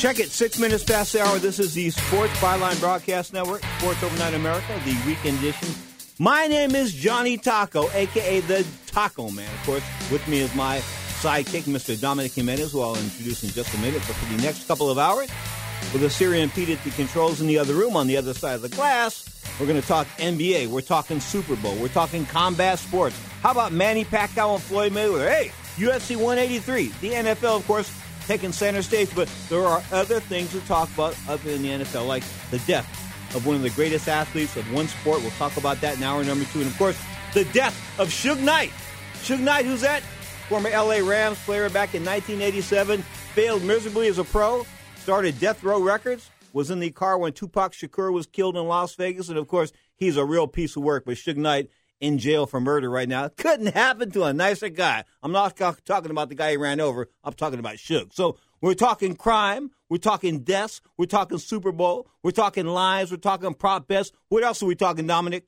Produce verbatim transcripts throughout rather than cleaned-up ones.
Check it, six minutes past the hour. This is the Sports Byline Broadcast Network, Sports Overnight America, the weekend edition. My name is Johnny Taco, a k a. the Taco Man. Of course, with me is my sidekick, Mister Dominic Jimenez, who I'll introduce in just a minute. But for the next couple of hours, with a Syrian Pete at the controls in the other room on the other side of the glass, we're going to talk N B A. We're talking Super Bowl. We're talking combat sports. How about Manny Pacquiao and Floyd Mayweather? Hey, U F C one eighty-three. The N F L, of course, taking center stage. But there are other things to talk about other than the N F L, like the death of one of the greatest athletes of one sport. We'll talk about that in hour number two. And, of course, the death of Suge Knight. Suge Knight, who's that? Former L A Rams player back in nineteen eighty-seven. Failed miserably as a pro. Started Death Row Records. Was in the car when Tupac Shakur was killed in Las Vegas. And, of course, he's a real piece of work. But Suge Knight in jail for murder right now. Couldn't happen to a nicer guy. I'm not talking about the guy he ran over. I'm talking about Suge. So we're talking crime. We're talking deaths. We're talking Super Bowl. We're talking lives. We're talking prop bets. What else are we talking, Dominic?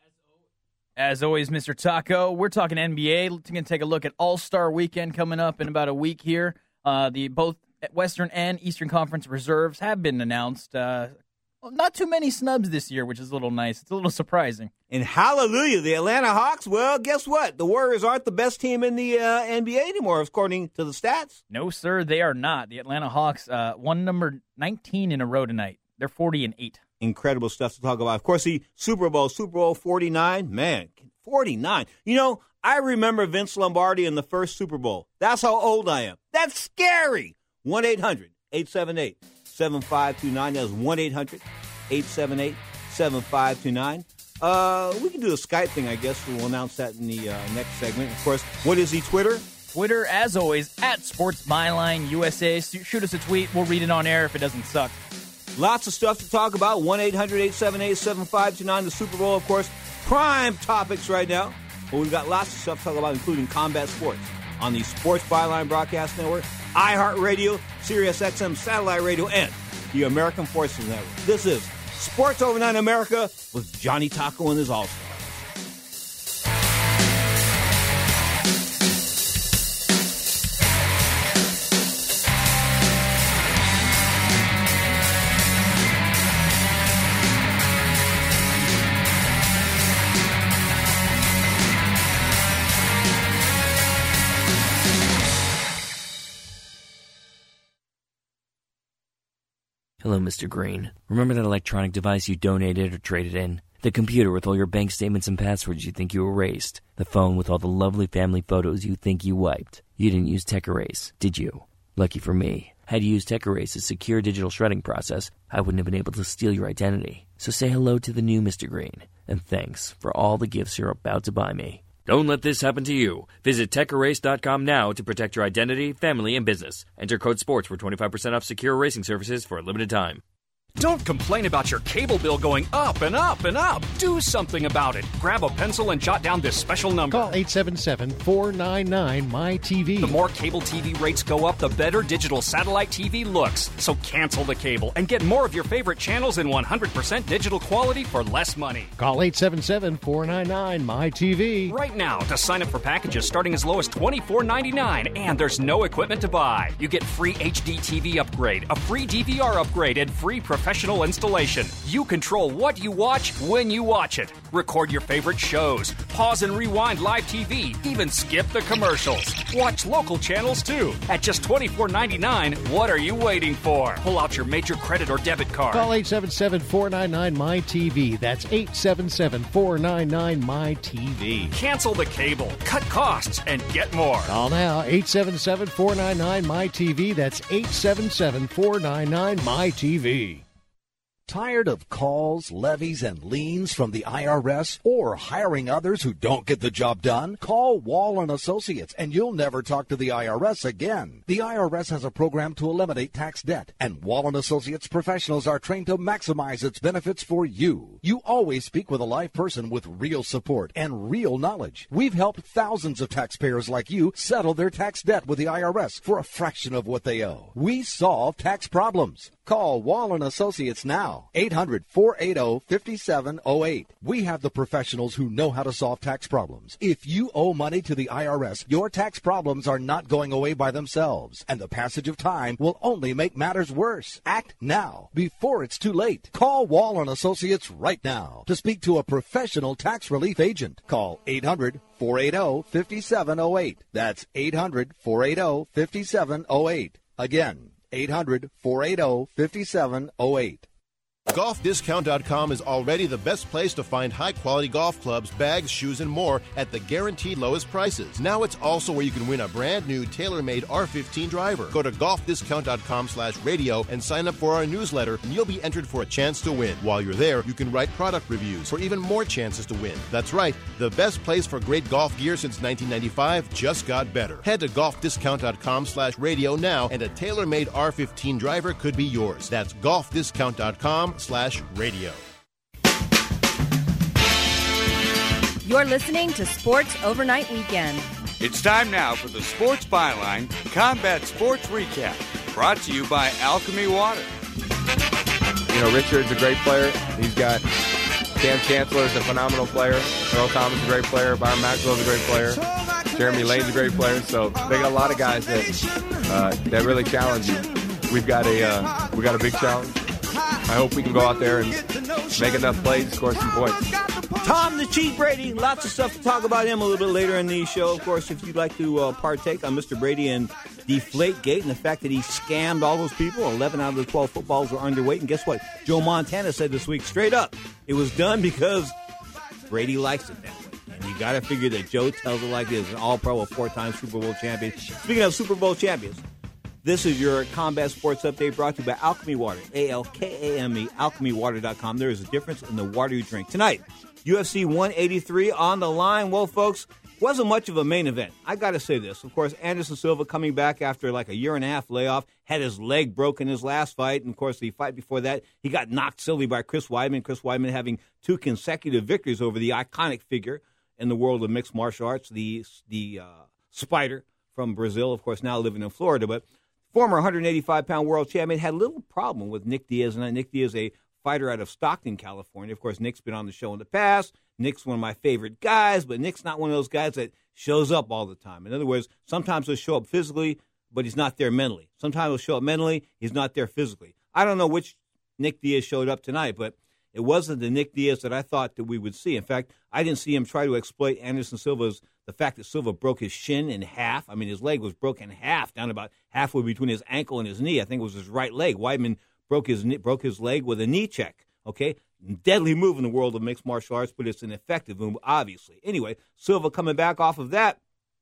As always, Mister Taco, we're talking N B A. We're going to take a look at All-Star Weekend coming up in about a week here. Uh, the both Western and Eastern Conference reserves have been announced. Uh, not too many snubs this year, which is a little nice. It's a little surprising. And hallelujah, the Atlanta Hawks, well, guess what? The Warriors aren't the best team in the uh, N B A anymore, according to the stats. No, sir, they are not. The Atlanta Hawks uh, won number nineteen in a row tonight. They're forty and eight. Incredible stuff to talk about. Of course, the Super Bowl, Super Bowl forty-nine. Man, forty-nine. You know, I remember Vince Lombardi in the first Super Bowl. That's how old I am. That's scary. one eight hundred eight seven eight seven five two nine. That's one eight hundred eight seven eight seven five two nine. Uh, we can do the Skype thing, I guess. We'll announce that in the uh, next segment. Of course, what is the Twitter? Twitter, as always, at Sports Byline U S A. Shoot us a tweet. We'll read it on air if it doesn't suck. Lots of stuff to talk about. one eight hundred eight seven eight seven five two nine. The Super Bowl, of course. Prime topics right now. But we've got lots of stuff to talk about, including combat sports on the Sports Byline Broadcast Network, iHeartRadio, Sirius X M Satellite Radio, and the American Forces Network. This is Sports Overnight America with Johnny Taco and his All-Stars. Hello, Mister Green. Remember that electronic device you donated or traded in? The computer with all your bank statements and passwords you think you erased? The phone with all the lovely family photos you think you wiped? You didn't use Tech Erase, did you? Lucky for me. Had you used Tech Erase's secure digital shredding process, I wouldn't have been able to steal your identity. So say hello to the new Mister Green, and thanks for all the gifts you're about to buy me. Don't let this happen to you. Visit tech erase dot com now to protect your identity, family, and business. Enter code SPORTS for twenty-five percent off secure erasing services for a limited time. Don't complain about your cable bill going up and up and up. Do something about it. Grab a pencil and jot down this special number. Call eight seven seven, four nine nine, M Y T V. The more cable T V rates go up, the better digital satellite T V looks. So cancel the cable and get more of your favorite channels in one hundred percent digital quality for less money. Call eight seven seven, four nine nine, M Y T V. Right now to sign up for packages starting as low as twenty-four ninety-nine, and there's no equipment to buy. You get free H D T V upgrade, a free D V R upgrade, and free professional installation. You control what you watch when you watch it. Record your favorite shows. Pause and rewind live T V. Even skip the commercials. Watch local channels too. At just twenty-four ninety-nine, what are you waiting for? Pull out your major credit or debit card. Call eight seven seven, four nine nine, M Y T V. That's eight seven seven, four nine nine, M Y T V. Cancel the cable, cut costs, and get more. Call now, eight seven seven, four nine nine, M Y T V. That's eight seven seven, four nine nine, M Y T V. Tired of calls, levies, and liens from the I R S or hiring others who don't get the job done? Call Wall and Associates and you'll never talk to the I R S again. The I R S has a program to eliminate tax debt, and Wall and Associates professionals are trained to maximize its benefits for you. You always speak with a live person with real support and real knowledge. We've helped thousands of taxpayers like you settle their tax debt with the I R S for a fraction of what they owe. We solve tax problems. Call Wall and Associates now, eight hundred, four eight zero, five seven zero eight. We have the professionals who know how to solve tax problems. If you owe money to the I R S, your tax problems are not going away by themselves, and the passage of time will only make matters worse. Act now, before it's too late. Call Wall and Associates right now to speak to a professional tax relief agent. Call eight hundred, four eight zero, five seven zero eight. That's eight hundred, four eight zero, five seven zero eight. Again, eight hundred, four eight zero, five seven zero eight. golf discount dot com is already the best place to find high-quality golf clubs, bags, shoes, and more at the guaranteed lowest prices. Now it's also where you can win a brand-new tailor-made R fifteen driver. Go to golf discount dot com slash radio and sign up for our newsletter, and you'll be entered for a chance to win. While you're there, you can write product reviews for even more chances to win. That's right, the best place for great golf gear since nineteen ninety-five just got better. Head to golf discount dot com slash radio now, and a tailor-made R fifteen driver could be yours. That's golf discount dot com slash radio. You're listening to Sports Overnight Weekend. It's time now for the Sports Byline Combat Sports Recap, brought to you by Alchemy Water. You know, Richard's a great player. He's got Cam Chancellor is a phenomenal player. Earl Thomas is a great player. Byron Maxwell's a great player. Jeremy Lane's a great player. So they got a lot of guys that uh, that really challenge you. We've got a uh, we got a big challenge. I hope we can go out there and make enough plays to score some points. Tom the Cheat Brady. Lots of stuff to talk about him a little bit later in the show. Of course, if you'd like to uh, partake on Mister Brady and Deflategate and the fact that he scammed all those people, eleven out of the twelve footballs were underweight. And guess what? Joe Montana said this week, straight up, it was done because Brady likes it that way. And you got to figure that Joe tells it like this. An all-pro, a four-time Super Bowl champion. Speaking of Super Bowl champions, this is your Combat Sports Update brought to you by Alchemy Water, A L K A M E, alchemy water dot com. There is a difference in the water you drink. Tonight, U F C one eighty-three on the line. Well, folks, wasn't much of a main event. I got to say this. Of course, Anderson Silva coming back after like a year and a half layoff, had his leg broken in his last fight. And, of course, the fight before that, he got knocked silly by Chris Weidman. Chris Weidman having two consecutive victories over the iconic figure in the world of mixed martial arts, the, the uh, Spider from Brazil, of course, now living in Florida. But former one eighty-five pound world champion had a little problem with Nick Diaz. And Nick Diaz, a fighter out of Stockton, California. Of course, Nick's been on the show in the past. Nick's one of my favorite guys, but Nick's not one of those guys that shows up all the time. In other words, sometimes he'll show up physically, but he's not there mentally. Sometimes he'll show up mentally, he's not there physically. I don't know which Nick Diaz showed up tonight, but it wasn't the Nick Diaz that I thought that we would see. In fact, I didn't see him try to exploit Anderson Silva's, the fact that Silva broke his shin in half. I mean, his leg was broken in half, down about halfway between his ankle and his knee. I think it was his right leg. Weidman broke his broke his leg with a knee check, okay? Deadly move in the world of mixed martial arts, but it's an effective move, obviously. Anyway, Silva coming back off of that.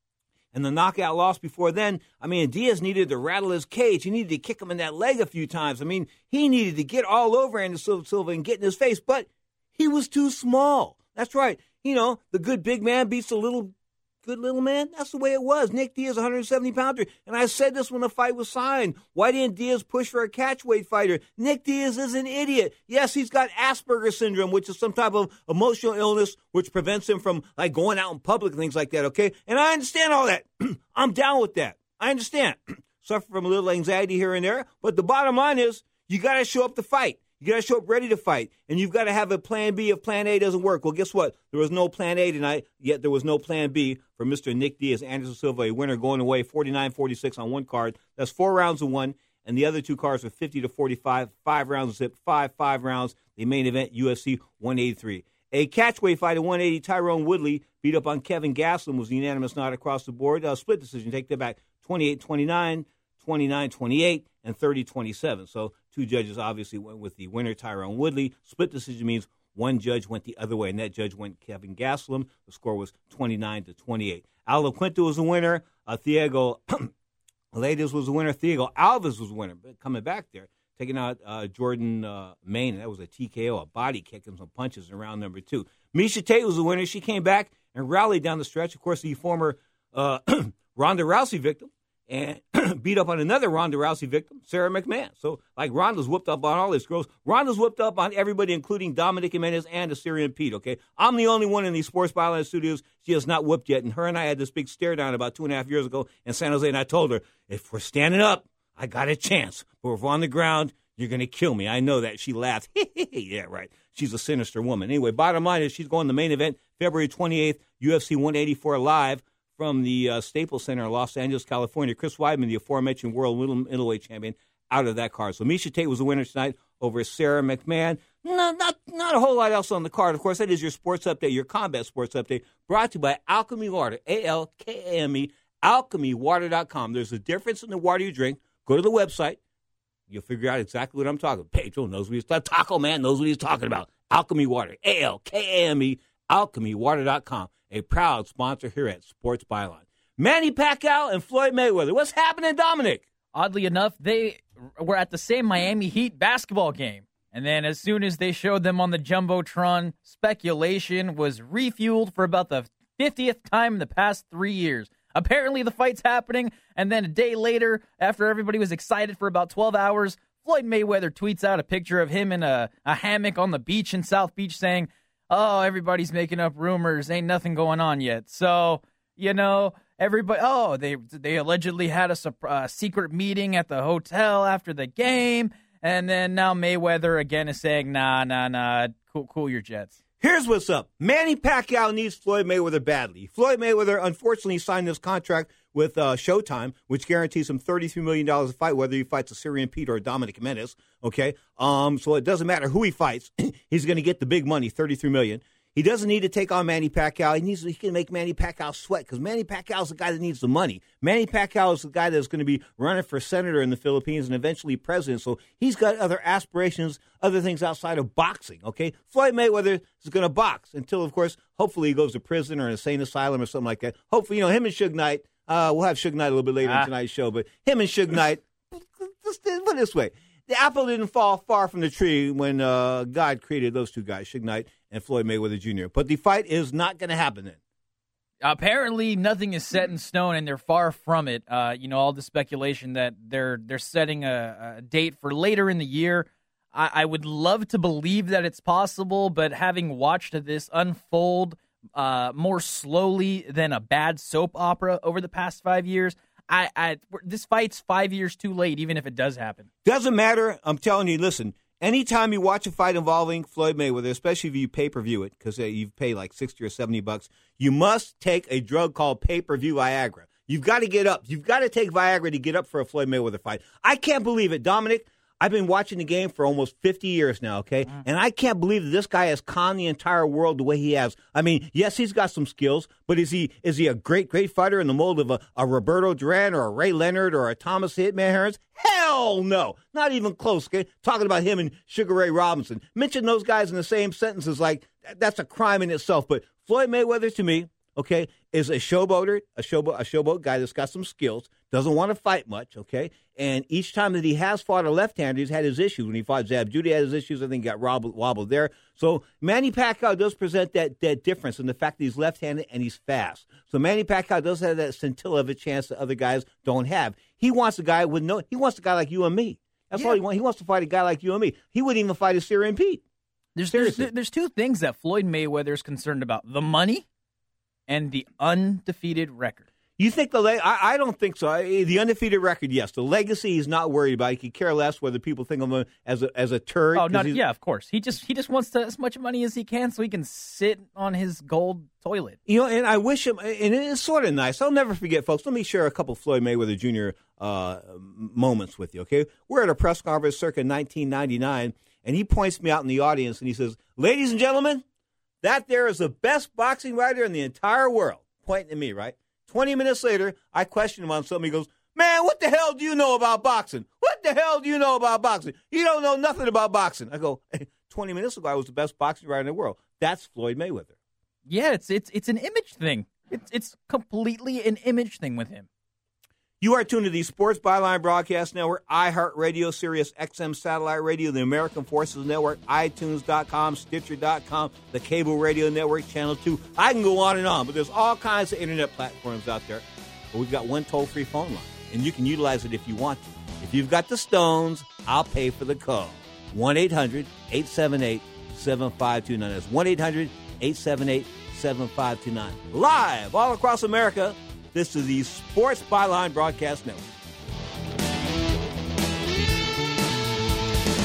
And the knockout loss before then, I mean, Diaz needed to rattle his cage. He needed to kick him in that leg a few times. I mean, he needed to get all over Anderson Silva and get in his face, but he was too small. That's right. You know, the good big man beats the little good little man. That's the way it was. Nick Diaz, one seventy pounder. And I said this when the fight was signed. Why didn't Diaz push for a catchweight fighter? Nick Diaz is an idiot. Yes, he's got Asperger's syndrome, which is some type of emotional illness which prevents him from, like, going out in public and things like that, okay? And I understand all that. I'm down with that. I understand. Suffer from a little anxiety here and there. But the bottom line is you got to show up to fight. You got to show up ready to fight, and you've got to have a plan B if plan A doesn't work. Well, guess what? There was no plan A tonight, yet there was no plan B for Mister Nick Diaz. Anderson Silva, a winner going away forty-nine forty-six on one card. That's four rounds of one, and the other two cards were fifty to forty-five, five rounds of zip, five, five rounds. The main event, U F C one eighty-three. A catchweight fight at one eighty, Tyrone Woodley beat up on Kevin Gastelum, was a unanimous nod across the board. Uh, split decision, take that back, twenty-eight twenty-nine, twenty-nine twenty-eight, and thirty twenty-seven. So two judges obviously went with the winner, Tyrone Woodley. Split decision means one judge went the other way, and that judge went Kevin Gastelum. The score was twenty-nine to twenty-eight. Aldo Quinto was the winner. Uh, Thiago Ladies was the winner. Thiago Alves was the winner. But coming back there, taking out uh, Jordan uh, Main. That was a T K O, a body kick and some punches in round number two. Miesha Tate was the winner. She came back and rallied down the stretch. Of course, the former uh, Ronda Rousey victim. And beat up on another Ronda Rousey victim, Sarah McMahon. So, like, Ronda's whooped up on all these girls. Ronda's whooped up on everybody, including Dominic Jimenez and Assyrian Pete, okay? I'm the only one in these Sports Byline studios she has not whooped yet. And her and I had this big stare down about two and a half years ago in San Jose, and I told her, if we're standing up, I got a chance. But if we're on the ground, You're going to kill me. I know that. She laughed. Yeah, right. She's a sinister woman. Anyway, bottom line is she's going to the main event February twenty-eighth, U F C one eighty-four live from the uh, Staples Center in Los Angeles, California. Chris Weidman, the aforementioned world middleweight champion, out of that card. So Miesha Tate was the winner tonight over Sarah McMahon. No, not not a whole lot else on the card. Of course, that is your sports update, your combat sports update, brought to you by Alchemy Water, A L K A M E, alchemy water dot com. There's a difference in the water you drink. Go to the website. You'll figure out exactly what I'm talking about. Pedro knows what he's talking about. Taco Man knows what he's talking about. Alchemy Water, A L K A M E, alchemy water dot com, a proud sponsor here at Sports Byline. Manny Pacquiao and Floyd Mayweather. What's happening, Dominic? Oddly enough, they were at the same Miami Heat basketball game. And then as soon as they showed them on the Jumbotron, speculation was refueled for about the fiftieth time in the past three years. Apparently the fight's happening, and then a day later, after everybody was excited for about twelve hours, Floyd Mayweather tweets out a picture of him in a, a hammock on the beach in South Beach saying, oh, everybody's making up rumors, ain't nothing going on yet. So, you know, everybody, oh, they they allegedly had a uh, secret meeting at the hotel after the game, and then now Mayweather again is saying, nah, nah, nah, cool, cool your jets. Here's what's up. Manny Pacquiao needs Floyd Mayweather badly. Floyd Mayweather unfortunately signed this contract with uh, Showtime, which guarantees him thirty-three million dollars a fight, whether he fights a Syrian Pete or a Dominic Jimenez. Okay, um, so it doesn't matter who he fights. He's going to get the big money, thirty-three million dollars. He doesn't need to take on Manny Pacquiao. He needs he can make Manny Pacquiao sweat because Manny Pacquiao is the guy that needs the money. Manny Pacquiao is the guy that's going to be running for senator in the Philippines and eventually president. So he's got other aspirations, other things outside of boxing. Okay, Floyd Mayweather is going to box until, of course, hopefully he goes to prison or an insane asylum or something like that. Hopefully, you know, him and Suge Knight. Uh, we'll have Suge Knight a little bit later ah. in tonight's show, but him and Suge Knight. Put it this way. The apple didn't fall far from the tree when uh, God created those two guys, Suge Knight and Floyd Mayweather Junior But the fight is not going to happen then. Apparently, nothing is set in stone, and they're far from it. Uh, you know, all the speculation that they're they're setting a, a date for later in the year. I, I would love to believe that it's possible, but having watched this unfold uh, more slowly than a bad soap opera over the past five years, I, I this fight's five years too late, even if it does happen. Doesn't matter. I'm telling you, listen, anytime you watch a fight involving Floyd Mayweather, especially if you pay-per-view it, because uh, you've paid like sixty or seventy bucks, you must take a drug called pay-per-view Viagra. You've got to get up. You've got to take Viagra to get up for a Floyd Mayweather fight. I can't believe it, Dominic. I've been watching the game for almost fifty years now, okay? Mm. And I can't believe that this guy has conned the entire world the way he has. I mean, yes, he's got some skills, but is he is he a great, great fighter in the mold of a, a Roberto Duran or a Ray Leonard or a Thomas Hitman Hearns? Hell no. Not even close, okay? Talking about him and Sugar Ray Robinson. Mention those guys in the same sentences like that's a crime in itself. But Floyd Mayweather, to me, okay, is a showboater, a showboat, a showboat guy that's got some skills, doesn't want to fight much, okay? And each time that he has fought a left-hander, he's had his issues. When he fought Zab Judah, he had his issues. I think he got wobbled, wobbled there. So Manny Pacquiao does present that, that difference in the fact that he's left-handed and he's fast. So Manny Pacquiao does have that scintilla of a chance that other guys don't have. He wants a guy with no – he wants a guy like you and me. That's yeah. all he wants. He wants to fight a guy like you and me. He wouldn't even fight a Syrian Pete. There's, there's, there's two things that Floyd Mayweather is concerned about, the money and the undefeated record. You think the leg? I, I don't think so. I, the undefeated record, yes. The legacy, he's not worried about. He could care less whether people think of him as a as a turd. Oh, not yeah, of course. He just he just wants to, as much money as he can so he can sit on his gold toilet. You know, and I wish him. And it is sort of nice. I'll never forget, folks. Let me share a couple of Floyd Mayweather Junior Uh, moments with you. Okay, we're at a press conference circa nineteen ninety-nine, and he points me out in the audience and he says, "Ladies and gentlemen, that there is the best boxing writer in the entire world." Pointing at me, right? twenty minutes later, I question him on something. He goes, "Man, what the hell do you know about boxing? What the hell do you know about boxing? You don't know nothing about boxing." I go, hey, twenty minutes ago, I was the best boxing writer in the world. That's Floyd Mayweather. Yeah, it's it's it's an image thing. It's it's completely an image thing with him. You are tuned to the Sports Byline Broadcast Network, iHeartRadio, Sirius X M Satellite Radio, the American Forces Network, iTunes dot com, Stitcher dot com, the Cable Radio Network, Channel two. I can go on and on, but there's all kinds of internet platforms out there. But we've got one toll-free phone line, and you can utilize it if you want to. If you've got the stones, I'll pay for the call. one eight hundred eight seven eight seven five two nine. That's one eight hundred eight seven eight seven five two nine. Live all across America. This is the Sports Byline Broadcast Network.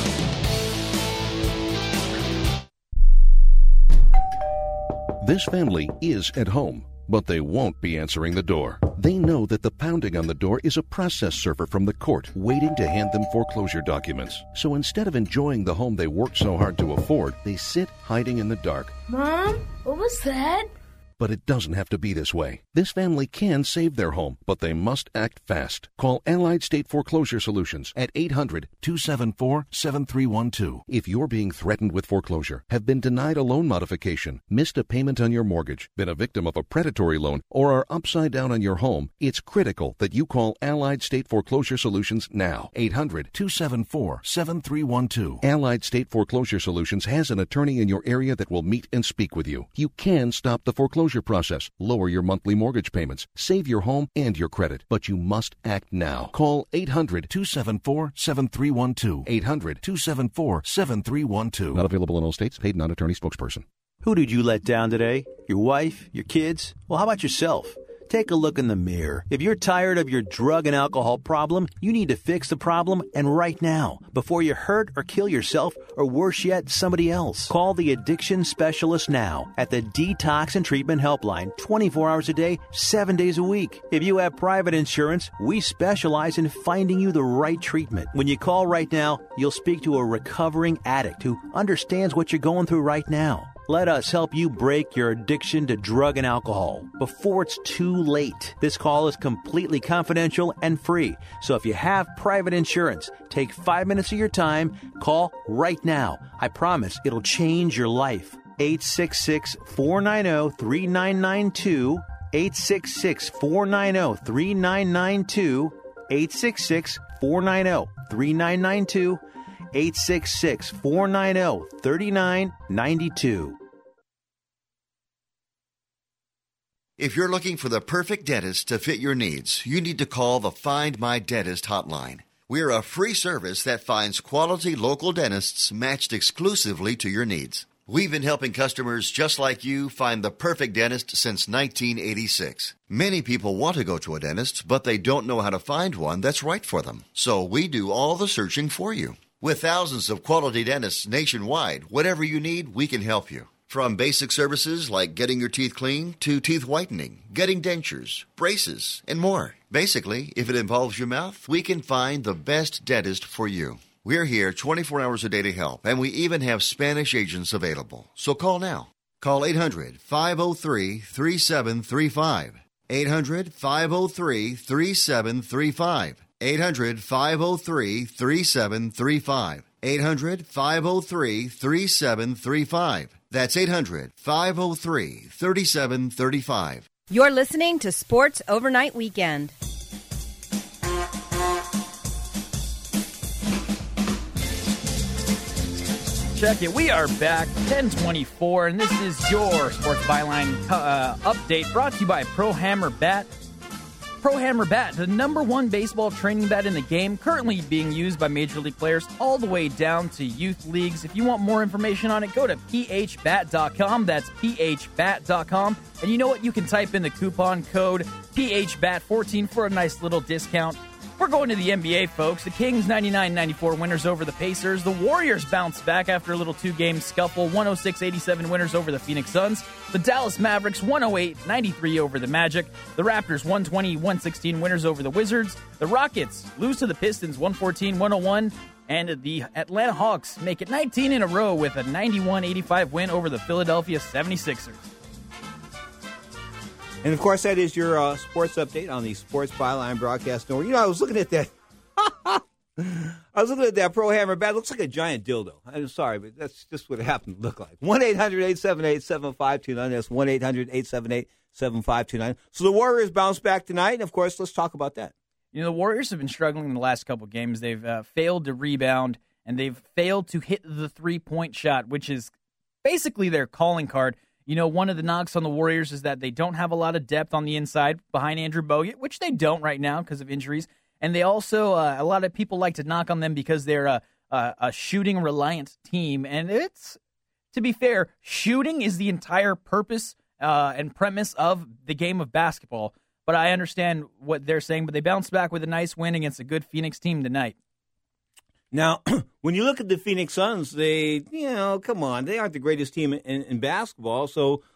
This family is at home, but they won't be answering the door. They know that the pounding on the door is a process server from the court waiting to hand them foreclosure documents. So instead of enjoying the home they worked so hard to afford, they sit hiding in the dark. Mom, what was that? But it doesn't have to be this way. This family can save their home, but they must act fast. Call Allied State Foreclosure Solutions at eight hundred, two seven four, seven three one two. If you're being threatened with foreclosure, have been denied a loan modification, missed a payment on your mortgage, been a victim of a predatory loan, or are upside down on your home, it's critical that you call Allied State Foreclosure Solutions now. eight hundred, two seven four, seven three one two. Allied State Foreclosure Solutions has an attorney in your area that will meet and speak with you. You can stop the foreclosure process, lower your monthly mortgage payments, save your home and your credit, but you must act now. Call eight hundred, two seven four, seven three one two. eight hundred, two seven four, seven three one two. Not available in all states. Paid non-attorney spokesperson. Who did you let down today? Your wife? Your kids? Well, how about yourself? Take a look in the mirror. If you're tired of your drug and alcohol problem, you need to fix the problem, and right now, before you hurt or kill yourself, or worse yet, somebody else. Call the addiction specialist now at the Detox and Treatment Helpline, twenty-four hours a day, seven days a week. If you have private insurance, we specialize in finding you the right treatment. When you call right now, you'll speak to a recovering addict who understands what you're going through right now. Let us help you break your addiction to drug and alcohol before it's too late. This call is completely confidential and free. So if you have private insurance, take five minutes of your time. Call right now. I promise it'll change your life. eight six six, four nine zero, three nine nine two. eight six six, four nine zero, three nine nine two. eight six six, four nine zero, three nine nine two. eight six six, four nine zero, three nine nine two. If you're looking for the perfect dentist to fit your needs, you need to call the Find My Dentist hotline. We're a free service that finds quality local dentists matched exclusively to your needs. We've been helping customers just like you find the perfect dentist since nineteen eighty-six. Many people want to go to a dentist, but they don't know how to find one that's right for them. So we do all the searching for you. With thousands of quality dentists nationwide, whatever you need, we can help you. From basic services like getting your teeth clean to teeth whitening, getting dentures, braces, and more. Basically, if it involves your mouth, we can find the best dentist for you. We're here twenty-four hours a day to help, and we even have Spanish agents available. So call now. Call eight hundred, five oh three, three seven three five. eight hundred, five oh three, three seven three five. eight hundred, five oh three, three seven three five. eight hundred, five oh three, three seven three five. That's eight hundred, five oh three, three seven three five. You're listening to Sports Overnight Weekend. Check it. We are back, ten twenty-four, and this is your Sports Byline uh, update brought to you by Pro Hammer Bat. Pro Hammer Bat, the number one baseball training bat in the game, currently being used by Major League players all the way down to youth leagues. If you want more information on it, go to p h bat dot com. That's p h bat dot com. And you know what? You can type in the coupon code P H bat fourteen for a nice little discount. We're going to the N B A, folks. The Kings ninety-nine ninety-four winners over the Pacers. The Warriors bounced back after a little two-game scuffle. one oh six eighty-seven winners over the Phoenix Suns. The Dallas Mavericks one oh eight ninety-three over the Magic. The Raptors one twenty one sixteen winners over the Wizards. The Rockets lose to the Pistons one fourteen one oh one. And the Atlanta Hawks make it nineteen in a row with a ninety-one eighty-five win over the Philadelphia seventy-sixers. And, of course, that is your uh, sports update on the Sports Byline Broadcast Network. You know, I was looking at that. I was looking at that Pro Hammer bat. It looks like a giant dildo. I'm sorry, but that's just what it happened to look like. one eight hundred eight seven eight seven five two nine. That's one eight hundred eight seven eight seven five two nine. So the Warriors bounce back tonight. And, of course, let's talk about that. You know, the Warriors have been struggling in the last couple of games. They've uh, failed to rebound, and they've failed to hit the three-point shot, which is basically their calling card. You know, one of the knocks on the Warriors is that they don't have a lot of depth on the inside behind Andrew Bogut, which they don't right now because of injuries. And they also, uh, a lot of people like to knock on them because they're a, a, a shooting-reliant team. And it's, to be fair, shooting is the entire purpose uh, and premise of the game of basketball. But I understand what they're saying. But they bounced back with a nice win against a good Phoenix team tonight. Now, when you look at the Phoenix Suns, they, you know, come on, they aren't the greatest team in, in basketball. So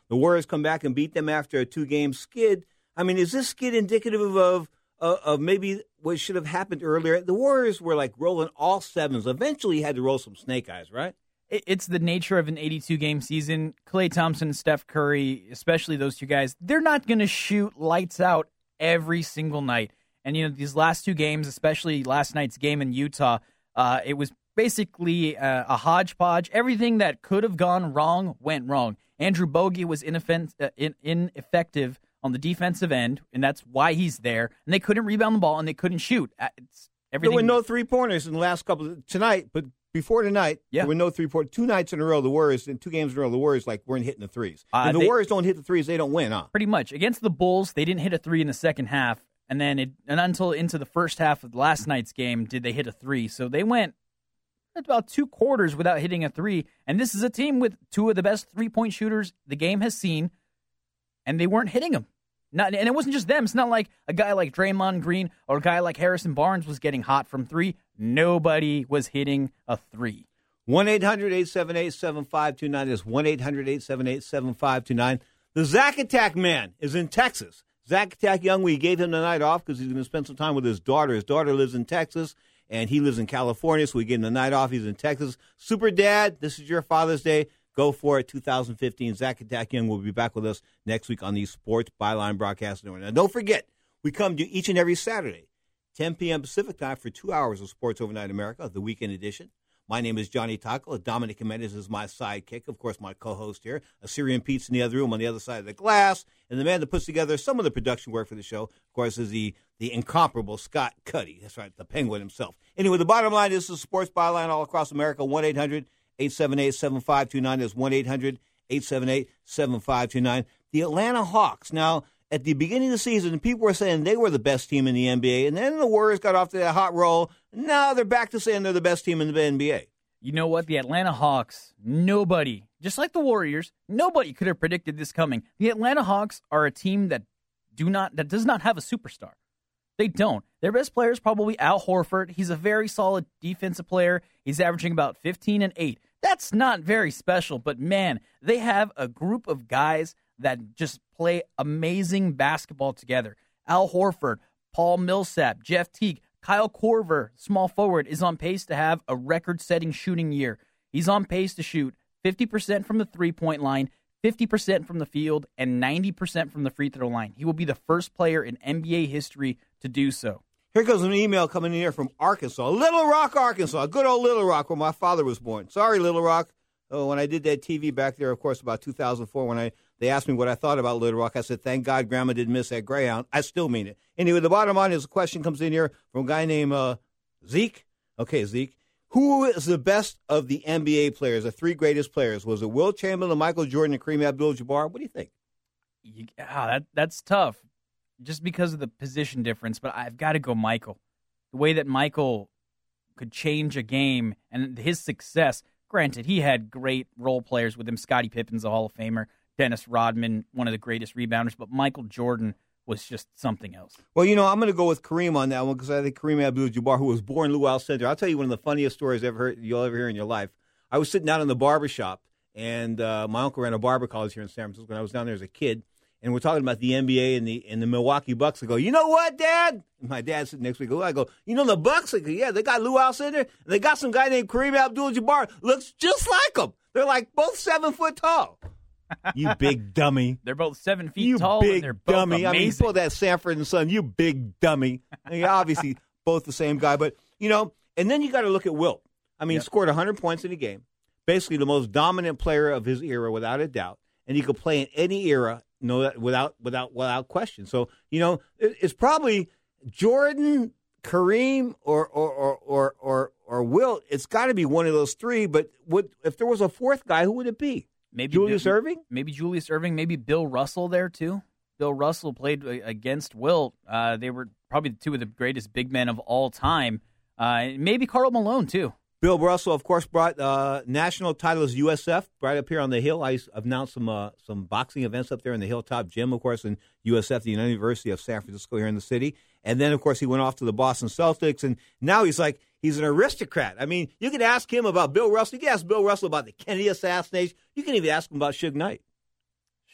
The Warriors come back and beat them after a two-game skid. I mean, is this skid indicative of uh, of maybe what should have happened earlier? The Warriors were like rolling all sevens. Eventually, you had to roll some snake eyes, right? It's the nature of an eighty-two game season. Klay Thompson and Steph Curry, especially those two guys, they're not going to shoot lights out every single night. And, you know, these last two games, especially last night's game in Utah, uh, it was basically a, a hodgepodge. Everything that could have gone wrong went wrong. Andrew Bogut was inoffen- uh, in- ineffective on the defensive end, and that's why he's there. And they couldn't rebound the ball, and they couldn't shoot. It's everything. There were no three-pointers in the last couple of, tonight, but before tonight, yeah. there were no three-pointers. Two nights in a row, the Warriors, in two games in a row, the Warriors like weren't hitting the threes. Uh, if the they, Warriors don't hit the threes, they don't win, huh? Pretty much. Against the Bulls, they didn't hit a three in the second half, and then it, and until into the first half of last night's game did they hit a three. So they went about two quarters without hitting a three, and this is a team with two of the best three-point shooters the game has seen, and they weren't hitting them. Not, and it wasn't just them. It's not like a guy like Draymond Green or a guy like Harrison Barnes was getting hot from three. Nobody was hitting a three. one eight hundred eight seven eight seven five two nine is one eight hundred eight seven eight seven five two nine. The Zack Attack man is in Texas. Zack Attack Young, we gave him the night off because he's going to spend some time with his daughter. His daughter lives in Texas, and he lives in California, so we gave him the night off. He's in Texas. Super Dad, this is your Father's Day. Go for it, two thousand fifteen. Zack Attack Young will be back with us next week on the Sports Byline Broadcast Network. Now, don't forget, we come to you each and every Saturday, ten p.m. Pacific time, for two hours of Sports Overnight America, the weekend edition. My name is Johnny Taco. Dominic Jimenez is my sidekick, of course, my co-host here. Assyrian Pete's in the other room on the other side of the glass. And the man that puts together some of the production work for the show, of course, is the, the incomparable Scott Cuddy. That's right, the Penguin himself. Anyway, the bottom line is this is Sports Byline all across America, one eight hundred eight seven eight seven five two nine. That's one eight hundred eight seven eight seven five two nine. The Atlanta Hawks. Now, at the beginning of the season, people were saying they were the best team in the N B A, and then the Warriors got off to that hot roll. Now they're back to saying they're the best team in the N B A. You know what? The Atlanta Hawks, nobody, just like the Warriors, nobody could have predicted this coming. The Atlanta Hawks are a team that do not that does not have a superstar. They don't. Their best player is probably Al Horford. He's a very solid defensive player. He's averaging about fifteen and eight. That's not very special, but man, they have a group of guys that just play amazing basketball together. Al Horford, Paul Millsap, Jeff Teague, Kyle Korver, small forward, is on pace to have a record-setting shooting year. He's on pace to shoot fifty percent from the three-point line, fifty percent from the field, and ninety percent from the free throw line. He will be the first player in N B A history to do so. Here goes an email coming in here from Arkansas, Little Rock, Arkansas, good old Little Rock, where my father was born. Sorry, Little Rock. Oh, when I did that T V back there, of course, about two thousand four, when I they asked me what I thought about Little Rock, I said, thank God Grandma didn't miss that Greyhound. I still mean it. Anyway, the bottom line is a question comes in here from a guy named uh, Zeke. Okay, Zeke. Who is the best of the N B A players, the three greatest players? Was it Wilt Chamberlain, Michael Jordan, and Kareem Abdul-Jabbar? What do you think? You, ah, that, that's tough, just because of the position difference, but I've got to go Michael. The way that Michael could change a game and his success. Granted, he had great role players with him. Scottie Pippen's a Hall of Famer. Dennis Rodman, one of the greatest rebounders. But Michael Jordan was just something else. Well, you know, I'm going to go with Kareem on that one because I think Kareem Abdul-Jabbar, who was born Luau Center. I'll tell you one of the funniest stories ever heard, you'll ever hear in your life. I was sitting down in the barber shop, and uh, my uncle ran a barber college here in San Francisco when I was down there as a kid. And we're talking about the N B A and the and the Milwaukee Bucks. I go, you know what, Dad? And my dad sitting next week. I go, you know the Bucks? I go, yeah, they got Lou Alcindor. And they got some guy named Kareem Abdul-Jabbar. Looks just like him. They're like both seven foot tall. You big dummy. They're both seven feet you tall. Big and they're both dummy. amazing. I mean, you pull that Sanford and Son. You big dummy. I mean, obviously, both the same guy. But, you know, and then you got to look at Wilt. I mean, yep. He scored one hundred points in a game. Basically the most dominant player of his era, without a doubt. And he could play in any era. No, without without without question. So, you know, it's probably Jordan, Kareem, or or or or or, or Wilt. It's got to be one of those three. But would, if there was a fourth guy, who would it be? Maybe Julius Bill, Erving? Maybe Julius Erving. Maybe Bill Russell there too. Bill Russell played against Wilt. Uh, they were probably two of the greatest big men of all time. Uh, maybe Karl Malone too. Bill Russell, of course, brought uh, national titles U S F right up here on the Hill. I announced some uh, some boxing events up there in the Hilltop Gym, of course, in U S F, the University of San Francisco here in the city. And then, of course, he went off to the Boston Celtics, and now he's like, he's an aristocrat. I mean, you can ask him about Bill Russell. You can ask Bill Russell about the Kennedy assassination. You can even ask him about Suge Knight.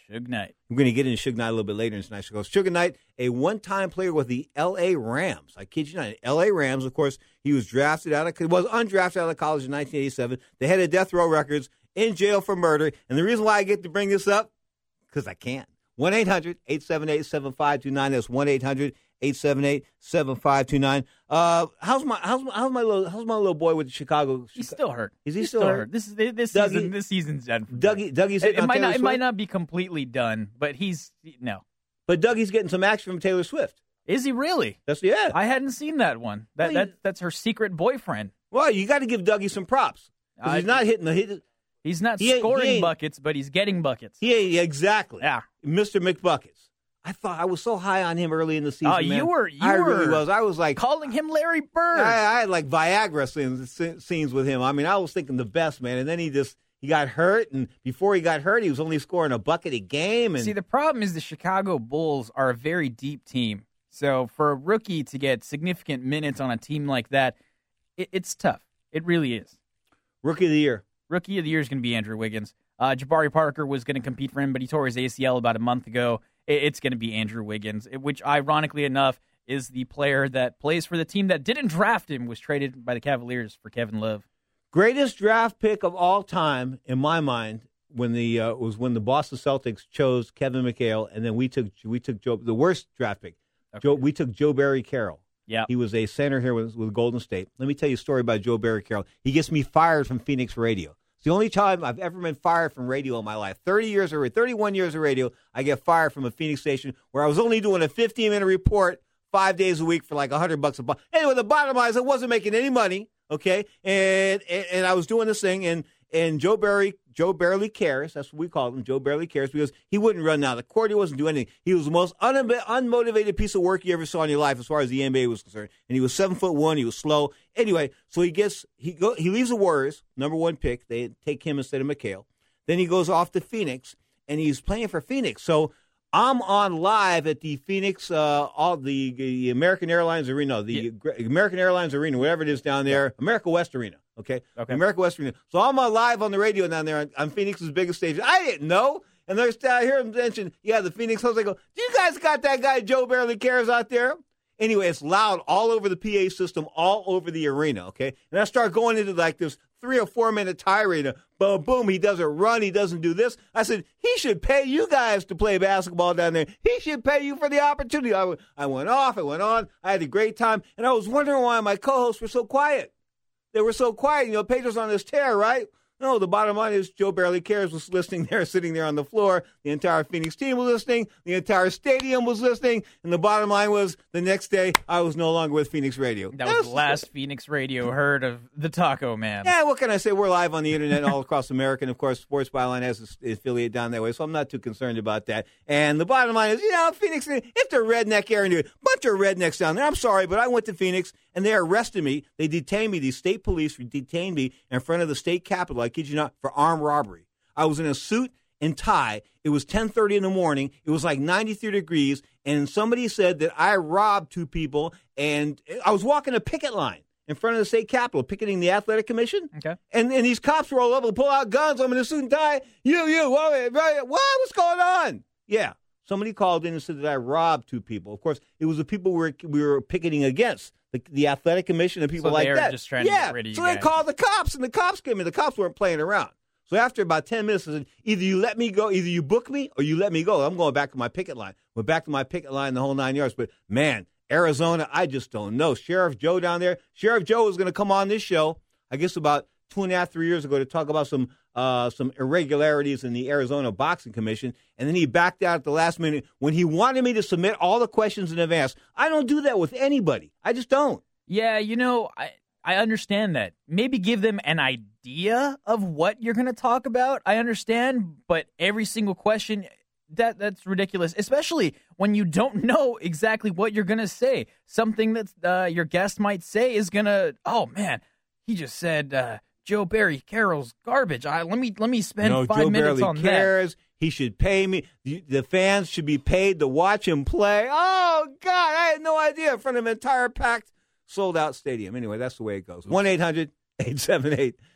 Suge Knight. We're going to get into Suge Knight a little bit later in tonight's show. Suge Knight, a one-time player with the L A Rams. I kid you not. L A Rams, of course, he was drafted out of, was undrafted out of college in nineteen eighty-seven. They had a death row records, in jail for murder. And the reason why I get to bring this up, because I can. one eight hundred eight seven eight seven five two nine. That's one eight hundred eight seven eight seven five two nine. Uh, how's my how's my, how's my little how's my little boy with the Chicago? He's still hurt. Is he He's still, still hurt? hurt? This is this Dougie, season. This season's done. For Dougie, Dougie's it, hitting it on might Taylor not. It Swift? might not be completely done, but he's no. But Dougie's getting some action from Taylor Swift. Is he really? That's yeah. I hadn't seen that one. That Well, that he- that's her secret boyfriend. Well, you got to give Dougie some props. 'Cause I- he's not hitting the hit. He's not He ain't- he scoring ain't- buckets, but he's getting buckets. Yeah, yeah, exactly. Yeah. Mister McBuckets. I thought I was so high on him early in the season. Oh, man. you were. You I were really was. I was like calling him Larry Bird. I, I had like Viagra scenes, scenes with him. I mean, I was thinking the best, man. And then he just he got hurt, and before he got hurt, he was only scoring a bucket a game. And See, the problem is the Chicago Bulls are a very deep team. So for a rookie to get significant minutes on a team like that, it, it's tough. It really is. Rookie of the year. Rookie of the year is going to be Andrew Wiggins. Uh, Jabari Parker was going to compete for him, but he tore his A C L about a month ago. It, it's going to be Andrew Wiggins, which ironically enough is the player that plays for the team that didn't draft him, was traded by the Cavaliers for Kevin Love. Greatest draft pick of all time, in my mind, when the uh, was when the Boston Celtics chose Kevin McHale, and then we took we took Joe, the worst draft pick. Okay. Joe, we took Joe Barry Carroll. Yeah, he was a center here with, with Golden State. Let me tell you a story about Joe Barry Carroll. He gets me fired from Phoenix radio. It's the only time I've ever been fired from radio in my life. Thirty years or thirty-one years of radio, I get fired from a Phoenix station where I was only doing a fifteen minute report five days a week for like a hundred bucks a month. Anyway, the bottom line is I wasn't making any money. Okay, and, and and I was doing this thing, and and Joe Barry, Joe barely cares. That's what we call him. Joe barely cares because he wouldn't run down the court. He wasn't doing anything. He was the most un- unmotivated piece of work you ever saw in your life, as far as the N B A was concerned. And he was seven foot one. He was slow. Anyway, so he gets he go he leaves the Warriors, number one pick. They take him instead of McHale. Then he goes off to Phoenix, and he's playing for Phoenix. So I'm on live at the Phoenix, uh, all the, the American Airlines Arena, the yeah. American Airlines Arena, whatever it is down there, America West Arena, okay? Okay. America West Arena. So I'm on live on the radio down there on, on Phoenix's biggest station. I didn't know. And there's I hear him mention, yeah, the Phoenix host. I go, do you guys got that guy Joe Barely Cares out there? Anyway, it's loud all over the P A system, all over the arena, okay? And I start going into like this three or four minute tirade. Boom, boom, he doesn't run, he doesn't do this. I said, he should pay you guys to play basketball down there. He should pay you for the opportunity. I, w- I went off, I went on, I had a great time, and I was wondering why my co-hosts were so quiet. They were so quiet. You know, Pedro's on this tear, right? No, the bottom line is Joe Barely Cares was listening there, sitting there on the floor. The entire Phoenix team was listening. The entire stadium was listening. And the bottom line was the next day I was no longer with Phoenix Radio. That was the last Phoenix radio heard of the Taco Man. Yeah, what can I say? We're live on the internet all across America. And, of course, Sports Byline has an affiliate down that way, so I'm not too concerned about that. And the bottom line is, you know, Phoenix, if they're redneck area, a bunch of rednecks down there. I'm sorry, but I went to Phoenix, and they arrested me. They detained me. The state police detained me in front of the state capitol, I kid you not, for armed robbery. I was in a suit and tie. It was ten thirty in the morning. It was like ninety-three degrees, and somebody said that I robbed two people, and I was walking a picket line in front of the state capitol, picketing the athletic commission. Okay. And and these cops were all over, pull out guns. I'm in a suit and tie. You, you, what, what, what's going on? Yeah. Somebody called in and said that I robbed two people. Of course, it was the people we were, we were picketing against, the, the athletic commission and people so like they were that. Just trying to yeah. get rid of you So guys. they called the cops, and the cops came in. The cops weren't playing around. So after about ten minutes, I said, either you let me go, either you book me or you let me go. I'm going back to my picket line. Went back to my picket line the whole nine yards. But, man, Arizona, I just don't know. Sheriff Joe down there, Sheriff Joe was going to come on this show, I guess about two and a half, three years ago, to talk about some uh, some irregularities in the Arizona Boxing Commission. And then he backed out at the last minute when he wanted me to submit all the questions in advance. I don't do that with anybody. I just don't. Yeah, you know, I, I understand that. Maybe give them an idea of what you're going to talk about. I understand, but every single question, that that's ridiculous, especially when you don't know exactly what you're going to say. Something that uh, your guest might say is going to, oh, man, he just said uh, Joe Barry Carroll's garbage. I, let me let me spend no, five Joe minutes barely on cares. that. He should pay me. The, the fans should be paid to watch him play. Oh, God, I had no idea. In front of an entire packed, sold-out stadium. Anyway, that's the way it goes. one eight hundred eight seven eight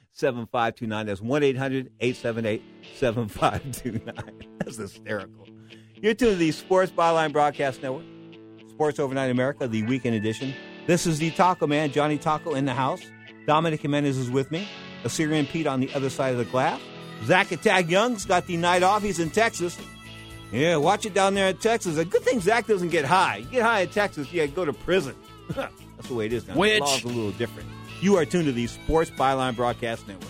seven five two nine. That's one eight hundred eight seven eight seven five two nine. That's hysterical. You're tuned to the Sports Byline Broadcast Network. Sports Overnight America, the weekend edition. This is the Taco Man, Johnny Taco in the house. Dominic Jimenez is with me. Assyrian Pete on the other side of the glass. Zach Attack Young's got the night off. He's in Texas. Yeah, watch it down there in Texas. A good thing Zach doesn't get high. You get high in Texas, you go to prison. That's the way it is now. Which? The law's a little different. You are tuned to the Sports Byline Broadcast Network.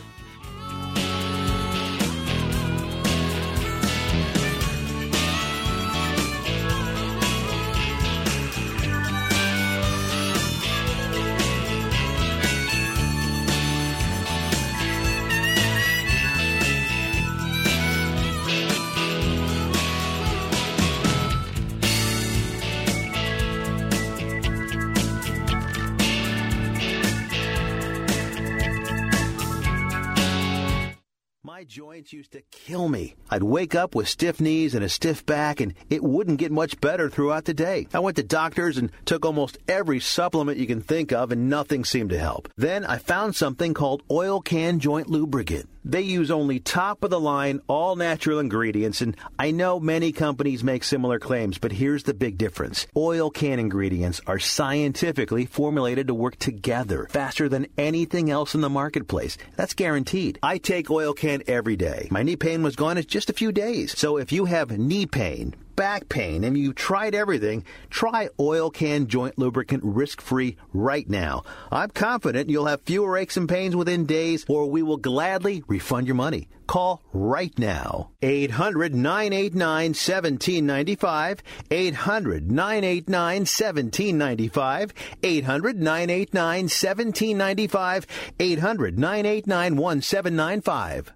My joints used to kill me. I'd wake up with stiff knees and a stiff back, and it wouldn't get much better throughout the day. I went to doctors and took almost every supplement you can think of, and nothing seemed to help. Then I found something called Oil Can Joint Lubricant. They use only top-of-the-line, all-natural ingredients, and I know many companies make similar claims, but here's the big difference. Oil Can ingredients are scientifically formulated to work together faster than anything else in the marketplace. That's guaranteed. I take Oil Can every day. My knee pain was gone in just a few days. So if you have knee pain, back pain, and you've tried everything, try Oil Can Joint Lubricant risk-free right now. I'm confident you'll have fewer aches and pains within days, or we will gladly refund your money. Call right now. eight hundred nine eight nine one seven nine five. eight hundred nine eight nine one seven nine five. eight hundred nine eight nine one seven nine five. eight hundred nine eight nine one seven nine five.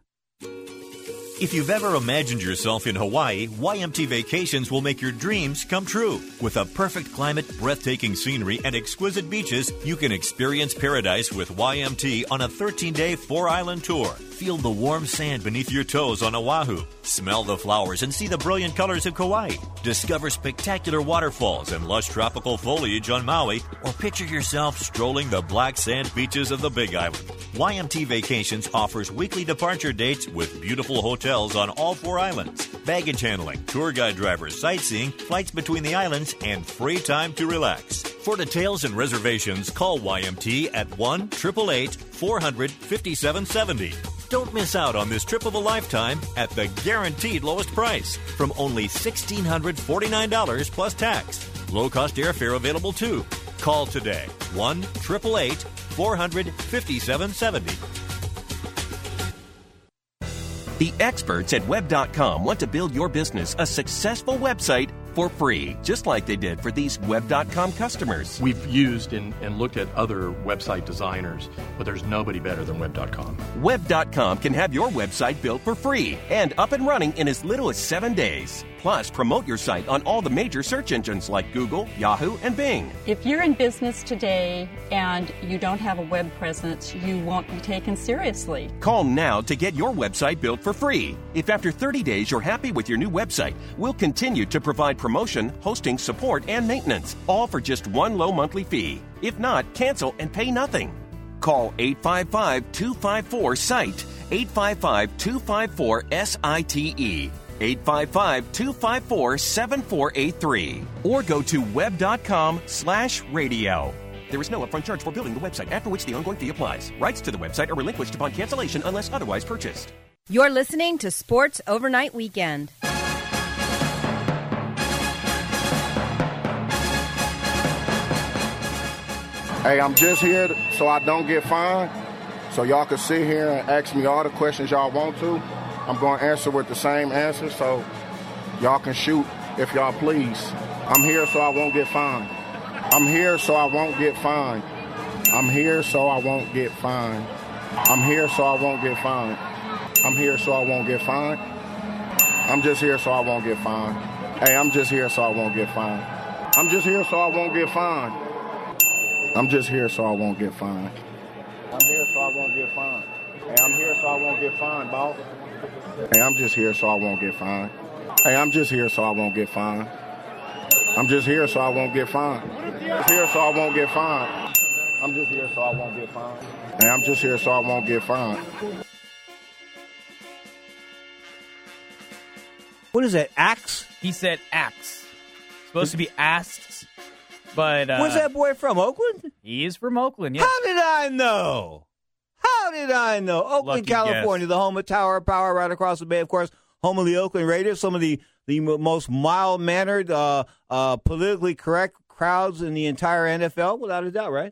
If you've ever imagined yourself in Hawaii, Y M T Vacations will make your dreams come true. With a perfect climate, breathtaking scenery, and exquisite beaches, you can experience paradise with Y M T on a thirteen-day four-island tour. Feel the warm sand beneath your toes on Oahu. Smell the flowers and see the brilliant colors of Kauai. Discover spectacular waterfalls and lush tropical foliage on Maui, or picture yourself strolling the black sand beaches of the Big Island. Y M T Vacations offers weekly departure dates with beautiful hotels on all four islands, baggage handling, tour guide drivers, sightseeing, flights between the islands, and free time to relax. For details and reservations, call Y M T at one eight eight eight, four hundred, fifty-seven seventy. Don't miss out on this trip of a lifetime at the guaranteed lowest price from only one thousand six hundred forty-nine dollars plus tax. Low-cost airfare available too. Call today, one eight eight eight, four hundred, fifty-seven seventy. The experts at web dot com want to build your business a successful website for free, just like they did for these web dot com customers. We've used and, and looked at other website designers, but there's nobody better than web dot com. web dot com can have your website built for free and up and running in as little as seven days. Plus, promote your site on all the major search engines like Google, Yahoo, and Bing. If you're in business today and you don't have a web presence, you won't be taken seriously. Call now to get your website built for free. If after thirty days you're happy with your new website, we'll continue to provide promotion, hosting, support, and maintenance, all for just one low monthly fee. If not, cancel and pay nothing. Call eight five five, two five four, S I T E, eight five five, two five four, S I T E, eight five five, two five four, seven four eight three, or go to web dot com slash radio. There is no upfront charge for building the website, after which the ongoing fee applies. Rights to the website are relinquished upon cancellation unless otherwise purchased. You're listening to Sports Overnight Weekend. Hey, I'm just here so I don't get fined, so y'all can sit here and ask me all the questions y'all want to. I'm going to answer with the same answer, so y'all can shoot if y'all please. I'm here so I won't get fined. I'm here so I won't get fined. I'm here so I won't get fined. I'm here so I won't get fined. I'm here so I won't get fined. I'm just here so I won't get fined. Hey, I'm just here so I won't get fined. I'm just here so I won't get fined. I'm just here so I won't get fined. I'm here so I won't get fined. Hey, I'm here so I won't get fined, boss. Hey, I'm just here so I won't get fined. Hey, I'm just here so I won't get fined. I'm just here so I won't get fined. I'm here so I won't get fined. I'm just here so I won't get fined. And I'm just here so I won't get fined. What is that, axe? He said axe. Supposed to be asked, but... Uh, Where's that boy from, Oakland? He is from Oakland, yes. How did I know? How did I know? Oakland, Lucky California, guess. the home of Tower of Power right across the bay, of course, home of the Oakland Raiders, some of the, the most mild-mannered, uh, uh, politically correct crowds in the entire N F L, without a doubt, right?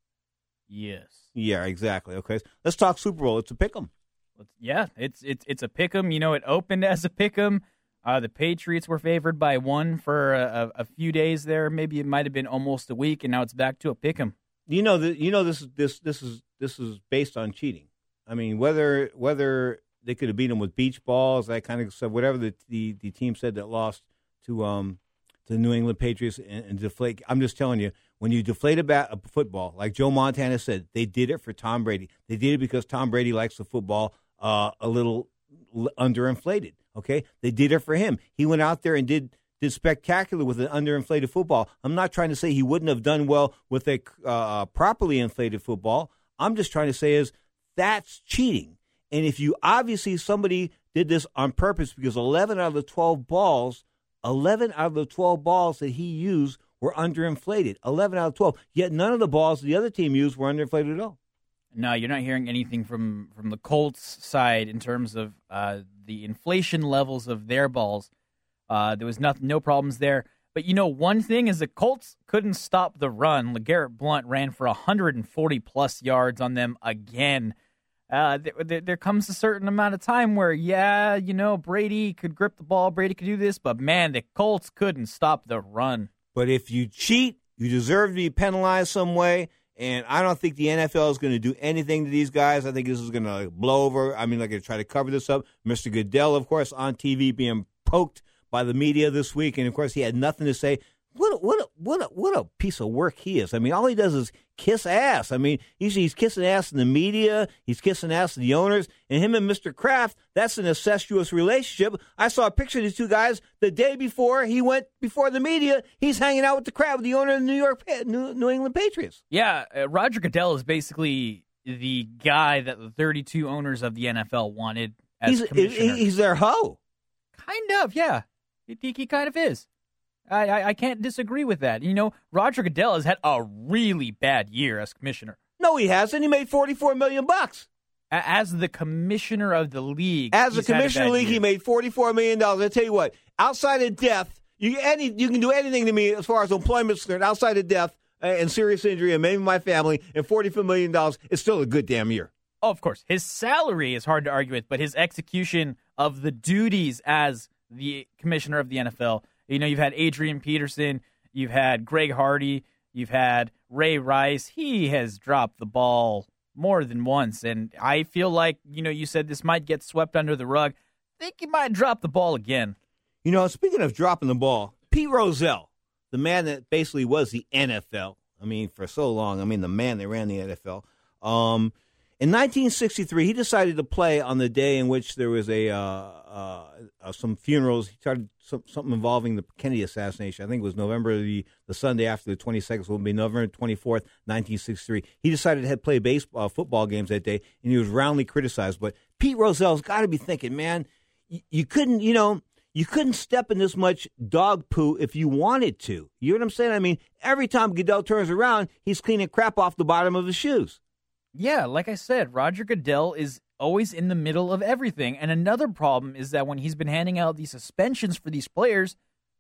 Yes. Yeah, exactly. Okay, let's talk Super Bowl. It's a pick'em. Yeah, it's it's it's a pick'em. You know, it opened as a pick'em. Uh, the Patriots were favored by one for a, a few days there. Maybe it might have been almost a week, and now it's back to a pick'em. You know, the, you know this this this is this is based on cheating. I mean, whether whether they could have beat them with beach balls, that kind of stuff, whatever the the, the team said that lost to um to the New England Patriots and, and deflate. I'm just telling you, when you deflate a, bat, a football, like Joe Montana said, they did it for Tom Brady. They did it because Tom Brady likes the football uh, a little underinflated. Okay, they did it for him. He went out there and did did spectacular with an underinflated football. I'm not trying to say he wouldn't have done well with a uh, properly inflated football. I'm just trying to say is that's cheating. And if you obviously somebody did this on purpose because eleven out of the twelve balls, eleven out of the twelve balls that he used were underinflated. eleven out of twelve. Yet none of the balls the other team used were underinflated at all. No, you're not hearing anything from, from the Colts side in terms of uh, the inflation levels of their balls. Uh, there was nothing, no problems there. But, you know, one thing is the Colts couldn't stop the run. LeGarrette Blount ran for one hundred forty-plus yards on them again. Uh, there, there comes a certain amount of time where, yeah, you know, Brady could grip the ball, Brady could do this, but, man, the Colts couldn't stop the run. But if you cheat, you deserve to be penalized some way. And I don't think the N F L is going to do anything to these guys. I think this is going to blow over. I mean, they're going to try to cover this up. Mister Goodell, of course, on T V being poked by the media this week. And, of course, he had nothing to say. What a, what a, what a, what a piece of work he is. I mean, all he does is kiss ass. I mean, usually he's kissing ass in the media. He's kissing ass in the owners. And him and Mister Kraft, that's an incestuous relationship. I saw a picture of these two guys the day before he went before the media. He's hanging out with the Kraft, the owner of the New York, New, New England Patriots. Yeah, uh, Roger Goodell is basically the guy that the thirty-two owners of the N F L wanted as he's, commissioner. He's their hoe. Kind of, yeah. He, he kind of is. I, I, I can't disagree with that. You know, Roger Goodell has had a really bad year as commissioner. No, he hasn't. He made forty-four million bucks. As the commissioner of the league. As the commissioner of the league, year. He made forty-four million dollars. I tell you what, outside of death, you any you can do anything to me as far as employment is concerned. Outside of death and serious injury and maybe my family, and forty-four million dollars is still a good damn year. Oh, of course. His salary is hard to argue with, but his execution of the duties as the commissioner of the N F L. You know, you've had Adrian Peterson, you've had Greg Hardy, you've had Ray Rice. He has dropped the ball more than once, and I feel like, you know, you said this might get swept under the rug. I think he might drop the ball again. You know, speaking of dropping the ball, Pete Rozelle, the man that basically was the N F L, I mean, for so long, I mean, the man that ran the N F L, um, in nineteen sixty-three, he decided to play on the day in which there was a uh, uh, uh, some funerals. He started some, something involving the Kennedy assassination. I think it was November the, the Sunday after the twenty-second, so it would be November twenty-fourth, nineteen sixty-three. He decided to play baseball, uh, football games that day, and he was roundly criticized. But Pete Rozelle's got to be thinking, man, you, you couldn't, you know, you couldn't step in this much dog poo if you wanted to. You know what I'm saying? I mean, every time Goodell turns around, he's cleaning crap off the bottom of his shoes. Yeah, like I said, Roger Goodell is always in the middle of everything. And another problem is that when he's been handing out these suspensions for these players,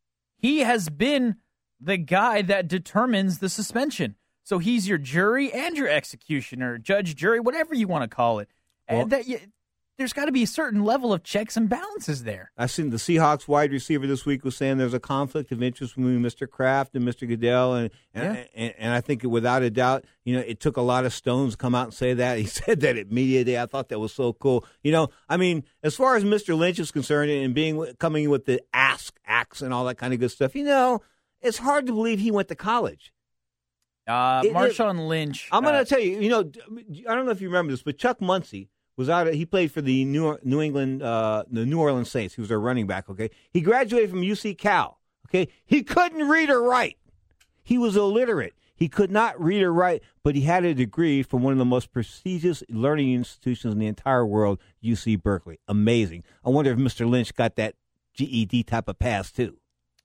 he has been the guy that determines the suspension. So he's your jury and your executioner, judge, jury, whatever you want to call it. Well, and that you, there's got to be a certain level of checks and balances there. I seen the Seahawks wide receiver this week was saying there's a conflict of interest between Mister Kraft and Mister Goodell, and and, Yeah. and and I think without a doubt, you know, it took a lot of stones to come out and say that. He said that at media day. I thought that was so cool. You know, I mean, as far as Mister Lynch is concerned, and being coming with the ask acts and all that kind of good stuff, you know, it's hard to believe he went to college. Uh, It- it- Marshawn Lynch. I'm going to uh, tell you, you know, I don't know if you remember this, but Chuck Muncie was out. He played for the New New England, uh, the New Orleans Saints. He was their running back. Okay, he graduated from U C Cal. Okay, he couldn't read or write. He was illiterate. He He could not read or write, but he had a degree from one of the most prestigious learning institutions in the entire world, U C Berkeley. Amazing. I wonder if Mister Lynch got that G E D type of pass, too.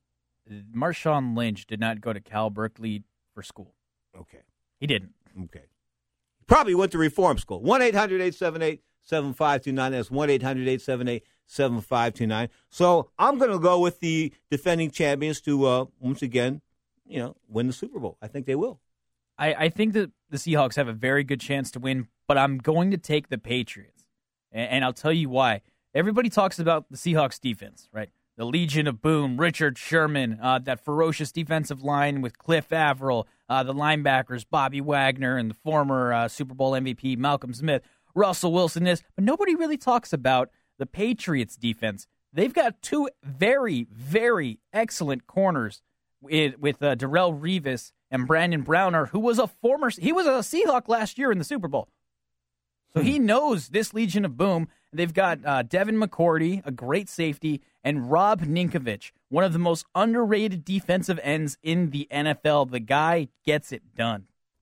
Marshawn Lynch did not go to Cal Berkeley for school. Okay. He didn't. Okay. Probably went to reform school. one eight hundred eight seven eight seven five two nine. That's one eight hundred eight seven eight seven five two nine. So I'm going to go with the defending champions to, uh, once again, you know, win the Super Bowl. I think they will. I, I think that the Seahawks have a very good chance to win, but I'm going to take the Patriots. And, and I'll tell you why. Everybody talks about the Seahawks defense, right? The Legion of Boom, Richard Sherman, uh, that ferocious defensive line with Cliff Averill, uh, the linebackers, Bobby Wagner, and the former uh, Super Bowl M V P, Malcolm Smith, Russell Wilson is. But nobody really talks about the Patriots defense. They've got two very, very excellent corners with, with uh, Darrelle Revis and Brandon Browner, who was a former, he was a Seahawk last year in the Super Bowl. So he knows this Legion of Boom. They've got uh, Devin McCourty, a great safety, and Rob Ninkovich, one of the most underrated defensive ends in the N F L. The guy gets it done.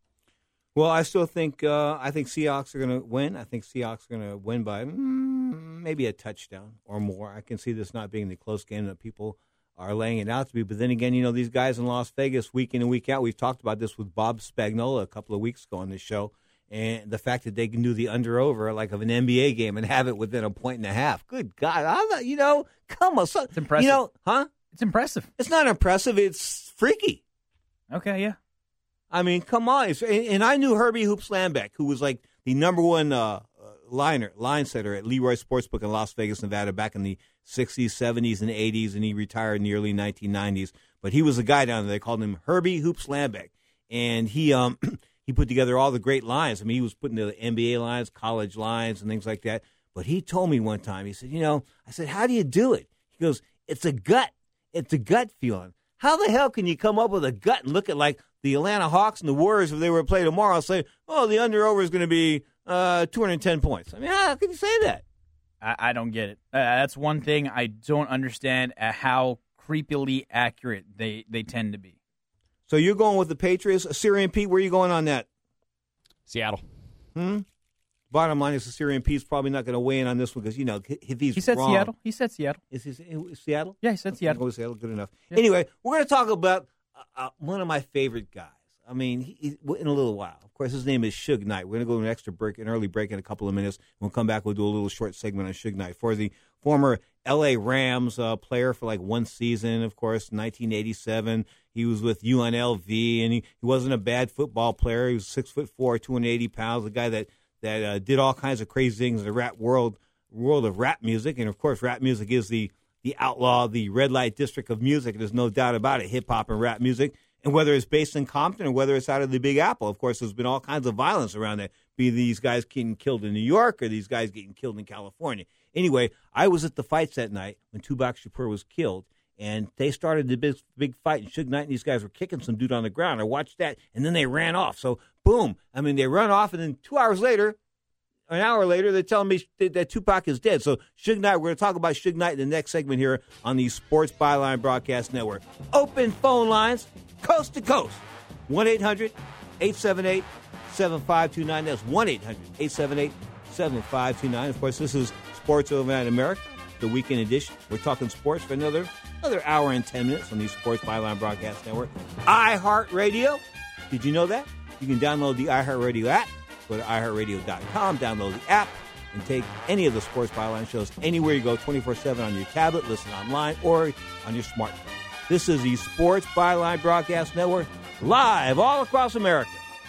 Well, I still think uh, I think Seahawks are going to win. I think Seahawks are going to win by mm, maybe a touchdown or more. I can see this not being the close game that people are laying it out to be. But then again, you know, these guys in Las Vegas, week in and week out, we've talked about this with Bob Spagnola a couple of weeks ago on this show. And the fact that they can do the under-over like of an N B A game and have it within a point and a half. Good God. I'm not, you know, come on. So, it's impressive. You know, huh? It's impressive. It's not impressive. It's freaky. Okay, yeah. I mean, come on. It's, and I knew Herbie Hoops Lambeck, who was like the number one uh, liner, line setter at Leroy Sportsbook in Las Vegas, Nevada back in the sixties, seventies, and eighties, and he retired in the early nineteen nineties. But he was a guy down there. They called him Herbie Hoops Lambeck. And he... um. He put together all the great lines. I mean, he was putting the N B A lines, college lines, and things like that. But he told me one time, he said, you know, I said, how do you do it? He goes, it's a gut. It's a gut feeling. How the hell can you come up with a gut and look at, like, the Atlanta Hawks and the Warriors, if they were to play tomorrow, and say, oh, the under-over is going to be uh, two hundred ten points? I mean, how can you say that? I, I don't get it. Uh, that's one thing I don't understand uh, how creepily accurate they, they tend to be. So you're going with the Patriots. Syrian Pete, where are you going on that? Seattle. Hmm? Bottom line is the Syrian Pete's probably not going to weigh in on this one because, you know, if he's He said wrong. Seattle. He said Seattle. Is he is Seattle? Yeah, he said Seattle. Go with Seattle. Good enough. Yeah. Anyway, we're going to talk about uh, uh, one of my favorite guys. I mean, he, he, in a little while. Of course, his name is Suge Knight. We're going to go to an extra break, an early break in a couple of minutes. We'll come back. We'll do a little short segment on Suge Knight. For the former L A Rams uh, player for like one season, of course, nineteen eighty-seven. He was with U N L V, and he, he wasn't a bad football player. He was six foot four, two hundred eighty pounds, a guy that, that uh, did all kinds of crazy things in the rap world, world of rap music. And, of course, rap music is the, the outlaw, the red light district of music. There's no doubt about it, hip-hop and rap music. And whether it's based in Compton or whether it's out of the Big Apple, of course, there's been all kinds of violence around that, be these guys getting killed in New York or these guys getting killed in California. Anyway, I was at the fights that night when Tupac Shakur was killed, and they started the big, big fight, and Suge Knight and these guys were kicking some dude on the ground. I watched that, and then they ran off. So, boom. I mean, they run off, and then two hours later, an hour later, they're telling me that Tupac is dead. So, Suge Knight, we're going to talk about Suge Knight in the next segment here on the Sports Byline Broadcast Network. Open phone lines, coast to coast. one eight hundred eight seven eight seven five two nine. That's one eight hundred eight seven eight seven five two nine. Of course, this is Sports Overnight America, the weekend edition. We're talking sports for another another hour and ten minutes on the Sports Byline Broadcast Network. iHeartRadio. Did you know that? You can download the iHeartRadio app. Go to i heart radio dot com, download the app, and take any of the Sports Byline shows anywhere you go, twenty-four seven on your tablet, listen online, or on your smartphone. This is the Sports Byline Broadcast Network, live all across America.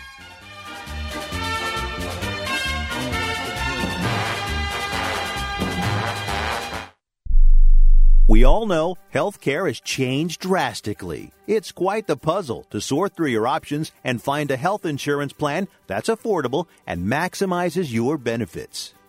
We all know healthcare has changed drastically. It's quite the puzzle to sort through your options and find a health insurance plan that's affordable and maximizes your benefits.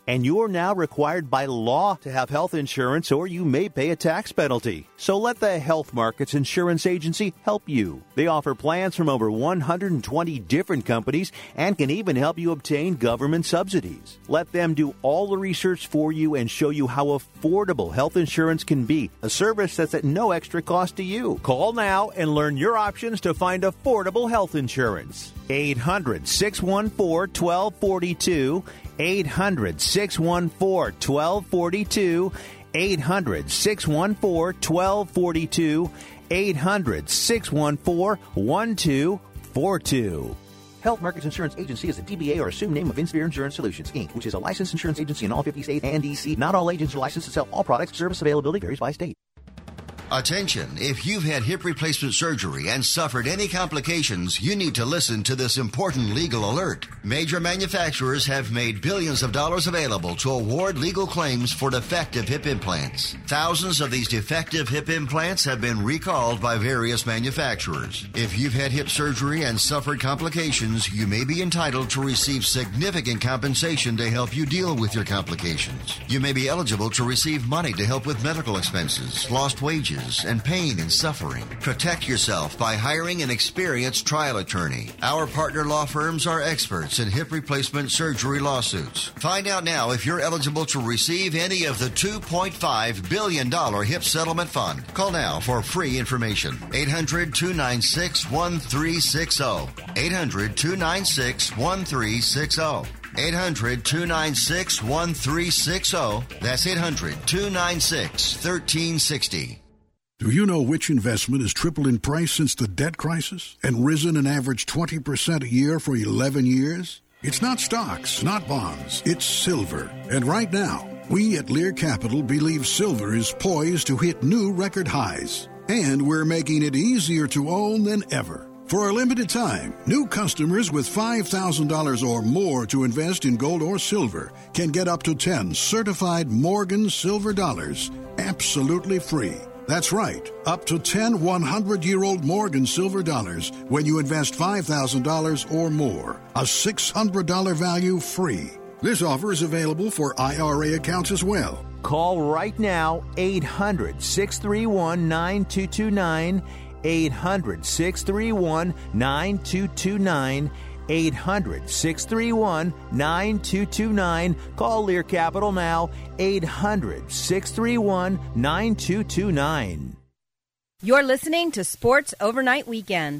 And you're now required by law to have health insurance, or you may pay a tax penalty. So let the Health Markets Insurance Agency help you. They offer plans from over one hundred twenty different companies and can even help you obtain government subsidies. Let them do all the research for you and show you how affordable health insurance can be, a service that's at no extra cost to you. Call now and learn your options to find affordable health insurance. eight hundred, six one four, one two four two. eight hundred, six one four, one two four two. eight hundred, six one four, one two four two. eight hundred, six one four, one two four two. Health Markets Insurance Agency is a D B A or assumed name of Insphere Insurance Solutions, Incorporated, which is a licensed insurance agency in all fifty states and D C. Not all agents are licensed to sell all products. Service availability varies by state. Attention, if you've had hip replacement surgery and suffered any complications, you need to listen to this important legal alert. Major manufacturers have made billions of dollars available to award legal claims for defective hip implants. Thousands of these defective hip implants have been recalled by various manufacturers. If you've had hip surgery and suffered complications, you may be entitled to receive significant compensation to help you deal with your complications. You may be eligible to receive money to help with medical expenses, lost wages, and pain and suffering. Protect yourself by hiring an experienced trial attorney. Our partner law firms are experts in hip replacement surgery lawsuits. Find out now if you're eligible to receive any of the two point five billion dollars hip settlement fund. Call now for free information. eight hundred, two nine six, one three six zero. eight hundred, two nine six, one three six zero. eight hundred, two nine six, one three six zero. That's eight hundred, two nine six, one three six zero. Do you know which investment has tripled in price since the debt crisis and risen an average twenty percent a year for eleven years? It's not stocks, not bonds, it's silver. And right now, we at Lear Capital believe silver is poised to hit new record highs. And we're making it easier to own than ever. For a limited time, new customers with five thousand dollars or more to invest in gold or silver can get up to ten certified Morgan silver dollars absolutely free. That's right, up to ten hundred-year-old Morgan silver dollars when you invest five thousand dollars or more. A six hundred dollars value free. This offer is available for I R A accounts as well. Call right now, eight hundred, six three one, nine two two nine, eight hundred, six three one, nine two two nine, eight hundred, six three one, nine two two nine. Call Lear Capital now, eight hundred, six three one, nine two two nine. You're listening to Sports Overnight Weekend.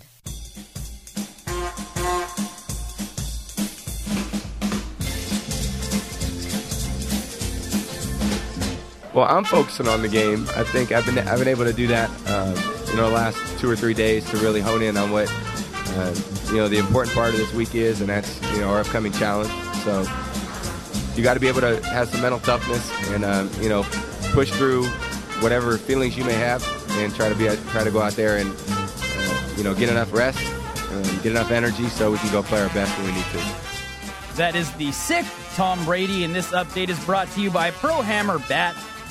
Well, I'm focusing on the game. I think I've been I've been able to do that, uh, you know, the last two or three days to really hone in on what uh, you know the important part of this week is, and that's you know our upcoming challenge. So you got to be able to have some mental toughness and um, you know push through whatever feelings you may have, and try to be try to go out there and uh, you know get enough rest, um, get enough energy, so we can go play our best when we need to. That is the sixth Tom Brady, and this update is brought to you by Pro Hammer Bat.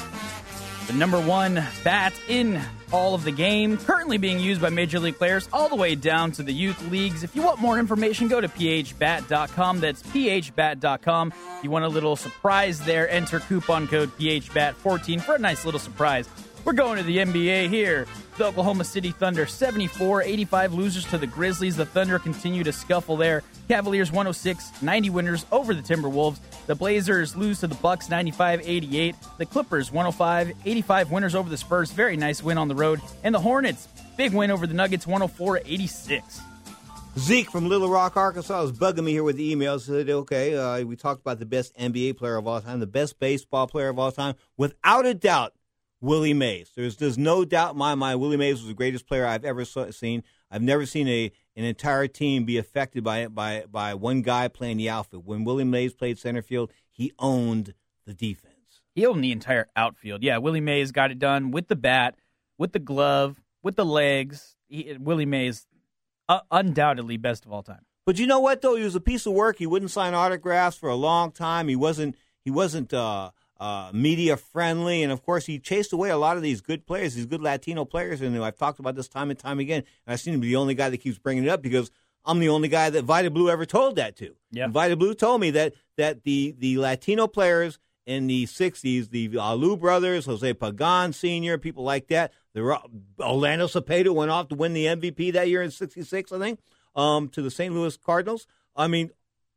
The number one bat in all of the game, currently being used by Major League players all the way down to the youth leagues. If you want more information, go to p h bat dot com. That's p h bat dot com. If you want a little surprise there, enter coupon code P H bat fourteen for a nice little surprise. We're going to the N B A here. The Oklahoma City Thunder seventy-four eighty-five losers to the Grizzlies. The Thunder continue to scuffle there. Cavaliers one oh six ninety winners over the Timberwolves. The Blazers lose to the Bucks ninety-five eighty-eight. The Clippers one oh five eighty-five winners over the Spurs. Very nice win on the road. And the Hornets, big win over the Nuggets one oh four eighty-six. Zeke from Little Rock, Arkansas is bugging me here with the emails. Said, okay, uh, we talked about the best N B A player of all time, the best baseball player of all time. Without a doubt, Willie Mays. There's there's no doubt in my mind Willie Mays was the greatest player I've ever saw, seen. I've never seen a an entire team be affected by by by one guy playing the outfield. When Willie Mays played center field, he owned the defense. He owned the entire outfield. Yeah, Willie Mays got it done with the bat, with the glove, with the legs. He, Willie Mays, uh, undoubtedly best of all time. But you know what, though? He was a piece of work. He wouldn't sign autographs for a long time. He wasn't. He wasn't. Uh, Uh, media friendly, and of course he chased away a lot of these good players, these good Latino players, and I've talked about this time and time again, and I seem to be the only guy that keeps bringing it up because I'm the only guy that Vida Blue ever told that to. Yeah. Vida Blue told me that that the the Latino players in the sixties, the Alou brothers, Jose Pagan Senior, people like that, the Orlando Cepeda went off to win the M V P that year in sixty-six, I think, um, to the Saint Louis Cardinals. I mean,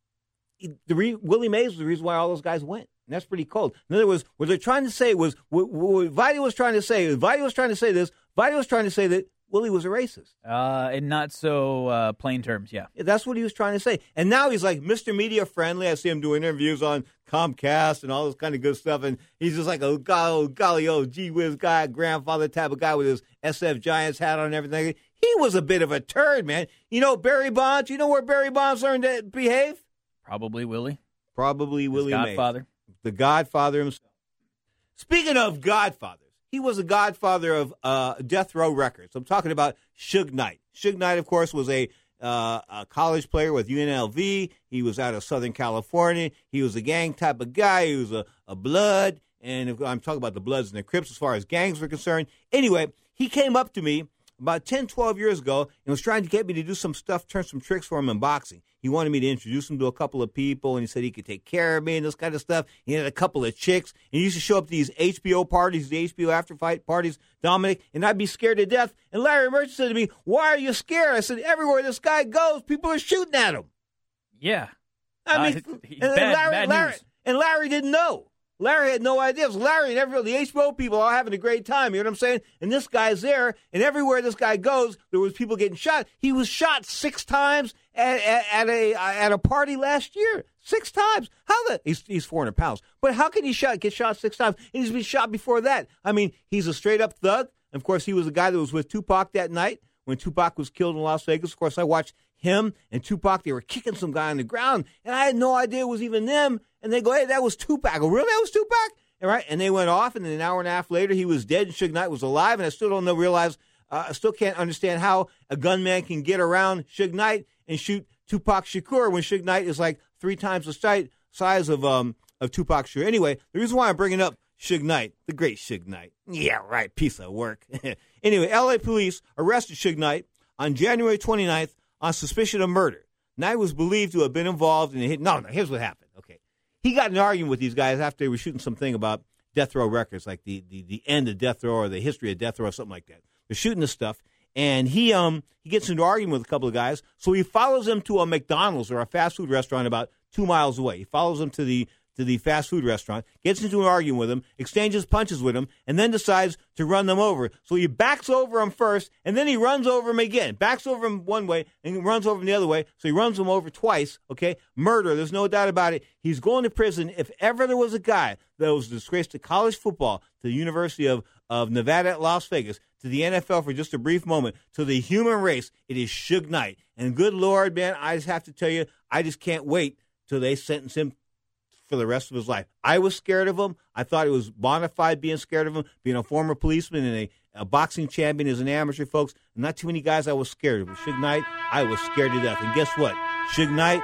the re- Willie Mays was the reason why all those guys went. And that's pretty cold. In other words, what they're trying to say was, what, what Vida was trying to say, Vida was trying to say this, Vida was trying to say that Willie was a racist. Uh, in not so uh, plain terms, yeah. yeah. That's what he was trying to say. And now he's like Mister Media Friendly. I see him doing interviews on Comcast and all this kind of good stuff. And he's just like a golly, golly old gee whiz guy, grandfather type of guy with his S F Giants hat on and everything. He was a bit of a turd, man. You know, Barry Bonds, you know where Barry Bonds learned to behave? Probably Willie. Probably His Willie Mays. Godfather. The Godfather himself. Speaking of Godfathers, he was a godfather of uh, Death Row Records. I'm talking about Suge Knight. Suge Knight, of course, was a, uh, a college player with U N L V. He was out of Southern California. He was a gang type of guy. He was a, a blood. And if I'm talking about the Bloods and the Crips as far as gangs were concerned. Anyway, he came up to me about ten, twelve years ago and was trying to get me to do some stuff, turn some tricks for him in boxing. He wanted me to introduce him to a couple of people, and he said he could take care of me and this kind of stuff. He had a couple of chicks, and he used to show up to these H B O parties, the H B O after-fight parties, Dominic, and I'd be scared to death. And Larry Merchant said to me, why are you scared? I said, everywhere this guy goes, people are shooting at him. Yeah. I mean, uh, and, bad, and, Larry, bad Larry, news. and Larry didn't know. Larry had no idea. It was Larry and every the H B O people are having a great time. You know what I'm saying? And this guy's there, and everywhere this guy goes, there was people getting shot. He was shot six times at, at, at a at a party last year. Six times. How the he's he's four hundred pounds, but how can he shot get shot six times? And he's been shot before that. I mean, he's a straight up thug. Of course, he was the guy that was with Tupac that night when Tupac was killed in Las Vegas. Of course, I watched him and Tupac. They were kicking some guy on the ground, and I had no idea it was even them. And they go, hey, that was Tupac. I go, really? That was Tupac? And, right? And they went off, and then an hour and a half later, he was dead, and Suge Knight was alive. And I still don't know, realize, uh, I still can't understand how a gunman can get around Suge Knight and shoot Tupac Shakur when Suge Knight is like three times the size, size of um of Tupac Shakur. Anyway, the reason why I'm bringing up Suge Knight, the great Suge Knight. Yeah, right, piece of work. Anyway, L A police arrested Suge Knight on January twenty-ninth on suspicion of murder. Knight was believed to have been involved in a hit. No, no, here's what happened. Okay. He got in an argument with these guys after they were shooting something about Death Row Records, like the, the, the end of Death Row or the history of Death Row or something like that. They're shooting this stuff, and he um he gets into an argument with a couple of guys, so he follows them to a McDonald's or a fast food restaurant about two miles away. He follows them to the to the fast food restaurant, gets into an argument with them, exchanges punches with them, and then decides to run them over. So he backs over them first, and then he runs over them again. Backs over them one way, and runs over them the other way. So he runs them over twice, okay? Murder, there's no doubt about it. He's going to prison. If ever there was a guy that was disgraced to college football, to the University of, of Nevada at Las Vegas, to the N F L for just a brief moment, to the human race, it is Suge Knight. And good Lord, man, I just have to tell you, I just can't wait till they sentence him for the rest of his life. I was scared of him. I thought it was bona fide being scared of him, being a former policeman and a, a boxing champion as an amateur, folks. Not too many guys I was scared of. But Suge Knight, I was scared to death. And guess what? Suge Knight,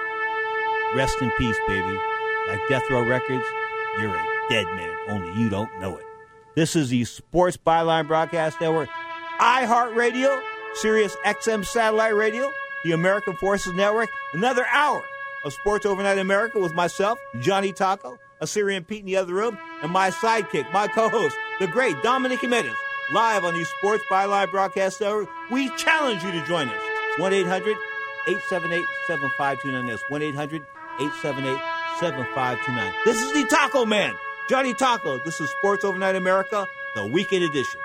rest in peace, baby. Like Death Row Records, you're a dead man. Only you don't know it. This is the Sports Byline Broadcast Network, iHeartRadio, Sirius X M Satellite Radio, the American Forces Network. Another hour of Sports Overnight America with myself, Johnny Taco, Assyrian Pete in the other room, and my sidekick, my co-host, the great Dominic Jimenez, live on the Sports Byline Broadcast Network. We challenge you to join us. one eight hundred eight seven eight seven five two nine. That's one eight hundred eight seven eight seven five two nine. This is the Taco Man, Johnny Taco. This is Sports Overnight America, the weekend edition.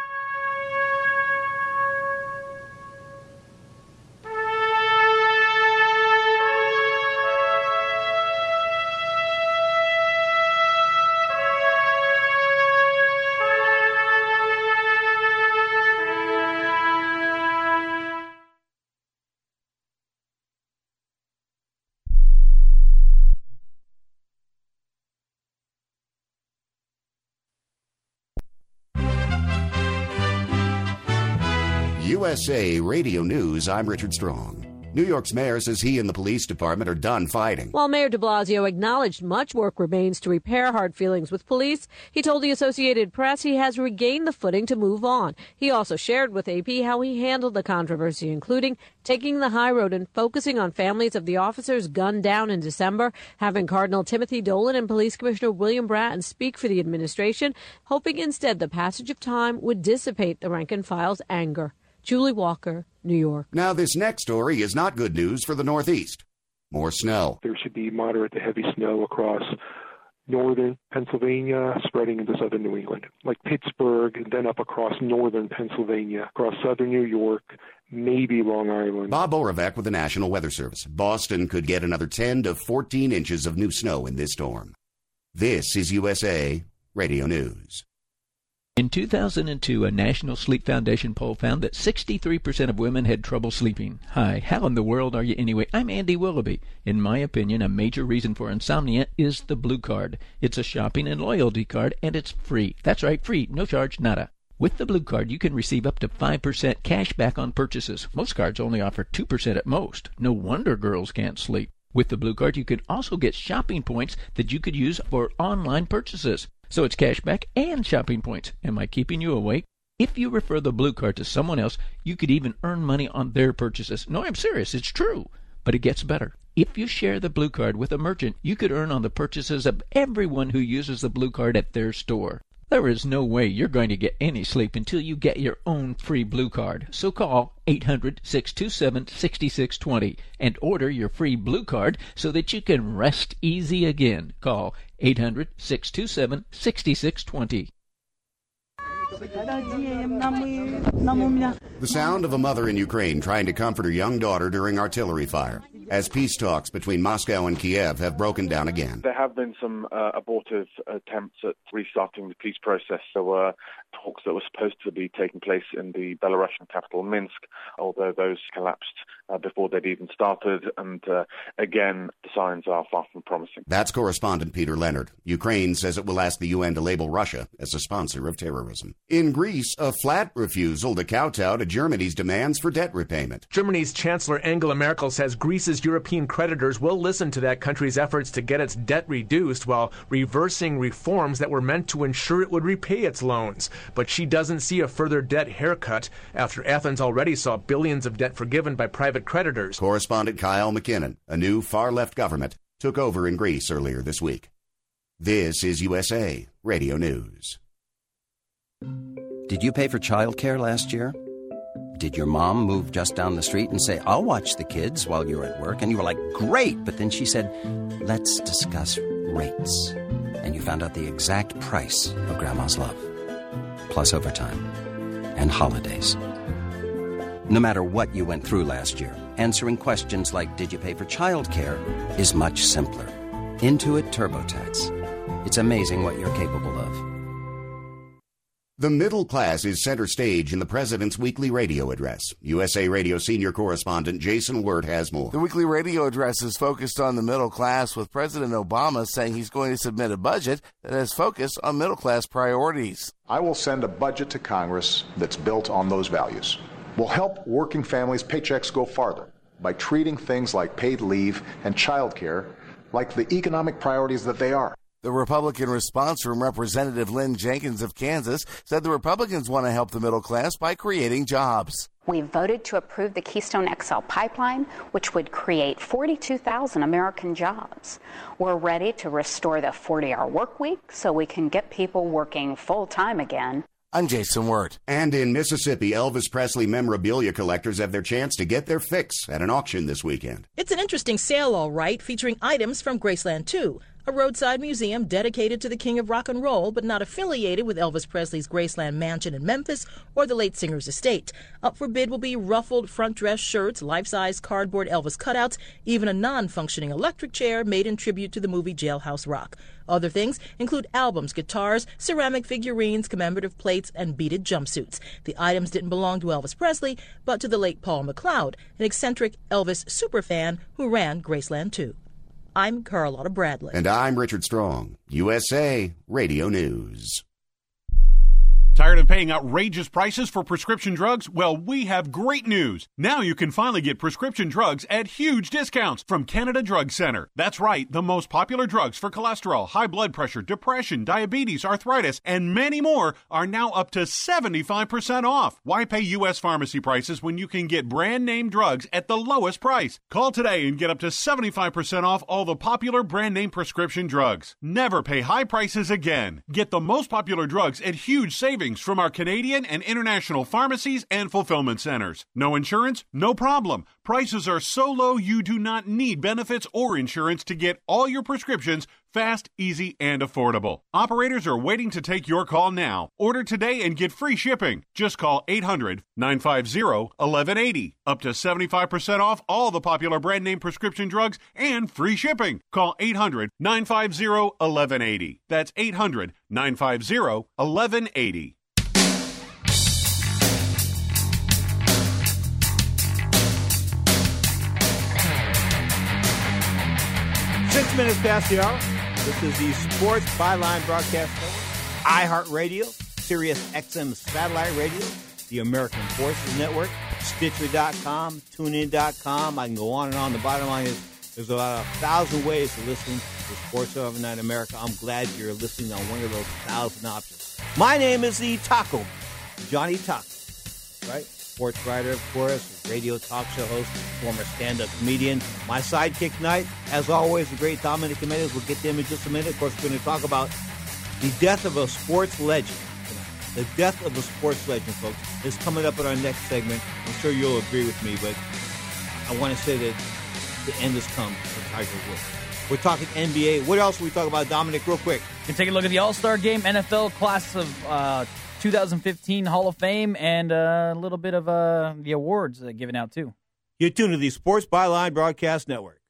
U S A Radio News, I'm Richard Strong. New York's mayor says he and the police department are done fighting. While Mayor de Blasio acknowledged much work remains to repair hard feelings with police, he told the Associated Press he has regained the footing to move on. He also shared with A P how he handled the controversy, including taking the high road and focusing on families of the officers gunned down in December, having Cardinal Timothy Dolan and Police Commissioner William Bratton speak for the administration, hoping instead the passage of time would dissipate the rank-and-file's anger. Julie Walker, New York. Now, this next story is not good news for the Northeast. More snow. There should be moderate to heavy snow across northern Pennsylvania, spreading into southern New England, like Pittsburgh, and then up across northern Pennsylvania, across southern New York, maybe Long Island. Bob Oravec with the National Weather Service. Boston could get another ten to fourteen inches of new snow in this storm. This is U S A Radio News. In two thousand two, a National Sleep Foundation poll found that sixty-three percent of women had trouble sleeping. Hi, how in the world are you anyway? I'm Andy Willoughby. In my opinion, a major reason for insomnia is the Blue Card. It's a shopping and loyalty card, and it's free. That's right, free. No charge, nada. With the Blue Card, you can receive up to five percent cash back on purchases. Most cards only offer two percent at most. No wonder girls can't sleep. With the Blue Card, you can also get shopping points that you could use for online purchases. So it's cash back and shopping points. Am I keeping you awake? If you refer the Blue Card to someone else, you could even earn money on their purchases. No, I'm serious. It's true. But it gets better. If you share the Blue Card with a merchant, you could earn on the purchases of everyone who uses the Blue Card at their store. There is no way you're going to get any sleep until you get your own free Blue Card. So call eight hundred, six two seven, six six two zero and order your free Blue Card so that you can rest easy again. Call eight hundred, six two seven, six six two zero. The sound of a mother in Ukraine trying to comfort her young daughter during artillery fire, as peace talks between Moscow and Kiev have broken down again. There have been some uh, abortive attempts at restarting the peace process. There were talks that were supposed to be taking place in the Belarusian capital, Minsk, although those collapsed uh, before they'd even started. And uh, again, the signs are far from promising. That's correspondent Peter Leonard. Ukraine says it will ask the U N to label Russia as a sponsor of terrorism. In Greece, a flat refusal to kowtow to Germany's demands for debt repayment. Germany's Chancellor Angela Merkel says Greece's European creditors will listen to that country's efforts to get its debt reduced while reversing reforms that were meant to ensure it would repay its loans. But she doesn't see a further debt haircut after Athens already saw billions of debt forgiven by private creditors. Correspondent Kyle McKinnon, a new far-left government, took over in Greece earlier this week. This is U S A Radio News. Did you pay for childcare last year? Did your mom move just down the street and say, I'll watch the kids while you're at work? And you were like, great. But then she said, let's discuss rates. And you found out the exact price of Grandma's love, plus overtime and holidays. No matter what you went through last year, answering questions like, did you pay for childcare, is much simpler. Intuit TurboTax. It's amazing what you're capable of. The middle class is center stage in the president's weekly radio address. U S A Radio senior correspondent Jason Wirt has more. The weekly radio address is focused on the middle class, with President Obama saying he's going to submit a budget that has focus on middle class priorities. I will send a budget to Congress that's built on those values. We'll help working families' paychecks go farther by treating things like paid leave and child care like the economic priorities that they are. The Republican response from Representative Lynn Jenkins of Kansas said the Republicans want to help the middle class by creating jobs. We voted to approve the Keystone X L pipeline, which would create forty-two thousand American jobs. We're ready to restore the forty-hour work week so we can get people working full-time again. I'm Jason Wirt. And in Mississippi, Elvis Presley memorabilia collectors have their chance to get their fix at an auction this weekend. It's an interesting sale, all right, featuring items from Graceland two, a roadside museum dedicated to the king of rock and roll, but not affiliated with Elvis Presley's Graceland mansion in Memphis or the late singer's estate. Up for bid will be ruffled front dress shirts, life-size cardboard Elvis cutouts, even a non-functioning electric chair made in tribute to the movie Jailhouse Rock. Other things include albums, guitars, ceramic figurines, commemorative plates, and beaded jumpsuits. The items didn't belong to Elvis Presley, but to the late Paul McLeod, an eccentric Elvis superfan who ran Graceland two. I'm Carlotta Bradley. And I'm Richard Strong. U S A Radio News. Tired Tired of paying outrageous prices for prescription drugs? Well, we have great news. Now you can finally get prescription drugs at huge discounts from Canada Drug Center. That's right, the most popular drugs for cholesterol, high blood pressure, depression, diabetes, arthritis, and many more are now up to seventy-five percent off. Why pay U S pharmacy prices when you can get brand name drugs at the lowest price? Call today and get up to seventy-five percent off all the popular brand name prescription drugs. Never pay high prices again. Get the most popular drugs at huge savings from our Canadian and international pharmacies and fulfillment centers. No insurance? No problem. Prices are so low you do not need benefits or insurance to get all your prescriptions fast, easy, and affordable. Operators are waiting to take your call now. Order today and get free shipping. Just call eight hundred, nine five zero, one one eight zero. Up to seventy-five percent off all the popular brand name prescription drugs and free shipping. Call eight hundred, nine five zero, one one eight zero. That's eight hundred, nine five zero, one one eight zero. Six minutes past the hour. This is the Sports Byline Broadcast Network, iHeartRadio, Sirius X M Satellite Radio, the American Forces Network, Stitcher dot com, TuneIn dot com. I can go on and on. The bottom line is there's about a thousand ways to listen to Sports Overnight America. I'm glad you're listening on one of those thousand options. My name is the Taco, Johnny Taco, right? Sports writer, of course, radio talk show host, former stand-up comedian. My sidekick tonight, as always, the great Dominic Jimenez. We'll get to him in just a minute. Of course, we're going to talk about the death of a sports legend. The death of a sports legend, folks, is coming up in our next segment. I'm sure you'll agree with me, but I want to say that the end has come for Tiger Woods. We're talking N B A. What else are we talking about, Dominic, real quick? We can take a look at the All-Star Game, N F L class of uh, two thousand fifteen Hall of Fame, and uh, a little bit of uh, the awards uh, given out, too. You're tuned to the Sports Byline Broadcast Network.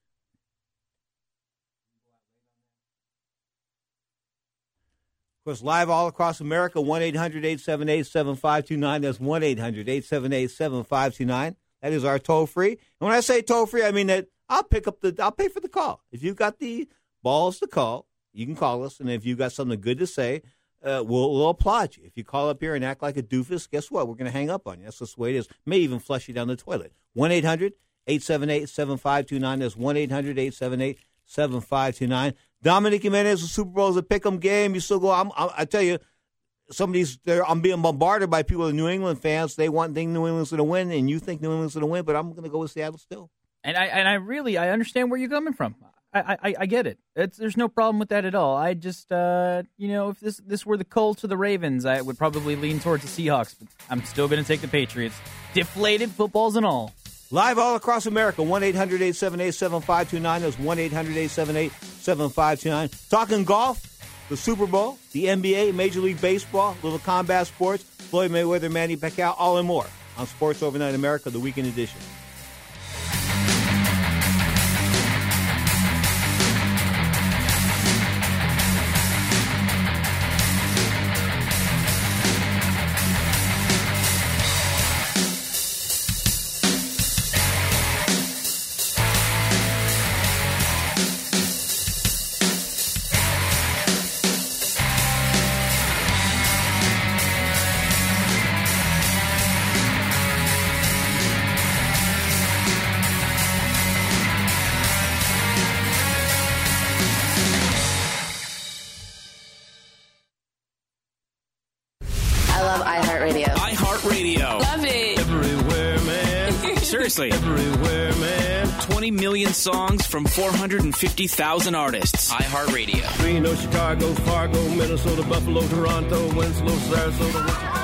Of course, live all across America, one eight hundred, eight seven eight, seven five two nine. That's one eight hundred, eight seven eight, seven five two nine. That is our toll-free. And when I say toll-free, I mean that I'll pick up the, I'll pay for the call. If you've got the balls to call, you can call us. And if you've got something good to say, Uh, we'll, we'll applaud you. If you call up here and act like a doofus, guess what? We're going to hang up on you. That's just the way it is. May even flush you down the toilet. one eight hundred, eight seven eight, seven five two nine. That's one eight hundred, eight seven eight, seven five two nine. Dominic Jimenez, the Super Bowl is a pick-em game. You still go, I'm, I'm, I tell you, some of these, I'm being bombarded by people, the New England fans. They want think New England's going to win, and you think New England's going to win, but I'm going to go with Seattle still. And I and I really, I understand where you're coming from. I, I, I get it. It's, there's no problem with that at all. I just, uh, you know, if this this were the Colts or the Ravens, I would probably lean towards the Seahawks. But I'm still going to take the Patriots. Deflated footballs and all. Live all across America, one eight hundred, eight seven eight, seven five two nine. That's one eight hundred, eight seven eight, seven five two nine. Talking golf, the Super Bowl, the N B A, Major League Baseball, little combat sports, Floyd Mayweather, Manny Pacquiao, all and more on Sports Overnight America, the weekend edition. Everywhere, man. twenty million songs from four hundred fifty thousand artists. iHeartRadio. Reno, Chicago, Fargo, Minnesota, Buffalo, Toronto, Winslow, Sarasota.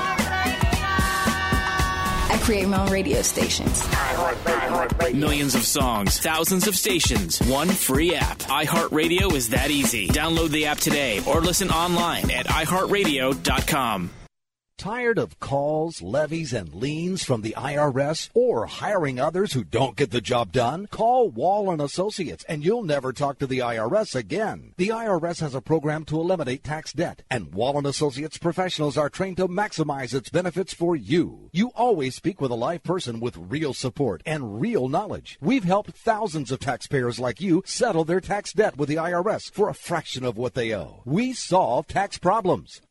I create my own radio stations. Millions of songs, thousands of stations, one free app. iHeartRadio is that easy. Download the app today or listen online at i heart radio dot com. Tired of calls, levies, and liens from the I R S or hiring others who don't get the job done? Call Wall and Associates and you'll never talk to the I R S again. The I R S has a program to eliminate tax debt, and Wall and Associates professionals are trained to maximize its benefits for you. You always speak with a live person with real support and real knowledge. We've helped thousands of taxpayers like you settle their tax debt with the I R S for a fraction of what they owe. We solve tax problems.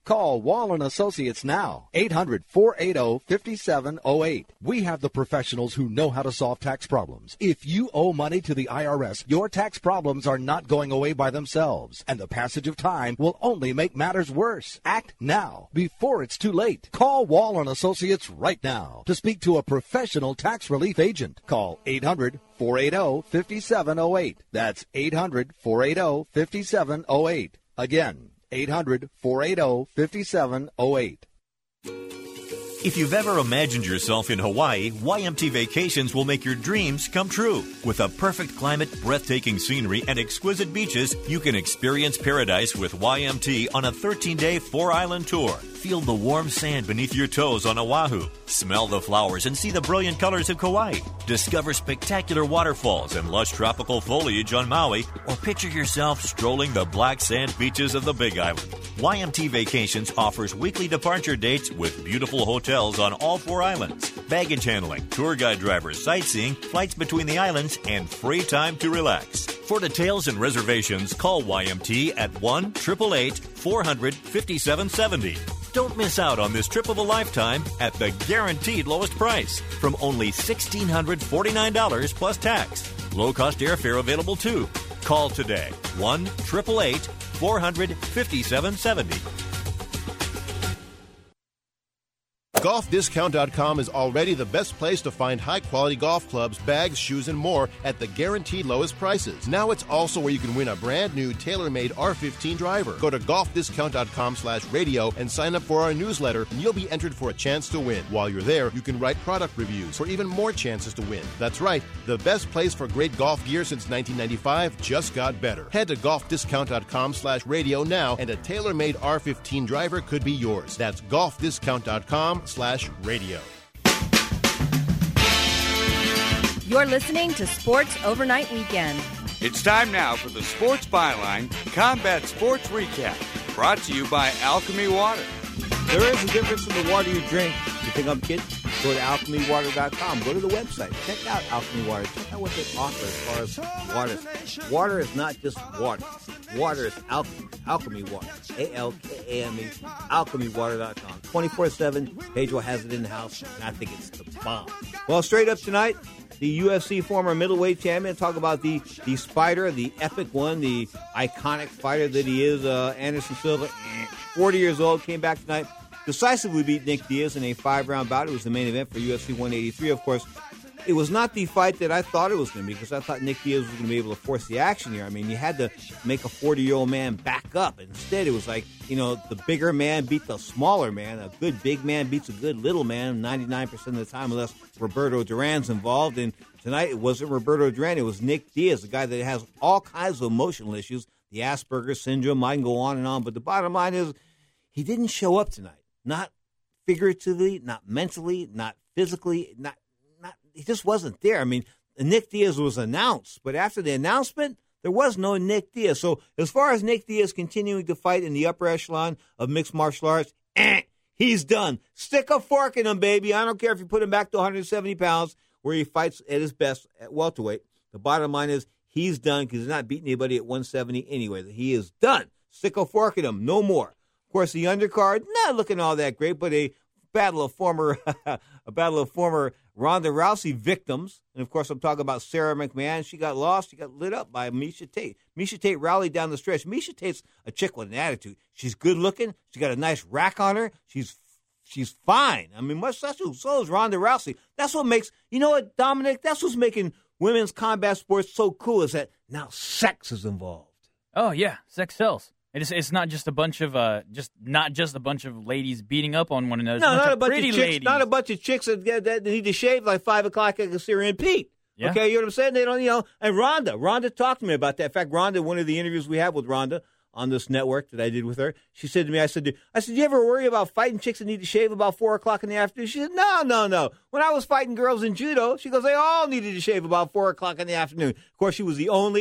Call Wall and Associates now, eight hundred, four eight zero, five seven zero eight. We have the professionals who know how to solve tax problems. If you owe money to the I R S, your tax problems are not going away by themselves, and the passage of time will only make matters worse. Act now, before it's too late. Call Wall and Associates right now to speak to a professional tax relief agent. Call eight hundred, four eight zero, five seven zero eight. That's eight hundred, four eight zero, five seven zero eight. Again, eight hundred, four eight zero, five seven zero eight. If you've ever imagined yourself in Hawaii, Y M T Vacations will make your dreams come true. With a perfect climate, breathtaking scenery, and exquisite beaches, you can experience paradise with Y M T on a thirteen-day four-island tour. Feel the warm sand beneath your toes on Oahu. Smell the flowers and see the brilliant colors of Kauai. Discover spectacular waterfalls and lush tropical foliage on Maui, or picture yourself strolling the black sand beaches of the Big Island. Y M T Vacations offers weekly departure dates with beautiful hotels on all four islands, baggage handling, tour guide drivers, sightseeing, flights between the islands, and free time to relax. For details and reservations, call Y M T at one, eight eight eight, four hundred, fifty-seven seventy. Don't miss out on this trip of a lifetime at the guaranteed lowest price from only one thousand six hundred forty-nine dollars plus tax. Low-cost airfare available too. Call today, one, eight eight eight, four hundred, fifty-seven seventy. golf discount dot com is already the best place to find high-quality golf clubs, bags, shoes, and more at the guaranteed lowest prices. Now it's also where you can win a brand-new tailor-made R fifteen driver. Go to golf discount dot com slash radio and sign up for our newsletter, and you'll be entered for a chance to win. While you're there, you can write product reviews for even more chances to win. That's right, the best place for great golf gear since nineteen ninety-five just got better. Head to golf discount dot com slash radio now, and a tailor-made R fifteen driver could be yours. That's golf discount dot com slash radio. You're listening to Sports Overnight Weekend. It's time now for the Sports Byline Combat Sports Recap, brought to you by Alchemy Water. There is a difference in the water you drink. You think I'm kidding? Go to alchemy water dot com. Go to the website. Check out Alchemy Water. Check out what they offer as far as water. Water is not just water. Water is alchemy. Alchemy Water. A L K A M E. alchemy water dot com. twenty-four seven. Pedro has it in the house, and I think it's the bomb. Well, straight up tonight, the U F C former middleweight champion. Talk about the, the spider, the epic one, the iconic fighter that he is, uh, Anderson Silva. forty years old, came back tonight. Decisively beat Nick Diaz in a five-round bout. It was the main event for U F C one eighty-three, of course. It was not the fight that I thought it was going to be, because I thought Nick Diaz was going to be able to force the action here. I mean, you had to make a forty-year-old man back up. Instead, it was like, you know, the bigger man beat the smaller man. A good big man beats a good little man ninety-nine percent of the time, unless Roberto Duran's involved. And tonight, it wasn't Roberto Duran. It was Nick Diaz, a guy that has all kinds of emotional issues, the Asperger's syndrome. I can go on and on. But the bottom line is, he didn't show up tonight. Not figuratively, not mentally, not physically, not not. He just wasn't there. I mean, Nick Diaz was announced, but after the announcement, there was no Nick Diaz. So as far as Nick Diaz continuing to fight in the upper echelon of mixed martial arts, eh, he's done. Stick a fork in him, baby. I don't care if you put him back to one hundred seventy pounds, where he fights at his best at welterweight. The bottom line is he's done, because he's not beating anybody at one seventy anyway. He is done. Stick a fork in him. No more. Of course, the undercard, not looking all that great, but a battle of former, a battle of former Ronda Rousey victims. And of course, I'm talking about Sarah McMahon. She got lost. She got lit up by Miesha Tate. Miesha Tate rallied down the stretch. Miesha Tate's a chick with an attitude. She's good looking. She got a nice rack on her. She's she's fine. I mean, much less so is Ronda Rousey. That's what makes, you know what, Dominic? That's what's making women's combat sports so cool, is that now sex is involved. Oh yeah, sex sells. It's it's not just a bunch of uh just not just a bunch of ladies beating up on one another. No, it's not a a bunch pretty of chicks. ladies. Not a bunch of chicks that, that, that need to shave like five o'clock like a Syrian Pete. Yeah. Okay, you know what I'm saying? They don't, you know. And Rhonda, Rhonda talked to me about that. In fact, Rhonda, one of the interviews we have with Rhonda on this network that I did with her, she said to me, I said, I said, do you ever worry about fighting chicks that need to shave about four o'clock in the afternoon? She said, no, no, no. When I was fighting girls in judo, she goes, they all needed to shave about four o'clock in the afternoon. Of course, she was the only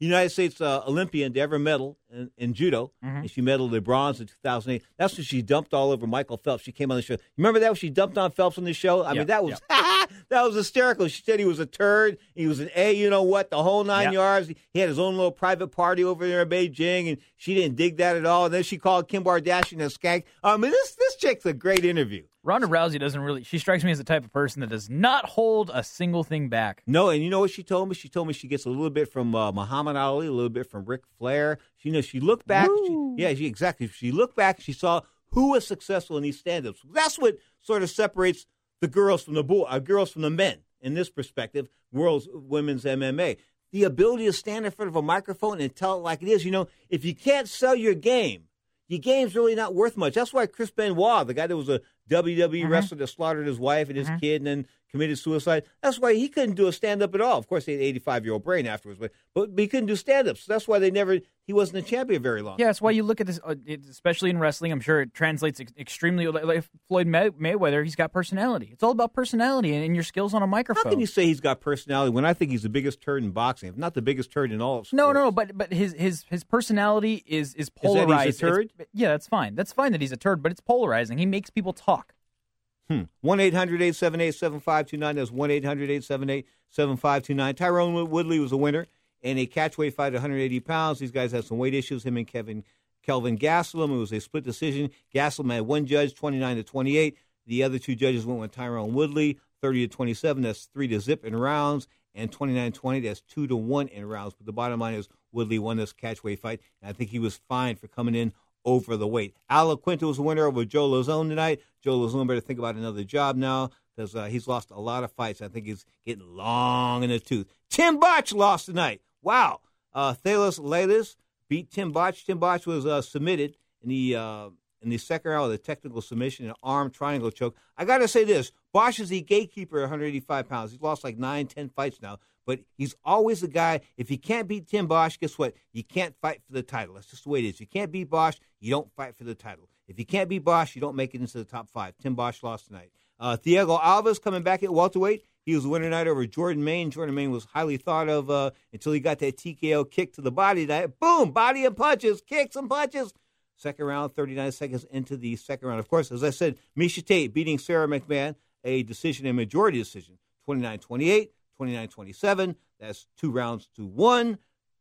United States uh, Olympian to ever medal in, in judo, mm-hmm. and she medaled in bronze in two thousand eight. That's when she dumped all over Michael Phelps. She came on the show. You remember that when she dumped on Phelps on the show? I yeah, mean, that was yeah. that was hysterical. She said he was a turd. He was an A, you know what, the whole nine yeah. yards. He had his own little private party over there in Beijing, and she didn't dig that at all. And then she called Kim Kardashian a skank. I mean, this this chick's a great interview. Ronda Rousey doesn't really, she strikes me as the type of person that does not hold a single thing back. No, and you know what she told me? She told me she gets a little bit from uh, Muhammad Ali, a little bit from Ric Flair. She, you know, she looked back. She, yeah, she, exactly. She looked back, she saw who was successful in these stand-ups. That's what sort of separates the girls from the boy, uh, girls from the men in this perspective, world's women's M M A. The ability to stand in front of a microphone and tell it like it is. You know, if you can't sell your game, your game's really not worth much. That's why Chris Benoit, the guy that was a W W E mm-hmm. wrestler that slaughtered his wife and his mm-hmm. kid and then committed suicide, that's why he couldn't do a stand-up at all. Of course, he had an eighty-five-year-old brain afterwards, but, but he couldn't do stand-ups. So that's why they never he wasn't a champion very long. Yeah, that's why you look at this, uh, it, especially in wrestling. I'm sure it translates ex- extremely. Like Floyd May- Mayweather, he's got personality. It's all about personality and, and your skills on a microphone. How can you say he's got personality when I think he's the biggest turd in boxing, if not the biggest turd in all of sports? No, no, but but his his his personality is is polarized. Is that he's a turd? It's, yeah, that's fine. That's fine that he's a turd, but it's polarizing. He makes people talk. Hmm. one eight hundred eight seven eight seven five two nine. That's one eight hundred eight seven eight seven five two nine. Tyrone Woodley was a winner in a catchweight fight at one hundred eighty pounds. These guys had some weight issues, him and Kevin Kelvin Gastelum. It was a split decision. Gastelum had one judge, twenty-nine to twenty-eight. The other two judges went with Tyrone Woodley, thirty to twenty-seven. That's three to zip in rounds. And twenty-nine twenty, that's two to one in rounds. But the bottom line is Woodley won this catchweight fight, and I think he was fined for coming in over the weight. Al Quinto was the winner over Joe Lazone tonight. Joe Lazone better think about another job now because uh, he's lost a lot of fights. I think he's getting long in the tooth. Tim Boetsch lost tonight. Wow. Uh, Thales Leilis beat Tim Boetsch. Tim Boetsch was uh, submitted in the uh, in the second round with a technical submission, an arm triangle choke. I got to say this. Boetsch is the gatekeeper at one hundred eighty-five pounds. He's lost like nine, ten fights now. But he's always the guy, if you can't beat Tim Boetsch, guess what? You can't fight for the title. That's just the way it is. If you can't beat Boetsch, you don't fight for the title. If you can't beat Boetsch, you don't make it into the top five. Tim Boetsch lost tonight. Uh, Thiago Alves coming back at welterweight. He was the winner tonight over Jordan Maine. Jordan Maine was highly thought of uh, until he got that T K O kick to the body tonight. Boom! Body and punches. Kicks and punches. Second round, thirty-nine seconds into the second round. Of course, as I said, Miesha Tate beating Sarah McMahon, a decision, a majority decision, twenty-nine twenty-eight, twenty-nine twenty-seven. That's two rounds to one.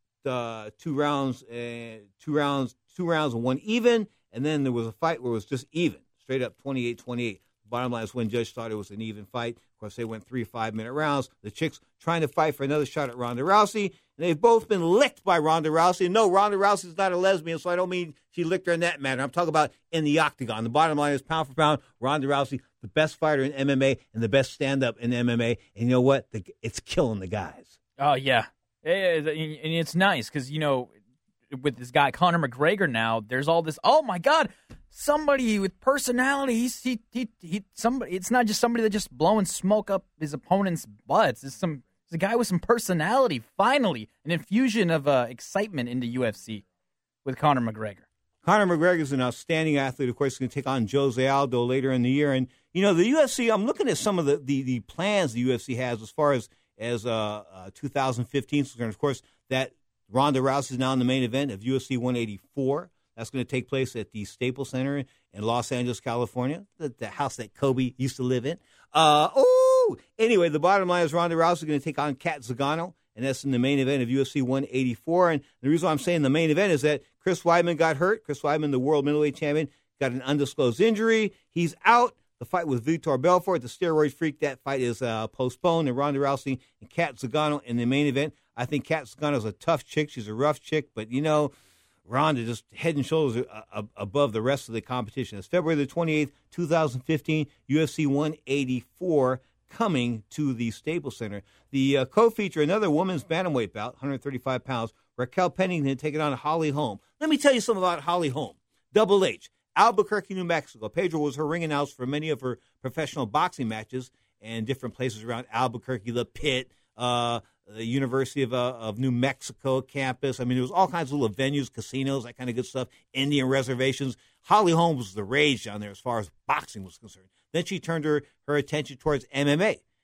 Uh, two rounds, uh, two rounds, two rounds and one even. And then there was a fight where it was just even, straight up twenty-eight twenty-eight. Bottom line is when Judge thought it was an even fight. Of course, they went three five-minute rounds. The chicks trying to fight for another shot at Ronda Rousey. And they've both been licked by Ronda Rousey. No, Ronda Rousey's not a lesbian, so I don't mean she licked her in that manner. I'm talking about in the octagon. The bottom line is pound for pound, Ronda Rousey, the best fighter in M M A and the best stand-up in M M A. And you know what? The, it's killing the guys. Oh, yeah. And it's nice because, you know, with this guy, Conor McGregor now, there's all this, oh, my God, somebody with personality. He's, he, he, he, somebody. It's not just somebody that just blowing smoke up his opponent's butts. It's, some, it's a guy with some personality, finally, an infusion of uh, excitement into U F C with Conor McGregor. Conor McGregor is an outstanding athlete. Of course, he's going to take on Jose Aldo later in the year. And, you know, the U F C, I'm looking at some of the, the, the plans the U F C has as far as as uh, uh, two thousand fifteen is concerned. Of course, that Ronda Rousey is now in the main event of U F C one eighty-four. That's going to take place at the Staples Center in Los Angeles, California, the, the house that Kobe used to live in. Uh, oh, anyway, the bottom line is Ronda Rousey is going to take on Kat Zingano, and that's in the main event of U F C one eighty-four. And the reason why I'm saying the main event is that Chris Weidman got hurt. Chris Weidman, the world middleweight champion, got an undisclosed injury. He's out. The fight with Vitor Belfort, the steroid freak, that fight is uh, postponed. And Ronda Rousey and Kat Zingano in the main event. I think Kat Zingano is a tough chick. She's a rough chick. But, you know, Ronda just head and shoulders above the rest of the competition. It's February the twenty-eighth, twenty fifteen, U F C one eighty-four coming to the Staples Center. The uh, co-feature, another women's bantamweight bout, one hundred thirty-five pounds, Raquel Pennington taking on Holly Holm. Let me tell you something about Holly Holm. Double H. Albuquerque, New Mexico. Pedro was her ring announcer for many of her professional boxing matches and different places around Albuquerque, the Pit, uh, the University of, uh, of New Mexico campus. I mean, there was all kinds of little venues, casinos, that kind of good stuff, Indian reservations. Holly Holm was the rage down there as far as boxing was concerned. Then she turned her, her attention towards M M A.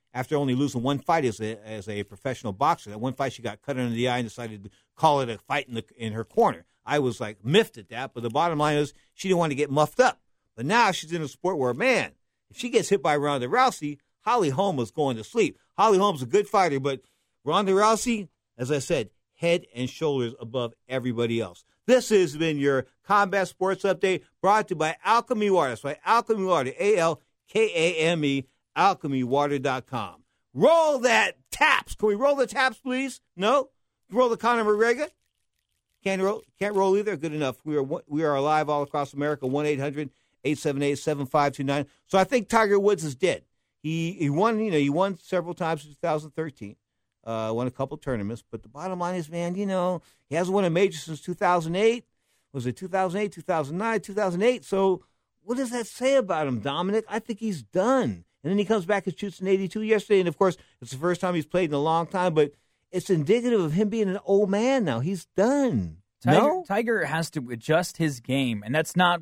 after only losing one fight as a, as a professional boxer. That one fight she got cut under the eye and decided to call it a fight in, the, in her corner. I was like miffed at that, but the bottom line is she didn't want to get muffed up. But now she's in a sport where, man, if she gets hit by Ronda Rousey, Holly Holm is going to sleep. Holly Holm's a good fighter, but Ronda Rousey, as I said, head and shoulders above everybody else. This has been your Combat Sports Update brought to you by Alchemy Water. That's right, Alchemy Water, A L K A M E, alchemy water dot com. Roll that taps. Can we roll the taps, please? No? Roll the Conor McGregor? Can't roll, can't roll either? Good enough. We are we are alive all across America, one eight hundred eight seven eight seven five two nine. So I think Tiger Woods is dead. He he won, you know, he won several times in two thousand thirteen. Uh, won a couple tournaments, but the bottom line is, man, you know, he hasn't won a major since two thousand eight. Was it two thousand eight, two thousand nine, two thousand eight? So what does that say about him, Dominic? I think he's done. And then he comes back and shoots an eighty-two yesterday, and, of course, it's the first time he's played in a long time, but it's indicative of him being an old man now. He's done. Tiger, no? Tiger has to adjust his game, and that's not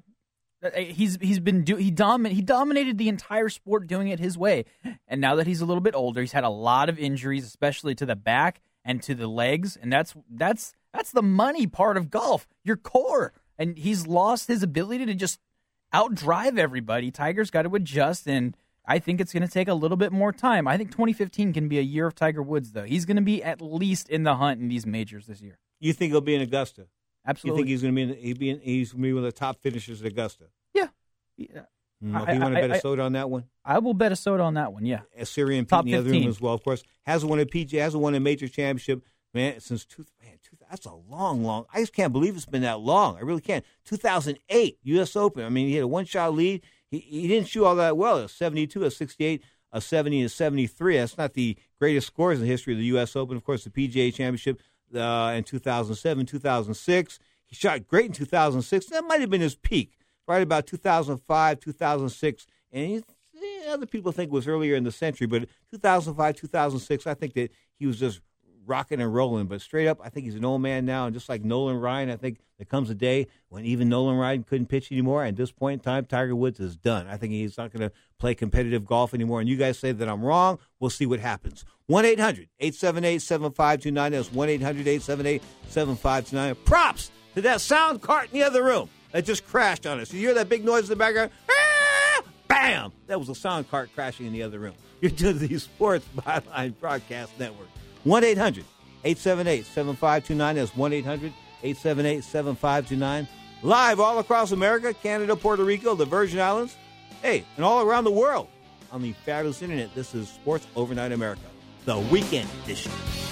he's he's been do he domin he dominated the entire sport doing it his way. And now that he's a little bit older, he's had a lot of injuries, especially to the back and to the legs, and that's that's that's the money part of golf, your core. And he's lost his ability to just outdrive everybody. Tiger's got to adjust, and I think it's going to take a little bit more time. I think twenty fifteen can be a year of Tiger Woods, though. He's going to be at least in the hunt in these majors this year. You think he'll be in Augusta? Absolutely. You think he's going to be in, he'll be in, he's going to be one of the top finishers at Augusta? Yeah. yeah. Mm, okay, you want to bet a soda on that one? I will bet a soda on that one, yeah. Syrian Pete in the other room as well, of course. Hasn't won a P G A, hasn't won a major championship, man, since two, man, two, that's a long, long, I just can't believe it's been that long. I really can't. two thousand eight, U S Open. I mean, he had a one-shot lead. He, he didn't shoot all that well. A seventy-two, a sixty-eight, a seventy, and a seventy-three. That's not the greatest scores in the history of the U S Open. Of course, the P G A Championship uh, in two thousand seven, two thousand six. He shot great in two thousand six. That might have been his peak, right about two thousand five, two thousand six. And he, eh, other people think it was earlier in the century, but two thousand five, two thousand six, I think that he was just rocking and rolling. But straight up, I think he's an old man now. And just like Nolan Ryan, I think there comes a day when even Nolan Ryan couldn't pitch anymore. And at this point in time, Tiger Woods is done. I think he's not going to play competitive golf anymore. And you guys say that I'm wrong. We'll see what happens. one eight hundred eight seven eight seven five two nine. That's one eight hundred eight seven eight seven five two nine. Props to that sound cart in the other room that just crashed on us. You hear that big noise in the background? Ah! Bam! That was a sound cart crashing in the other room. You're to the Sports Byline Broadcast Network. one eight hundred eight seven eight seven five two nine. That's one eight hundred eight seven eight seven five two nine. Live all across America, Canada, Puerto Rico, the Virgin Islands, hey, and all around the world on the fabulous internet. This is Sports Overnight America, the weekend edition.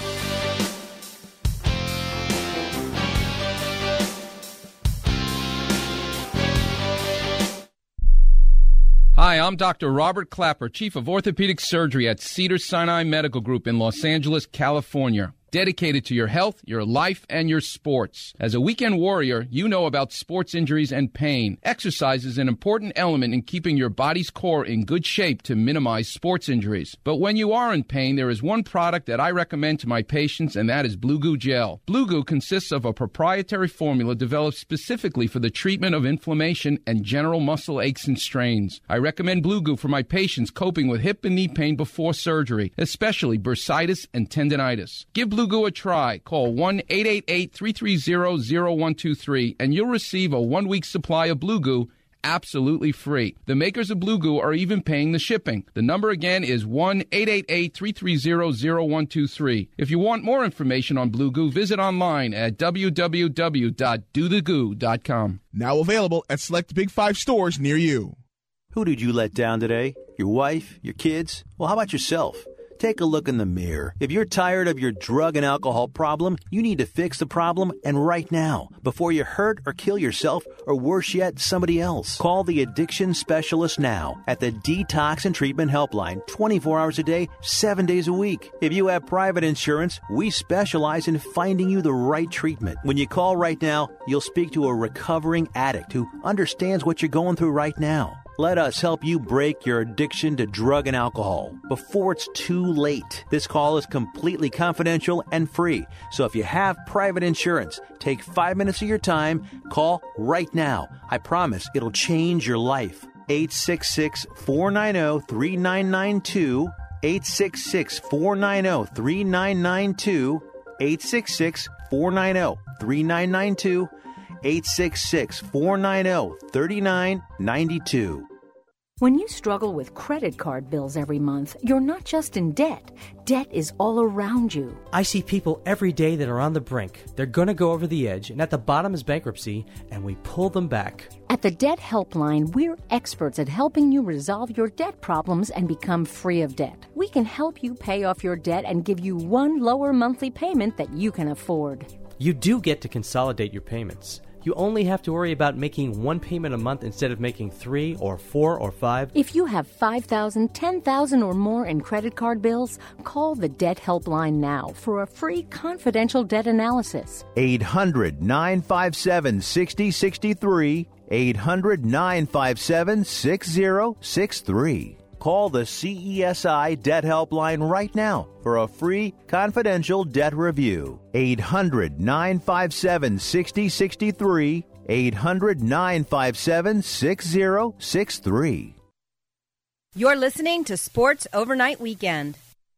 Hi, I'm Doctor Robert Clapper, Chief of Orthopedic Surgery at Cedars-Sinai Medical Group in Los Angeles, California. Dedicated to your health, your life, and your sports. As a weekend warrior, you know about sports injuries and pain. Exercise is an important element in keeping your body's core in good shape to minimize sports injuries. But when you are in pain, there is one product that I recommend to my patients, and that is Blue Goo Gel. Blue Goo consists of a proprietary formula developed specifically for the treatment of inflammation and general muscle aches and strains. I recommend Blue Goo for my patients coping with hip and knee pain before surgery, especially bursitis and tendinitis. Give Blue Blue Goo a try. Call one eight eight eight, three three zero, zero one two three and you'll receive a one-week supply of Blue Goo absolutely free. The makers of Blue Goo are even paying the shipping. The number again is one eight eight eight, three three zero, zero one two three. If you want more information on Blue Goo, visit online at w w w dot do the goo dot com. Now available at select Big Five stores near you. Who did you let down today? Your wife? Your kids? Well, how about yourself? Take a look in the mirror. If you're tired of your drug and alcohol problem, you need to fix the problem, and right now, before you hurt or kill yourself, or worse yet, somebody else. Call the addiction specialist now at the Detox and Treatment Helpline, twenty-four hours a day, seven days a week. If you have private insurance, we specialize in finding you the right treatment. When you call right now, you'll speak to a recovering addict who understands what you're going through right now. Let us help you break your addiction to drug and alcohol before it's too late. This call is completely confidential and free. So if you have private insurance, take five minutes of your time. Call right now. I promise it'll change your life. eight six six, four nine zero, three nine nine two. eight six six, four nine zero, three nine nine two, eight six six, four nine zero, three nine nine two, eight six six, four nine zero, three nine nine two. When you struggle with credit card bills every month, you're not just in debt. Debt is all around you. I see people every day that are on the brink. They're going to go over the edge, and at the bottom is bankruptcy, and we pull them back. At the Debt Helpline, we're experts at helping you resolve your debt problems and become free of debt. We can help you pay off your debt and give you one lower monthly payment that you can afford. You do get to consolidate your payments. You only have to worry about making one payment a month instead of making three or four or five. If you have five thousand dollars, ten thousand dollars or more in credit card bills, call the Debt Helpline now for a free confidential debt analysis. eight hundred, nine five seven, six zero six three. eight hundred, nine five seven, six zero six three. Call the C E S I Debt Helpline right now for a free confidential debt review. eight hundred, nine five seven, six zero six three. eight hundred, nine five seven, six zero six three. You're listening to Sports Overnight Weekend.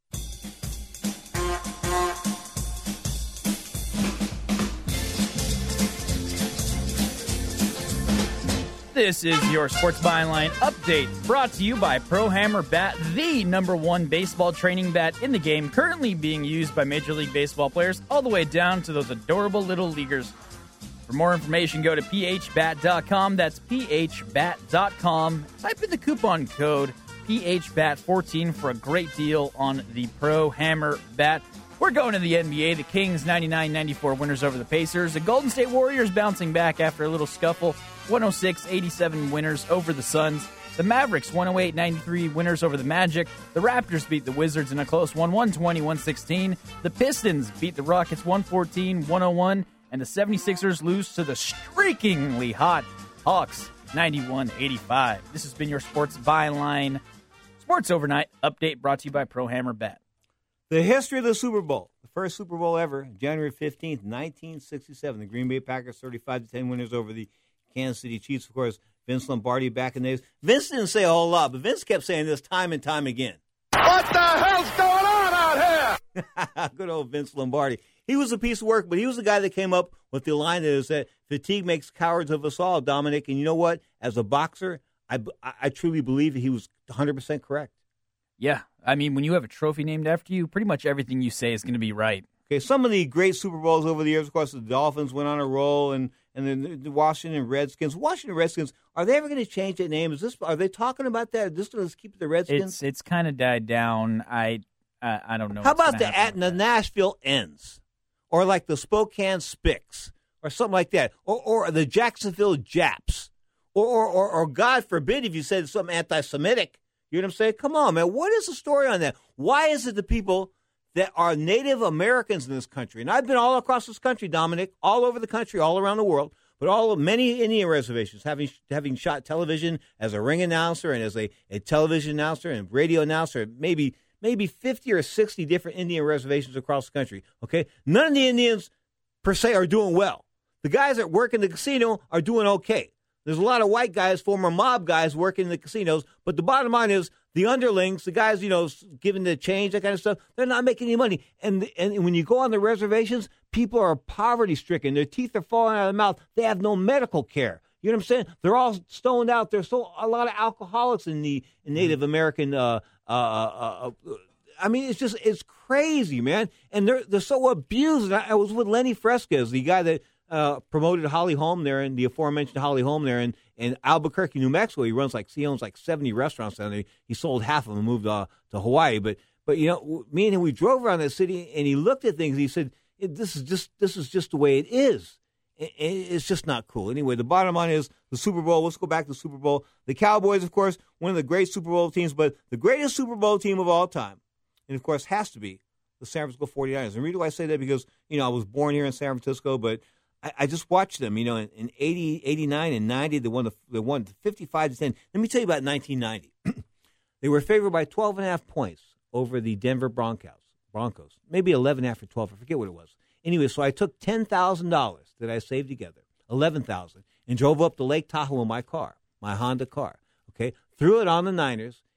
This is your Sports Byline update, brought to you by Pro Hammer Bat, the number one baseball training bat in the game, currently being used by Major League Baseball players all the way down to those adorable little leaguers. For more information, go to p h bat dot com. That's p h bat dot com. Type in the coupon code P H bat fourteen for a great deal on the Pro Hammer Bat. We're going to the N B A. The Kings ninety-nine ninety-four winners over the Pacers. The Golden State Warriors bouncing back after a little scuffle. one oh six eighty-seven winners over the Suns. The Mavericks one oh eight ninety-three winners over the Magic. The Raptors beat the Wizards in a close one, one twenty, one sixteen. The Pistons beat the Rockets one fourteen, one oh one. And the seventy-sixers lose to the streakingly hot Hawks ninety-one eighty-five. This has been your Sports Byline Sports Overnight update, brought to you by Pro Hammer Bat. The history of the Super Bowl. The first Super Bowl ever, January fifteenth, nineteen sixty-seven. The Green Bay Packers thirty-five to ten winners over the Kansas City Chiefs. Of course, Vince Lombardi back in the days. Vince didn't say a whole lot, but Vince kept saying this time and time again. What the hell's going on out here? Good old Vince Lombardi. He was a piece of work, but he was the guy that came up with the line that is that fatigue makes cowards of us all, Dominic. And you know what? As a boxer, I, I truly believe that he was one hundred percent correct. Yeah. I mean, when you have a trophy named after you, pretty much everything you say is going to be right. Okay, some of the great Super Bowls over the years, of course, the Dolphins went on a roll, and and then the Washington Redskins. Washington Redskins, are they ever going to change that name? Is this? Are they talking about that? Are they just going to keep the Redskins? It's it's kind of died down. I uh, I don't know. How about the at the Nashville Ends, or like the Spokane Spicks, or something like that, or or the Jacksonville Japs, or or or, or God forbid if you said something anti-Semitic. You know what I'm saying? Come on, man. What is the story on that? Why is it the people that are Native Americans in this country, and I've been all across this country, Dominic, all over the country, all around the world, but all of many Indian reservations, having having shot television as a ring announcer and as a, a television announcer and radio announcer, maybe maybe fifty or sixty different Indian reservations across the country, okay? None of the Indians, per se, are doing well. The guys that work in the casino are doing okay. There's a lot of white guys, former mob guys, working in the casinos, but the bottom line is the underlings, the guys, you know, giving the change, that kind of stuff, they're not making any money. And and when you go on the reservations, people are poverty-stricken. Their teeth are falling out of their mouth. They have no medical care. You know what I'm saying? They're all stoned out. There's so a lot of alcoholics in the in Native American. Uh, uh, uh, uh, I mean, it's just it's crazy, man. And they're they're so abused. I, I was with Lenny Fresquez, the guy that uh, promoted Holly Holm there, and the aforementioned Holly Holm there in, in Albuquerque, New Mexico. He runs like he owns like seventy restaurants down there. He sold half of them and moved uh, to Hawaii. But but you know, me and him, we drove around that city, and he looked at things. And he said, "This is just this is just the way it is." It's just not cool. Anyway, the bottom line is the Super Bowl. Let's go back to the Super Bowl. The Cowboys, of course, one of the great Super Bowl teams, but the greatest Super Bowl team of all time, and of course, has to be the San Francisco forty-niners. And the reason why I say that because, you know, I was born here in San Francisco, but I, I just watched them, you know, in, in eighty, eighty-nine, and ninety, they won, the, they won fifty-five to ten. Let me tell you about nineteen ninety. They were favored by twelve and a half points over the Denver Broncos. Broncos. Maybe eleven after twelve. I forget what it was. Anyway, so I took ten thousand dollars that I saved together, eleven thousand dollars, and drove up to Lake Tahoe in my car, my Honda car, okay? Threw it on the Niners,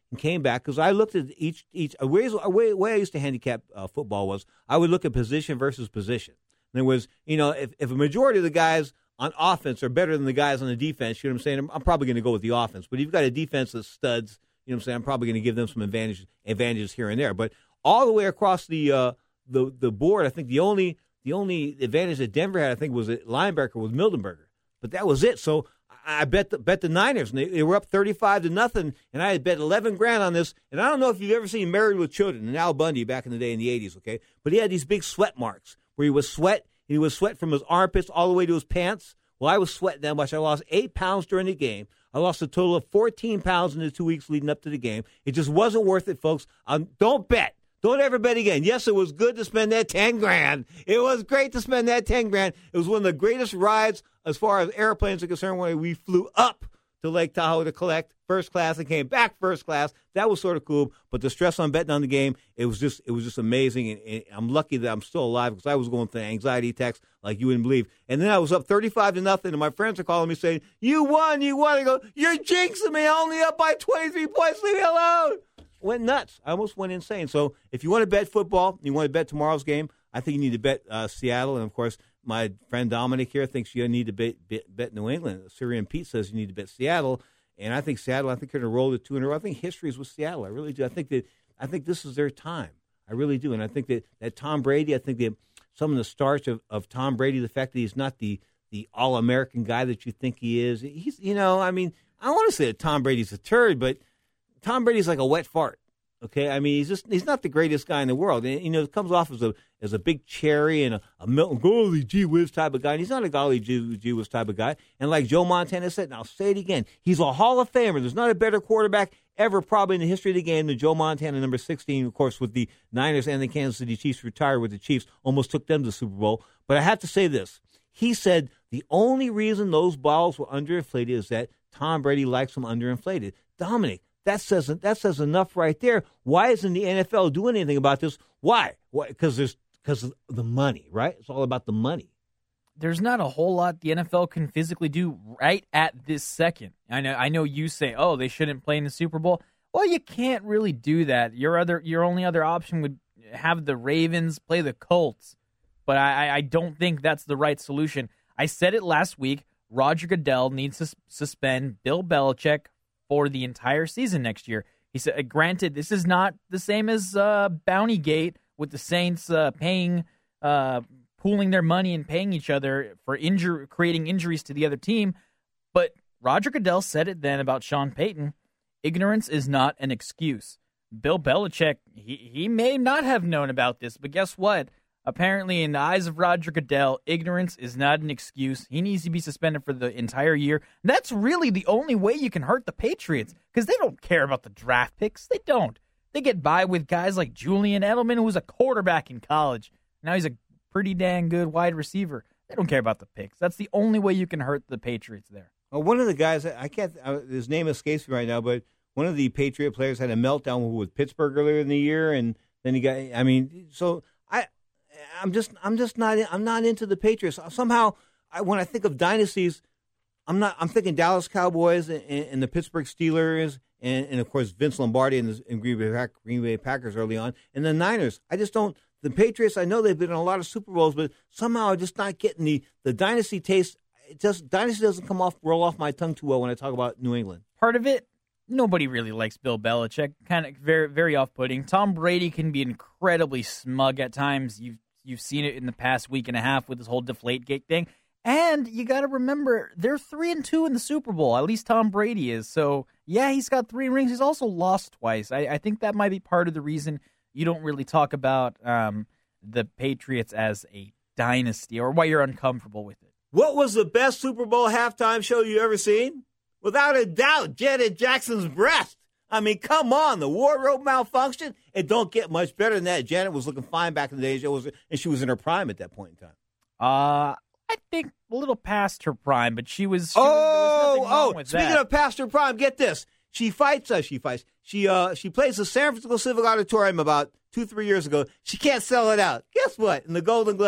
and came back because I looked at each each a way, a way, way I used to handicap uh, football was I would look at position versus position. And there was, you know, if, if a majority of the guys on offense are better than the guys on the defense, you know what I'm saying? I'm, I'm probably going to go with the offense. But if you've got a defense that's studs, you know what I'm saying? I'm probably going to give them some advantages advantages here and there. But all the way across the uh, the the board, I think the only the only advantage that Denver had, I think, was at linebacker with Mildenberger. But that was it. So I bet the, bet the Niners, and they, they were up thirty-five to nothing, and I had bet eleven grand on this. And I don't know if you've ever seen Married with Children and Al Bundy back in the day in the eighties, okay? But he had these big sweat marks where he would sweat. He would sweat from his armpits all the way to his pants. Well, I was sweating that much. I lost eight pounds during the game. I lost a total of fourteen pounds in the two weeks leading up to the game. It just wasn't worth it, folks. Um, don't bet. Don't ever bet again. Yes, it was good to spend that ten grand. It was great to spend that ten grand. It was one of the greatest rides as far as airplanes are concerned when we flew up to Lake Tahoe to collect first class and came back first class. That was sort of cool. But the stress on betting on the game, it was just it was just amazing. And, and I'm lucky that I'm still alive because I was going through anxiety attacks like you wouldn't believe. And then I was up thirty-five to nothing, and my friends are calling me saying, "You won, you won." I go, "You're jinxing me. Only up by twenty-three points. Leave me alone." Went nuts. I almost went insane. So if you want to bet football, you want to bet tomorrow's game, I think you need to bet uh, Seattle. And, of course, my friend Dominic here thinks you need to bet, bet, bet New England. Syrian Pete says you need to bet Seattle. And I think Seattle, I think they're going to roll the two in a row. I think history is with Seattle. I really do. I think that I think this is their time. I really do. And I think that, that Tom Brady, I think that some of the starch of, of Tom Brady, the fact that he's not the, the all-American guy that you think he is. He's, you know, I mean, I don't want to say that Tom Brady's a turd, but Tom Brady's like a wet fart. Okay, I mean he's just he's not the greatest guy in the world. And, you know, it comes off as a as a big cherry and a, a Milton golly gee whiz type of guy. And he's not a golly gee, gee whiz type of guy. And like Joe Montana said, and I'll say it again, he's a Hall of Famer. There's not a better quarterback ever probably in the history of the game than Joe Montana, number sixteen. Of course, with the Niners and the Kansas City Chiefs retired with the Chiefs, almost took them to the Super Bowl. But I have to say this: he said the only reason those balls were underinflated is that Tom Brady likes them underinflated. Dominic. That says that says enough right there. Why isn't the N F L doing anything about this? Why? Because there's because of the money, right? It's all about the money. There's not a whole lot the N F L can physically do right at this second. I know. I know you say, "Oh, they shouldn't play in the Super Bowl." Well, you can't really do that. Your other, your only other option would have the Ravens play the Colts, but I, I don't think that's the right solution. I said it last week. Roger Goodell needs to suspend Bill Belichick for the entire season next year. He said, granted, this is not the same as uh, Bountygate with the Saints uh, paying, uh, pooling their money and paying each other for injury, creating injuries to the other team. But Roger Goodell said it then about Sean Payton. Ignorance is not an excuse. Bill Belichick, he, he may not have known about this, but guess what? Apparently, in the eyes of Roger Goodell, ignorance is not an excuse. He needs to be suspended for the entire year. That's really the only way you can hurt the Patriots, because they don't care about the draft picks. They don't. They get by with guys like Julian Edelman, who was a quarterback in college. Now he's a pretty dang good wide receiver. They don't care about the picks. That's the only way you can hurt the Patriots there. Well, one of the guys, I can't, uh, his name escapes me right now, but one of the Patriot players had a meltdown with Pittsburgh earlier in the year, and then he got, I mean, so I... I'm just, I'm just not, I'm not into the Patriots. Somehow, I, when I think of dynasties, I'm not, I'm thinking Dallas Cowboys and, and the Pittsburgh Steelers, and, and of course Vince Lombardi and the and Green Bay, Green Bay Packers early on, and the Niners. I just don't. The Patriots, I know they've been in a lot of Super Bowls, but somehow I'm just not getting the, the dynasty taste. It just dynasty doesn't come off, roll off my tongue too well when I talk about New England. Part of it. Nobody really likes Bill Belichick. Kind of very, very off-putting. Tom Brady can be incredibly smug at times. You've You've seen it in the past week and a half with this whole Deflategate thing. And you got to remember, they're three and two in the Super Bowl. At least Tom Brady is. So, yeah, he's got three rings. He's also lost twice. I, I think that might be part of the reason you don't really talk about um, the Patriots as a dynasty or why you're uncomfortable with it. What was the best Super Bowl halftime show you ever seen? Without a doubt, Janet Jackson's breast. I mean, come on, the wardrobe malfunction. It don't get much better than that. Janet was looking fine back in the days, it was, and she was in her prime at that point in time. Uh, I think a little past her prime, but she was. She oh, was, there was oh! with Speaking that. of past her prime, get this: she fights. Uh, she fights. She uh, she plays the San Francisco Civic Auditorium about two, three years ago. She can't sell it out. Guess what? In the Golden Gloves,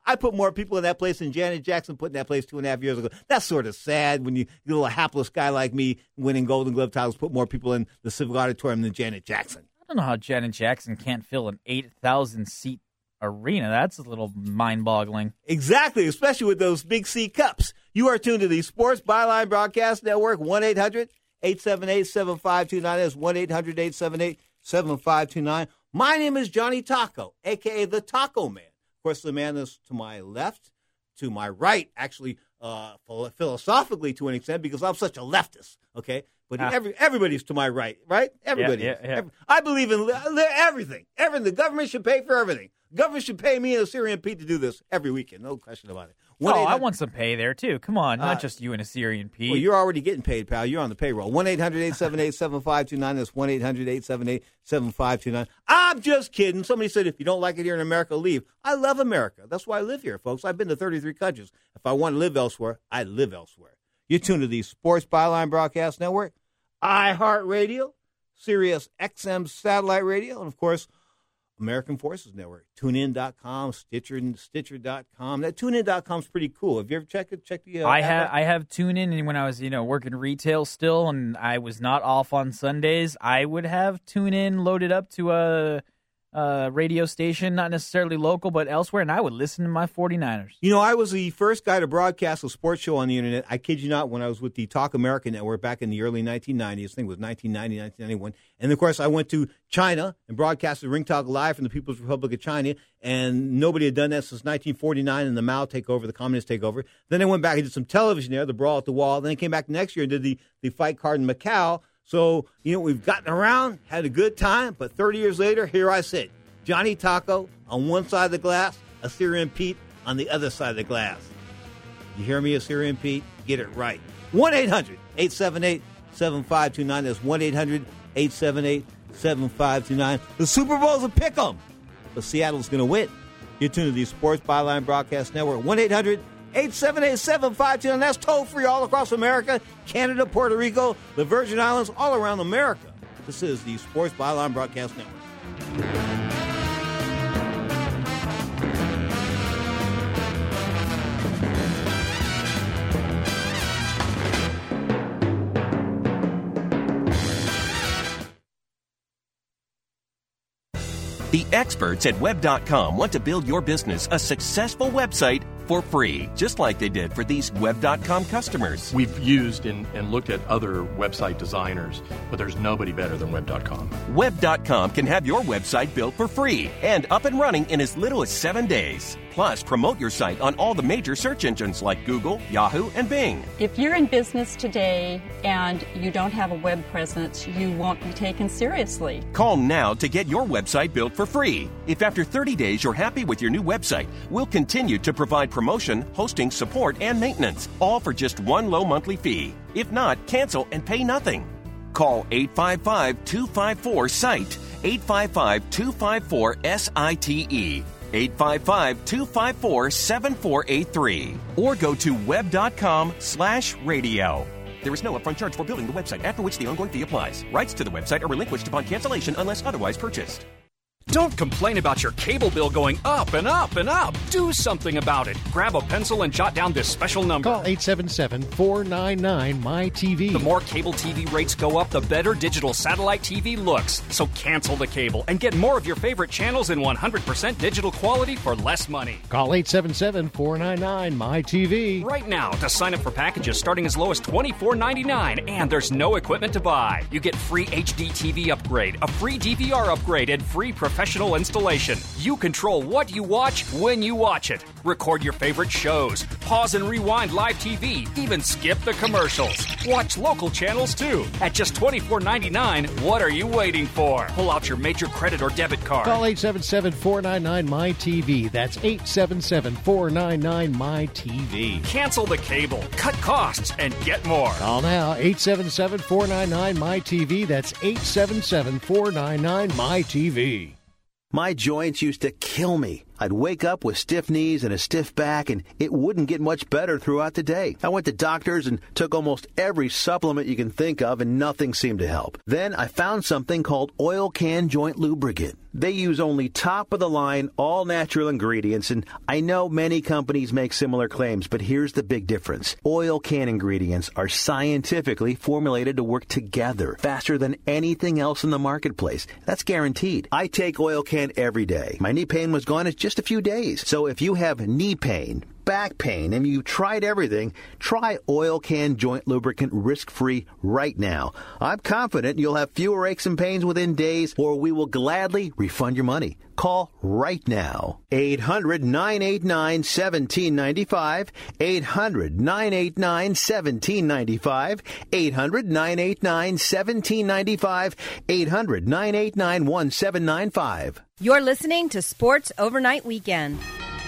I put more people in that place than Janet Jackson put in that place two and a half years ago. That's sort of sad when you, you little hapless guy like me winning Golden Glove titles put more people in the Civic Auditorium than Janet Jackson. I don't know how Janet Jackson can't fill an eight thousand seat arena. That's a little mind-boggling. Exactly, especially with those big C cups. You are tuned to the Sports Byline Broadcast Network, one eight hundred eight seven eight seven five two nine. That's one eight hundred eight seven eight seven five two nine. My name is Johnny Taco, a k a. The Taco Man. Of course, the man is to my left, to my right, actually, uh, philosophically to an extent, because I'm such a leftist, okay? But ah. every, everybody's to my right, right? Everybody. Yeah, yeah, yeah. Every, I believe in everything. Everything. The government should pay for everything. The government should pay me and Assyrian Pete to do this every weekend. No question about it. Oh, I want some pay there, too. Come on, not uh, just you and Assyrian Pete. Well, you're already getting paid, pal. You're on the payroll. one eight hundred eight seven eight seven five two nine. That's one eight hundred eight seven eight seven five two nine. I'm just kidding. Somebody said if you don't like it here in America, leave. I love America. That's why I live here, folks. I've been to thirty-three countries. If I want to live elsewhere, I live elsewhere. You're tuned to the Sports Byline Broadcast Network, iHeartRadio, Sirius X M Satellite Radio, and, of course, American Forces Network, tune in dot com, Stitcher, Stitcher dot com. That tune in dot com is pretty cool. Have you ever checked it? Check the. Uh, I have. I have TuneIn, and when I was, you know, working retail still, and I was not off on Sundays, I would have TuneIn loaded up to a, a radio station, not necessarily local, but elsewhere, and I would listen to my forty-niners. You know, I was the first guy to broadcast a sports show on the internet. I kid you not, when I was with the Talk America Network back in the early nineteen nineties. I think it was nineteen ninety, nineteen ninety-one. And, of course, I went to China and broadcasted Ring Talk Live from the People's Republic of China, and nobody had done that since nineteen forty-nine and the Mao takeover, the communist takeover. Then I went back and did some television there, the Brawl at the Wall. Then I came back next year and did the, the fight card in Macau. So, you know, we've gotten around, had a good time, but thirty years later, here I sit. Johnny Taco on one side of the glass, Assyrian Pete on the other side of the glass. You hear me, Assyrian Pete? Get it right. one eight hundred eight seven eight seven five two nine. That's one eight hundred eight seven eight seven five two nine. The Super Bowl's a pick 'em, but Seattle's going to win. You're tuned to the Sports Byline Broadcast Network, one eight hundred eight seven eight seven five two nine. That's toll-free all across America, Canada, Puerto Rico, the Virgin Islands, all around America. This is the Sports Byline Broadcast Network. The experts at web dot com want to build your business a successful website for free, just like they did for these web dot com customers. We've used and, and looked at other website designers, but there's nobody better than web dot com. web dot com can have your website built for free and up and running in as little as seven days. Plus, promote your site on all the major search engines like Google, Yahoo, and Bing. If you're in business today and you don't have a web presence, you won't be taken seriously. Call now to get your website built for free. If after thirty days you're happy with your new website, we'll continue to provide promotion, hosting, support, and maintenance, all for just one low monthly fee. If not, cancel and pay nothing. Call eight five five two five four SITE, eight five five two five four S I T E. eight five five two five four seven four eight three or go to web dot com slash radio. There is no upfront charge for building the website, after which the ongoing fee applies. Rights to the website are relinquished upon cancellation unless otherwise purchased. Don't complain about your cable bill going up and up and up. Do something about it. Grab a pencil and jot down this special number. Call eight seven seven four nine nine M Y T V. The more cable T V rates go up, the better digital satellite T V looks. So cancel the cable and get more of your favorite channels in one hundred percent digital quality for less money. Call eight seven seven four nine nine M Y T V. Right now to sign up for packages starting as low as twenty-four ninety-nine, and there's no equipment to buy. You get free H D T V upgrade, a free D V R upgrade, and free professional installation. You control what you watch when you watch it. Record your favorite shows. Pause and rewind live T V. Even skip the commercials. Watch local channels too. At just twenty-four ninety-nine, what are you waiting for? Pull out your major credit or debit card. Call eight seven seven four nine nine M Y T V. That's eight seven seven four nine nine M Y T V. Cancel the cable, cut costs, and get more. Call now, eight seven seven four nine nine M Y T V. That's eight seven seven four nine nine M Y T V. My joints used to kill me. I'd wake up with stiff knees and a stiff back, and it wouldn't get much better throughout the day. I went to doctors and took almost every supplement you can think of, and nothing seemed to help. Then I found something called Oil Can Joint Lubricant. They use only top-of-the-line, all-natural ingredients, and I know many companies make similar claims, but here's the big difference. Oil can ingredients are scientifically formulated to work together faster than anything else in the marketplace. That's guaranteed. I take Oil Can every day. My knee pain was gone in just a few days. So if you have knee pain, back pain, and you tried everything, try Oil Can Joint Lubricant risk-free right now. I'm confident you'll have fewer aches and pains within days, or we will gladly refund your money. Call right now. eight hundred, nine eight nine, one seven nine five. eight hundred, nine eight nine, one seven nine five. eight hundred, nine eight nine, one seven nine five. eight hundred, nine eight nine, one seven nine five. You're listening to Sports Overnight Weekend.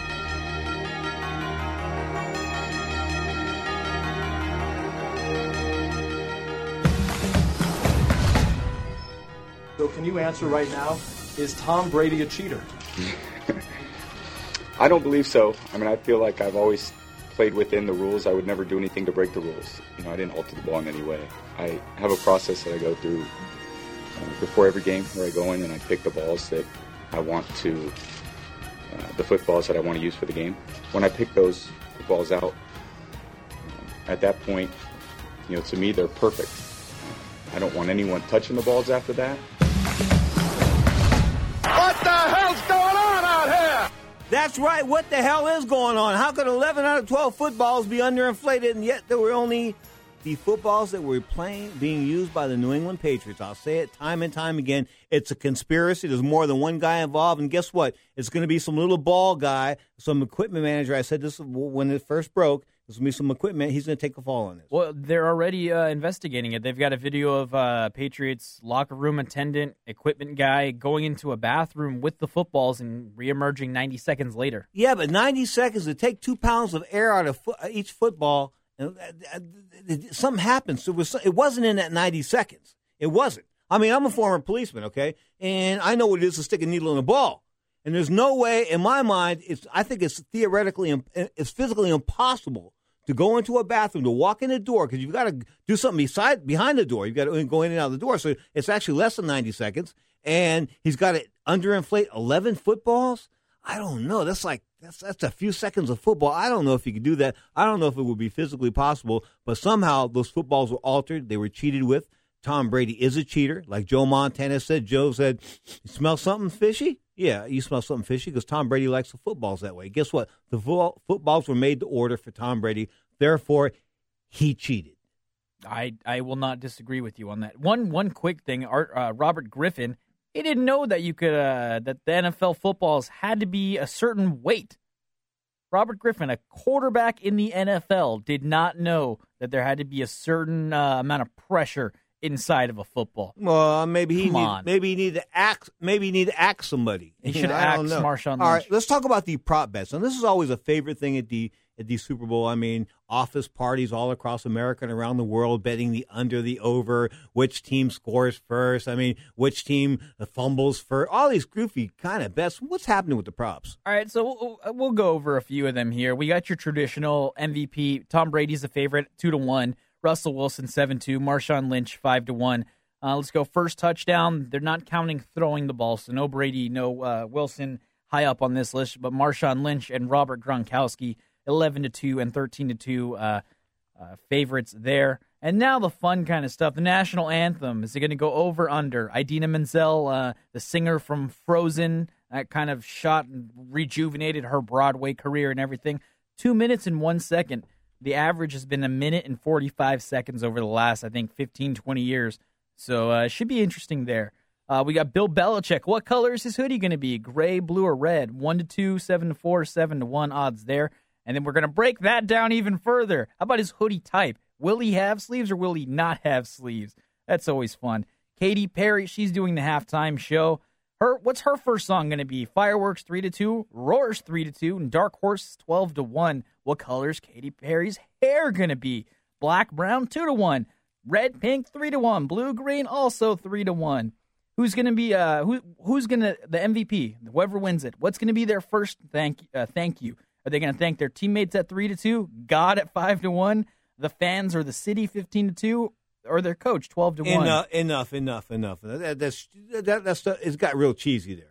So can you answer right now, is Tom Brady a cheater? I don't believe so. I mean, I feel like I've always played within the rules. I would never do anything to break the rules. You know, I didn't alter the ball in any way. I have a process that I go through uh, before every game where I go in and I pick the balls that I want to, uh, the footballs that I want to use for the game. When I pick those balls out, uh, at that point, you know, to me, they're perfect. Uh, I don't want anyone touching the balls after that. What the hell's going on out here? That's right. What the hell is going on? How could eleven out of twelve footballs be underinflated, and yet there were only the footballs that were playing being used by the New England Patriots? I'll say it time and time again. It's a conspiracy. There's more than one guy involved, and guess what? It's going to be some little ball guy, some equipment manager. I said this when it first broke. There's going to be some equipment. He's going to take a fall on this. Well, they're already uh, investigating it. They've got a video of uh, Patriots locker room attendant, equipment guy going into a bathroom with the footballs and reemerging ninety seconds later. Yeah, but ninety seconds to take two pounds of air out of fo- each football, and, uh, something happens. It, was, it wasn't in that ninety seconds. It wasn't. I mean, I'm a former policeman, okay, and I know what it is to stick a needle in a ball. And there's no way, in my mind, it's. I think it's theoretically, it's physically impossible to go into a bathroom, to walk in the door, because you've got to do something beside, behind the door. You've got to go in and out of the door. So it's actually less than ninety seconds. And he's got to underinflate eleven footballs? I don't know. That's like, that's, that's a few seconds of football. I don't know if he could do that. I don't know if it would be physically possible. But somehow those footballs were altered. They were cheated with. Tom Brady is a cheater. Like Joe Montana said. Joe said, you smell something fishy? Yeah, you smell something fishy because Tom Brady likes the footballs that way. Guess what? The fo- footballs were made to order for Tom Brady. Therefore, he cheated. I, I will not disagree with you on that. One one quick thing, Art, uh, Robert Griffin, he didn't know that you could uh, that the N F L footballs had to be a certain weight. Robert Griffin, a quarterback in the N F L, did not know that there had to be a certain uh, amount of pressure inside of a football. Well, maybe he Come need, on. maybe he need to ask maybe he need to ask somebody. He You should know, I ask don't know. Marshawn Lynch. All right, let's talk about the prop bets. And this is always a favorite thing at the at the Super Bowl. I mean, office parties all across America and around the world betting the under, the over, which team scores first. I mean, which team fumbles first. All these goofy kind of bets. What's happening with the props? All right, so we'll, we'll go over a few of them here. We got your traditional M V P. Tom Brady's a favorite, two to one. Russell Wilson, seven two. Marshawn Lynch, five to one. Uh, let's go first touchdown. They're not counting throwing the ball, so no Brady, no uh, Wilson high up on this list, but Marshawn Lynch and Robert Gronkowski, eleven to two and thirteen to two uh, uh, favorites there. And now the fun kind of stuff. The national anthem. Is it going to go over, under? Idina Menzel, uh, the singer from Frozen, that kind of shot and rejuvenated her Broadway career and everything. Two minutes and one second. The average has been a minute and forty-five seconds over the last, I think, fifteen, twenty years. So uh, it should be interesting there. Uh, we got Bill Belichick. What color is his hoodie going to be? Gray, blue, or red? One to two, seven to four, seven to one odds there. And then we're going to break that down even further. How about his hoodie type? Will he have sleeves or will he not have sleeves? That's always fun. Katy Perry, she's doing the halftime show. Her, what's her first song going to be? Fireworks three to two, Roars three to two, and Dark Horse twelve to one. What color is Katy Perry's hair going to be? Black, brown, two to one. Red, pink, three to one. Blue, green, also three to one. Who's going to be uh who who's going to the M V P? Whoever wins it. What's going to be their first thank uh, thank you? Are they going to thank their teammates at three to two, God at five to one, the fans or the city fifteen to two, or their coach twelve to one? Enough, enough, enough, enough. That, that's that, that's it's got real cheesy there.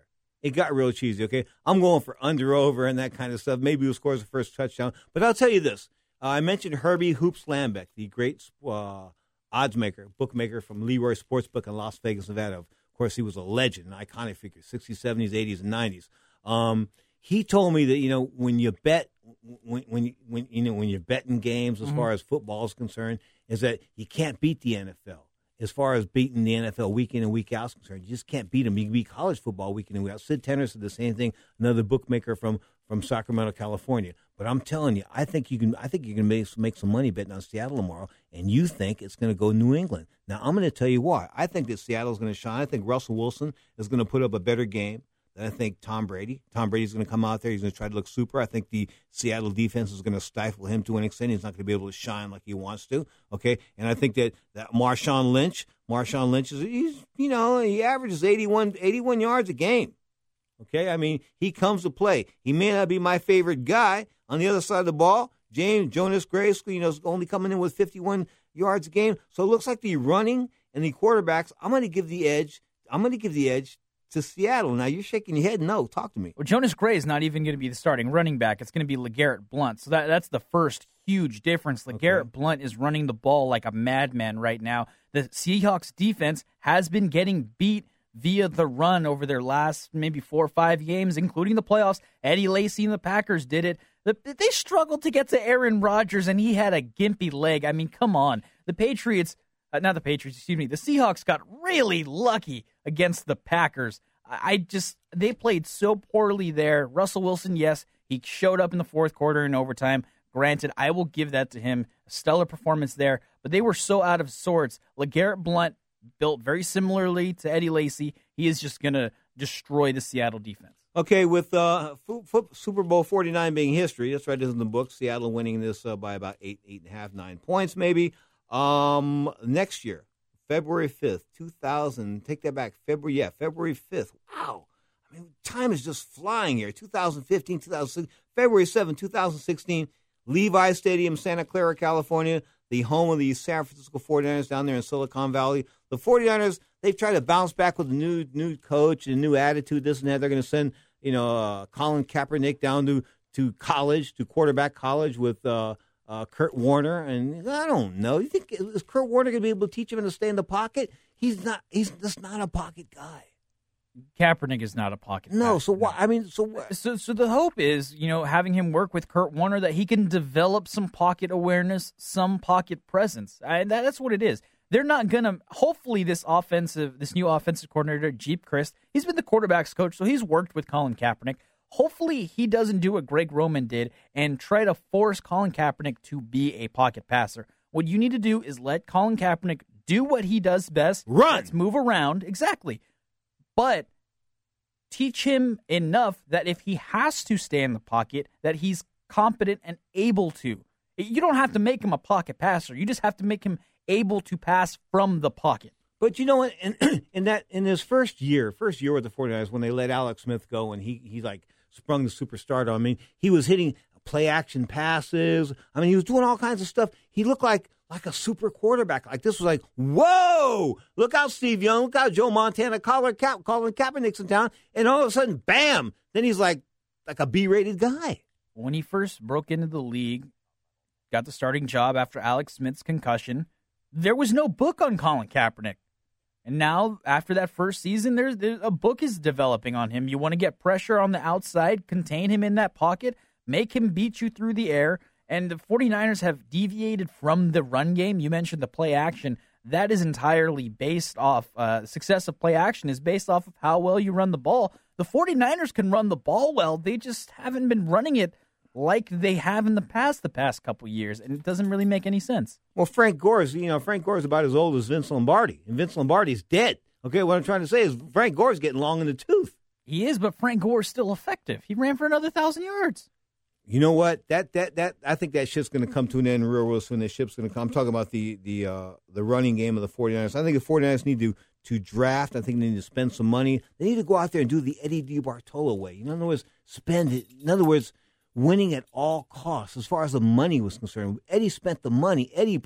it got real cheesy, okay? I'm going for under over and that kind of stuff. Maybe who scores the first touchdown. But I'll tell you this. Uh, I mentioned Herbie Hoops Lambeck, the great uh, odds maker, bookmaker from Leroy Sportsbook in Las Vegas, Nevada. Of course, he was a legend, an iconic figure, sixties, seventies, eighties, and nineties. Um, he told me that, you know, when you bet, when when, when you know when you're betting games as mm-hmm. far as football is concerned, is that you can't beat the N F L. As far as beating the N F L week in and week out is concerned, you just can't beat them. You can beat college football week in and week out. Sid Tenner said the same thing, another bookmaker from, from Sacramento, California. But I'm telling you, I think you can I think you can make, make some money betting on Seattle tomorrow, and you think it's going to go New England. Now, I'm going to tell you why. I think that Seattle's going to shine. I think Russell Wilson is going to put up a better game. I think Tom Brady. Tom Brady's going to come out there. He's going to try to look super. I think the Seattle defense is going to stifle him to an extent. He's not going to be able to shine like he wants to. Okay, and I think that, that Marshawn Lynch, Marshawn Lynch is he's you know he averages eighty-one, eighty-one yards a game. Okay, I mean he comes to play. He may not be my favorite guy on the other side of the ball. James Jonas Grayskull, you know, is only coming in with fifty-one yards a game. So it looks like the running and the quarterbacks. I'm going to give the edge. I'm going to give the edge to Seattle. Now, you're shaking your head. No, talk to me. Well, Jonas Gray is not even going to be the starting running back. It's going to be LeGarrette Blount. So that, that's the first huge difference. LeGarrette okay. Blount is running the ball like a madman right now. The Seahawks defense has been getting beat via the run over their last maybe four or five games, including the playoffs. Eddie Lacy and the Packers did it. They struggled to get to Aaron Rodgers, and he had a gimpy leg. I mean, come on. The Patriots... Uh, not the Patriots, excuse me. The Seahawks got really lucky against the Packers. I, I just, they played so poorly there. Russell Wilson, yes, he showed up in the fourth quarter in overtime. Granted, I will give that to him. A stellar performance there, but they were so out of sorts. LeGarrette Blount, built very similarly to Eddie Lacy, he is just going to destroy the Seattle defense. Okay, with uh, f- f- Super Bowl forty-nine being history, that's right, this is in the book. Seattle winning this uh, by about eight, eight and a half, nine points maybe. Um, next year, February fifth, two thousand, take that back, February, yeah, February fifth. Wow. I mean, time is just flying here. two thousand fifteen, two thousand sixteen, February seventh, two thousand sixteen, Levi Stadium, Santa Clara, California, the home of the San Francisco forty-niners down there in Silicon Valley. The forty-niners, they've tried to bounce back with a new, new coach and a new attitude, this and that. They're going to send, you know, uh, Colin Kaepernick down to, to college, to quarterback college with, uh, Uh, Kurt Warner, and I don't know. You think is Kurt Warner going to be able to teach him to stay in the pocket? He's not. He's just not a pocket guy. Kaepernick is not a pocket. No. guy. So what? I mean, so what? So, so the hope is, you know, having him work with Kurt Warner, that he can develop some pocket awareness, some pocket presence. I, that, that's what it is. They're not gonna. Hopefully, this offensive, this new offensive coordinator, Jeep Christ, he's been the quarterback's coach, so he's worked with Colin Kaepernick. Hopefully, he doesn't do what Greg Roman did and try to force Colin Kaepernick to be a pocket passer. What you need to do is let Colin Kaepernick do what he does best. Run. Let's move around. Exactly. But teach him enough that if he has to stay in the pocket, that he's competent and able to. You don't have to make him a pocket passer. You just have to make him able to pass from the pocket. But you know what? In, in that in his first year, first year with the forty-niners, when they let Alex Smith go and he he like sprung the superstar. I mean, he was hitting play action passes. I mean, he was doing all kinds of stuff. He looked like like a super quarterback. Like this was like, whoa! Look out, Steve Young. Look out, Joe Montana. Colin Ka- Colin Kaepernick's in town, and all of a sudden, bam! Then he's like like a B-rated guy. When he first broke into the league, got the starting job after Alex Smith's concussion, there was no book on Colin Kaepernick. And now, after that first season, there's, there's a book is developing on him. You want to get pressure on the outside, contain him in that pocket, make him beat you through the air. And the forty-niners have deviated from the run game. You mentioned the play action. That is entirely based off, uh, the success of play action is based off of how well you run the ball. The forty-niners can run the ball well. They just haven't been running it like they have in the past the past couple years, and it doesn't really make any sense. Well, Frank Gore's, you know, Frank Gore's about as old as Vince Lombardi, and Vince Lombardi's dead. Okay, what I'm trying to say is Frank Gore's getting long in the tooth. He is, but Frank Gore's still effective. He ran for another thousand yards. You know what? That that that I think that ship's going to come to an end real, real soon. The ship's going to come. I'm talking about the the uh, the running game of the forty-niners. I think the forty-niners need to to draft. I think they need to spend some money. They need to go out there and do the Eddie DeBartolo way. In other words, spend it. In other words, winning at all costs as far as the money was concerned. Eddie spent the money. Eddie brought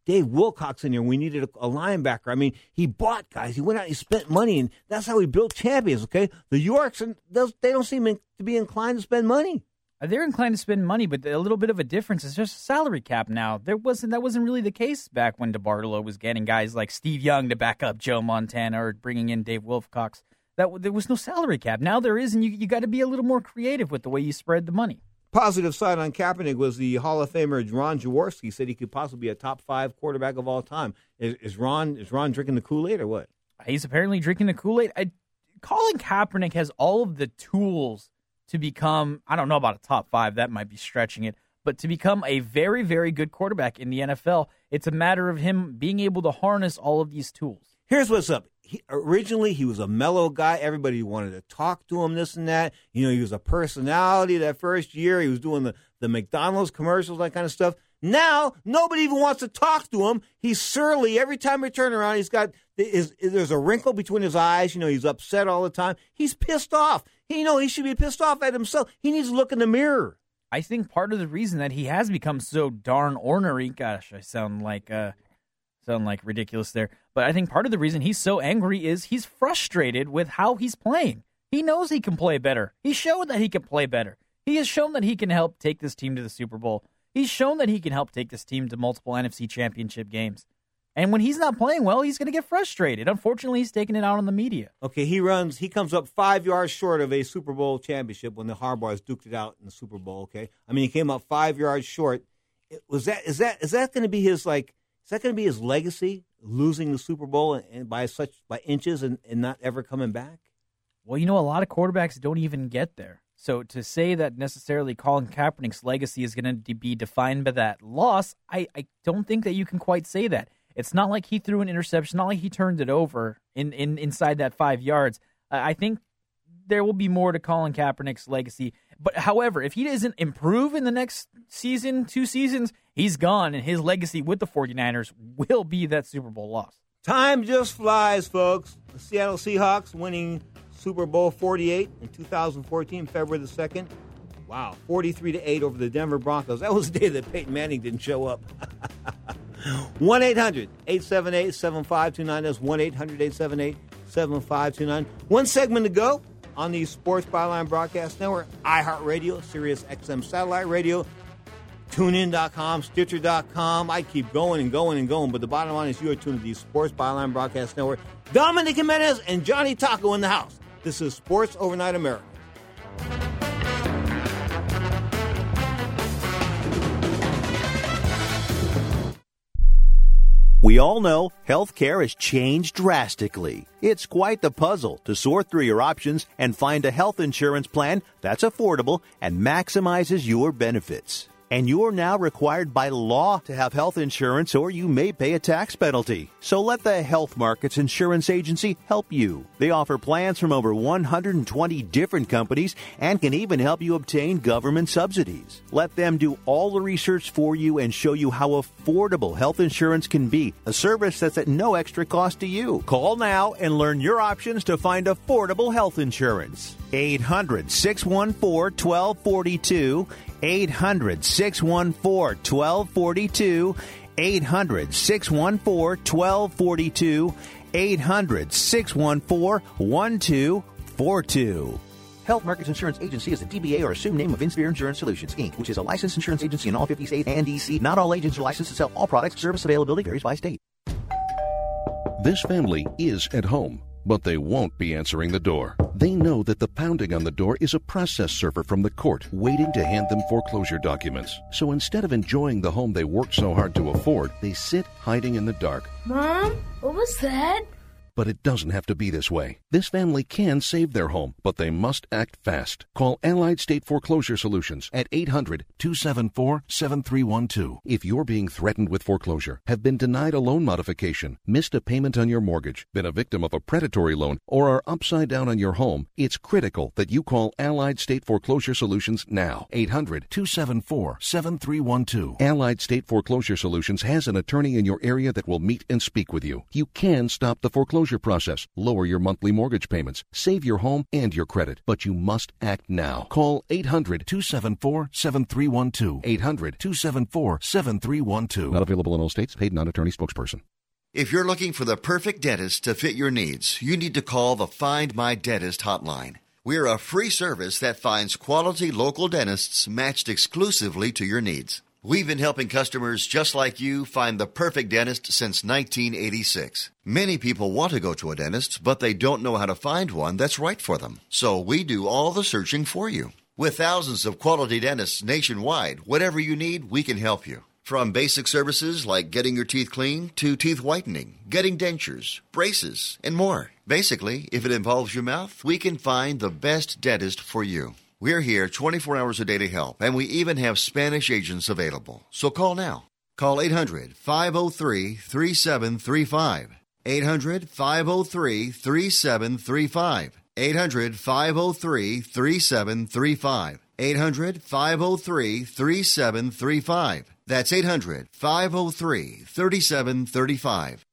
Dave Wilcox in there. We needed a, a linebacker. I mean, he bought guys. He went out and he spent money, and that's how he built champions, okay? The Yorks, and those, they don't seem in, to be inclined to spend money. They're inclined to spend money, but a little bit of a difference is just salary cap now. There wasn't That wasn't really the case back when DeBartolo was getting guys like Steve Young to back up Joe Montana or bringing in Dave Wilcox. That There was no salary cap. Now there is, and you, you got to be a little more creative with the way you spread the money. Positive side on Kaepernick was the Hall of Famer Ron Jaworski said he could possibly be a top five quarterback of all time. Is, is Ron is Ron drinking the Kool-Aid or what? He's apparently drinking the Kool-Aid. I, Colin Kaepernick has all of the tools to become, I don't know about a top five, that might be stretching it, but to become a very, very good quarterback in the N F L, it's a matter of him being able to harness all of these tools. Here's what's up. He, originally, he was a mellow guy. Everybody wanted to talk to him, this and that. You know, he was a personality that first year. He was doing the, the McDonald's commercials, that kind of stuff. Now, nobody even wants to talk to him. He's surly. Every time we turn around, he's got his, there's a wrinkle between his eyes. You know, he's upset all the time. He's pissed off. He, you know, he should be pissed off at himself. He needs to look in the mirror. I think part of the reason that he has become so darn ornery, gosh, I sound like uh, sound like ridiculous there, but I think part of the reason he's so angry is he's frustrated with how he's playing. He knows he can play better. He showed that he can play better. He has shown that he can help take this team to the Super Bowl. He's shown that he can help take this team to multiple N F C championship games. And when he's not playing well, he's going to get frustrated. Unfortunately, he's taking it out on the media. Okay, he runs, he comes up five yards short of a Super Bowl championship when the Harbaughs duked it out in the Super Bowl, okay? I mean, he came up five yards short. Was that, is that, is that going to be his, like, is that going to be his legacy, losing the Super Bowl and, and by such, by inches and, and not ever coming back? Well, you know, a lot of quarterbacks don't even get there. So to say that necessarily Colin Kaepernick's legacy is going to be defined by that loss, I, I don't think that you can quite say that. It's not like he threw an interception, not like he turned it over in, in inside that five yards. Uh, I think there will be more to Colin Kaepernick's legacy. But however, if he doesn't improve in the next season, two seasons, he's gone, and his legacy with the 49ers will be that Super Bowl loss. Time just flies, folks. The Seattle Seahawks winning Super Bowl forty-eight in two thousand fourteen, February the second. Wow, forty-three to eight over the Denver Broncos. That was the day that Peyton Manning didn't show up. one eight hundred eight seven eight seven five two nine. That's one eight hundred eight seven eight seven five two nine. One segment to go on the Sports Byline Broadcast Network, iHeartRadio, Sirius X M Satellite Radio, tune in dot com, Stitcher dot com. I keep going and going and going, but the bottom line is you are tuned to the Sports Byline Broadcast Network. Dominic Jimenez and Johnny Taco in the house. This is Sports Overnight America. We all know healthcare has changed drastically. It's quite the puzzle to sort through your options and find a health insurance plan that's affordable and maximizes your benefits. And you're now required by law to have health insurance, or you may pay a tax penalty. So let the Health Markets Insurance Agency help you. They offer plans from over one hundred twenty different companies and can even help you obtain government subsidies. Let them do all the research for you and show you how affordable health insurance can be, a service that's at no extra cost to you. Call now and learn your options to find affordable health insurance. eight hundred six one four one two four two. eight hundred six one four one two four two. eight hundred six one four one two four two. eight hundred six one four one two four two. Health Markets Insurance Agency is a D B A or assumed name of Insphere Insurance Solutions, Incorporated, which is a licensed insurance agency in all fifty states and D C. Not all agents are licensed to sell all products. Service availability varies by state. This family is at home, but they won't be answering the door. They know that the pounding on the door is a process server from the court waiting to hand them foreclosure documents. So instead of enjoying the home they worked so hard to afford, they sit hiding in the dark. Mom, what was that? But it doesn't have to be this way. This family can save their home, but they must act fast. Call Allied State Foreclosure Solutions at eight hundred two seven four seven three one two. If you're being threatened with foreclosure, have been denied a loan modification, missed a payment on your mortgage, been a victim of a predatory loan, or are upside down on your home, it's critical that you call Allied State Foreclosure Solutions now. eight hundred two seven four seven three one two. Allied State Foreclosure Solutions has an attorney in your area that will meet and speak with you. You can stop the foreclosure foreclosure process, lower your monthly mortgage payments, save your home and your credit. But you must act now. Call eight hundred, two seven four, seven three one two. eight hundred, two seven four, seven three one two. Not available in all states. Paid non-attorney spokesperson. If you're looking for the perfect dentist to fit your needs, you need to call the Find My Dentist hotline. We're a free service that finds quality local dentists matched exclusively to your needs. We've been helping customers just like you find the perfect dentist since nineteen eighty-six. Many people want to go to a dentist, but they don't know how to find one that's right for them. So we do all the searching for you. With thousands of quality dentists nationwide, whatever you need, we can help you. From basic services like getting your teeth clean to teeth whitening, getting dentures, braces, and more. Basically, if it involves your mouth, we can find the best dentist for you. We're here twenty-four hours a day to help, and we even have Spanish agents available. So call now. Call eight hundred, five oh three, three seven three five. eight hundred, five oh three, three seven three five. eight hundred, five oh three, three seven three five. eight hundred, five oh three, three seven three five. That's eight hundred, five oh three, three seven three five.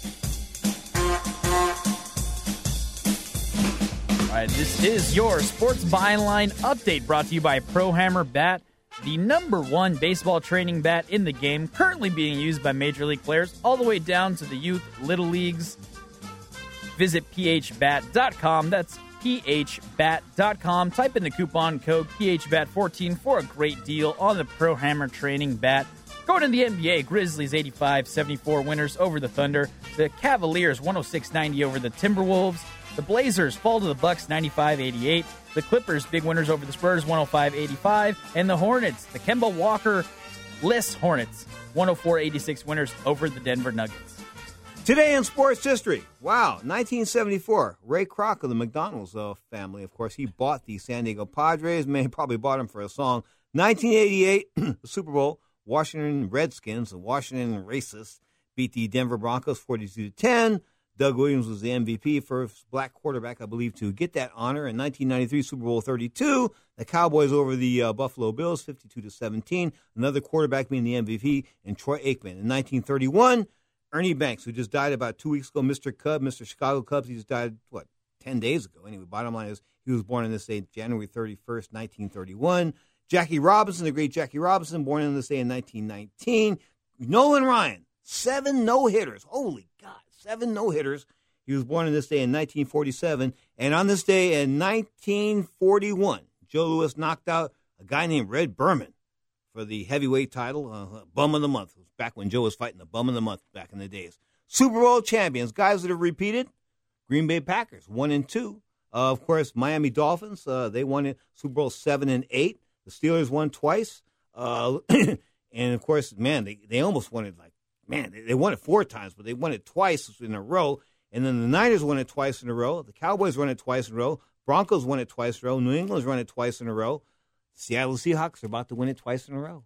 All right, this is your Sports Byline Update brought to you by Pro Hammer Bat, the number one baseball training bat in the game, currently being used by Major League players all the way down to the youth Little Leagues. Visit p h bat dot com. That's p h bat dot com. Type in the coupon code P H bat fourteen for a great deal on the Pro Hammer training bat. Going to the N B A, Grizzlies eighty-five seventy-four winners over the Thunder. The Cavaliers one oh six ninety over the Timberwolves. The Blazers fall to the Bucks ninety-five eighty-eight. The Clippers, big winners over the Spurs one oh five eighty-five. And the Hornets, the Kemba Walker-less Hornets, one oh four eighty-six winners over the Denver Nuggets. Today in sports history, wow, nineteen seventy-four, Ray Kroc of the McDonald's uh, family, of course, he bought the San Diego Padres. Man, he probably bought them for a song. nineteen eighty-eight, the Super Bowl, Washington Redskins, the Washington Racists, beat the Denver Broncos forty-two to ten. Doug Williams was the M V P, first black quarterback, I believe, to get that honor. In nineteen ninety-three, Super Bowl thirty-two, the Cowboys over the uh, Buffalo Bills, fifty-two to seventeen. Another quarterback being the M V P, and Troy Aikman. In nineteen thirty-one, Ernie Banks, who just died about two weeks ago, Mister Cub, Mister Chicago Cubs, he just died, what, ten days ago. Anyway, bottom line is he was born on this day, January thirty-first, nineteen thirty-one. Jackie Robinson, the great Jackie Robinson, born on this day in nineteen nineteen. Nolan Ryan, seven no-hitters. Holy God, seven no-hitters. He was born on this day in nineteen forty-seven. And on this day in nineteen forty-one, Joe Louis knocked out a guy named Red Berman for the heavyweight title, uh, Bum of the Month. It was back when Joe was fighting the Bum of the Month back in the days. Super Bowl champions, guys that have repeated, Green Bay Packers, one and two. Uh, of course, Miami Dolphins, uh, they won it Super Bowl seven and eight. The Steelers won twice. Uh, and, of course, man, they, they almost won it like, man, they, they won it four times, but they won it twice in a row. And then the Niners won it twice in a row. The Cowboys won it twice in a row. Broncos won it twice in a row. New England's won it twice in a row. Seattle Seahawks are about to win it twice in a row.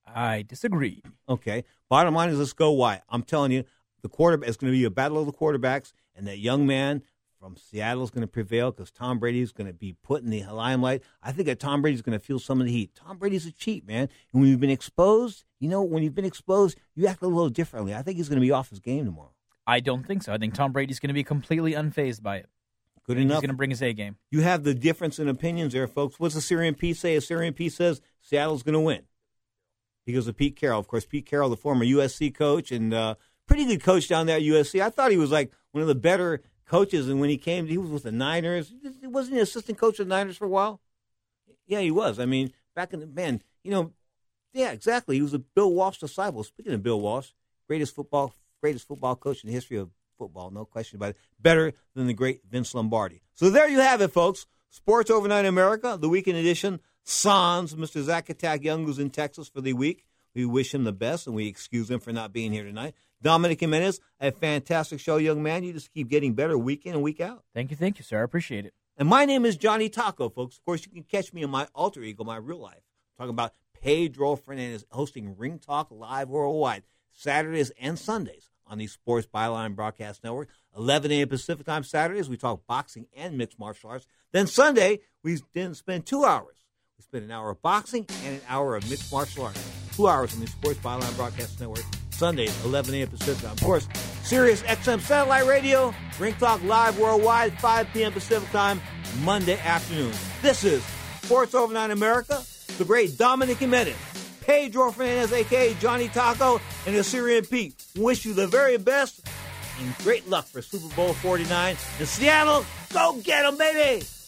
I disagree. Okay. Bottom line is, let's go why. I'm telling you, the quarterback is going to be a battle of the quarterbacks, and that young man from Seattle is going to prevail because Tom Brady is going to be put in the limelight. I think that Tom Brady is going to feel some of the heat. Tom Brady's a cheat, man. And when you've been exposed, you know, when you've been exposed, you act a little differently. I think he's going to be off his game tomorrow. I don't think so. I think Tom Brady's going to be completely unfazed by it. Good enough. He's going to bring his A game. You have the difference in opinions there, folks. What's the Syrian P say? A Syrian P says Seattle's going to win because of Pete Carroll. Of course, Pete Carroll, the former U S C coach and uh, pretty good coach down there at U S C. I thought he was like one of the better coaches, and when he came, he was with the Niners. Wasn't he assistant coach of the Niners for a while? Yeah, he was. I mean, back in the, man, you know, yeah, exactly. He was a Bill Walsh disciple. Speaking of Bill Walsh, greatest football, greatest football coach in the history of football, no question about it. Better than the great Vince Lombardi. So there you have it, folks. Sports Overnight America, the weekend edition. Sans, Mister Zach Attack Young, who's in Texas for the week. We wish him the best, and we excuse him for not being here tonight. Dominic Jimenez, a fantastic show, young man. You just keep getting better week in and week out. Thank you, thank you, sir. I appreciate it. And my name is Johnny Taco, folks. Of course, you can catch me in my alter ego, my real life. I'm talking about Pedro Fernandez, hosting Ring Talk Live Worldwide, Saturdays and Sundays on the Sports Byline Broadcast Network. eleven a.m. Pacific Time Saturdays, we talk boxing and mixed martial arts. Then Sunday, we didn't spend two hours. We spent an hour of boxing and an hour of mixed martial arts. Two hours on the Sports Byline Broadcast Network, Sundays, eleven a.m. Pacific time. Of course, Sirius X M Satellite Radio, Ring Talk Live worldwide, five p.m. Pacific time, Monday afternoon. This is Sports Overnight America, the great Dominic Jimenez, Pedro Fernandez, a k a. Johnny Taco, and the Syrian Pete. Wish you the very best and great luck for Super Bowl forty-nine. In Seattle, go get 'em, baby!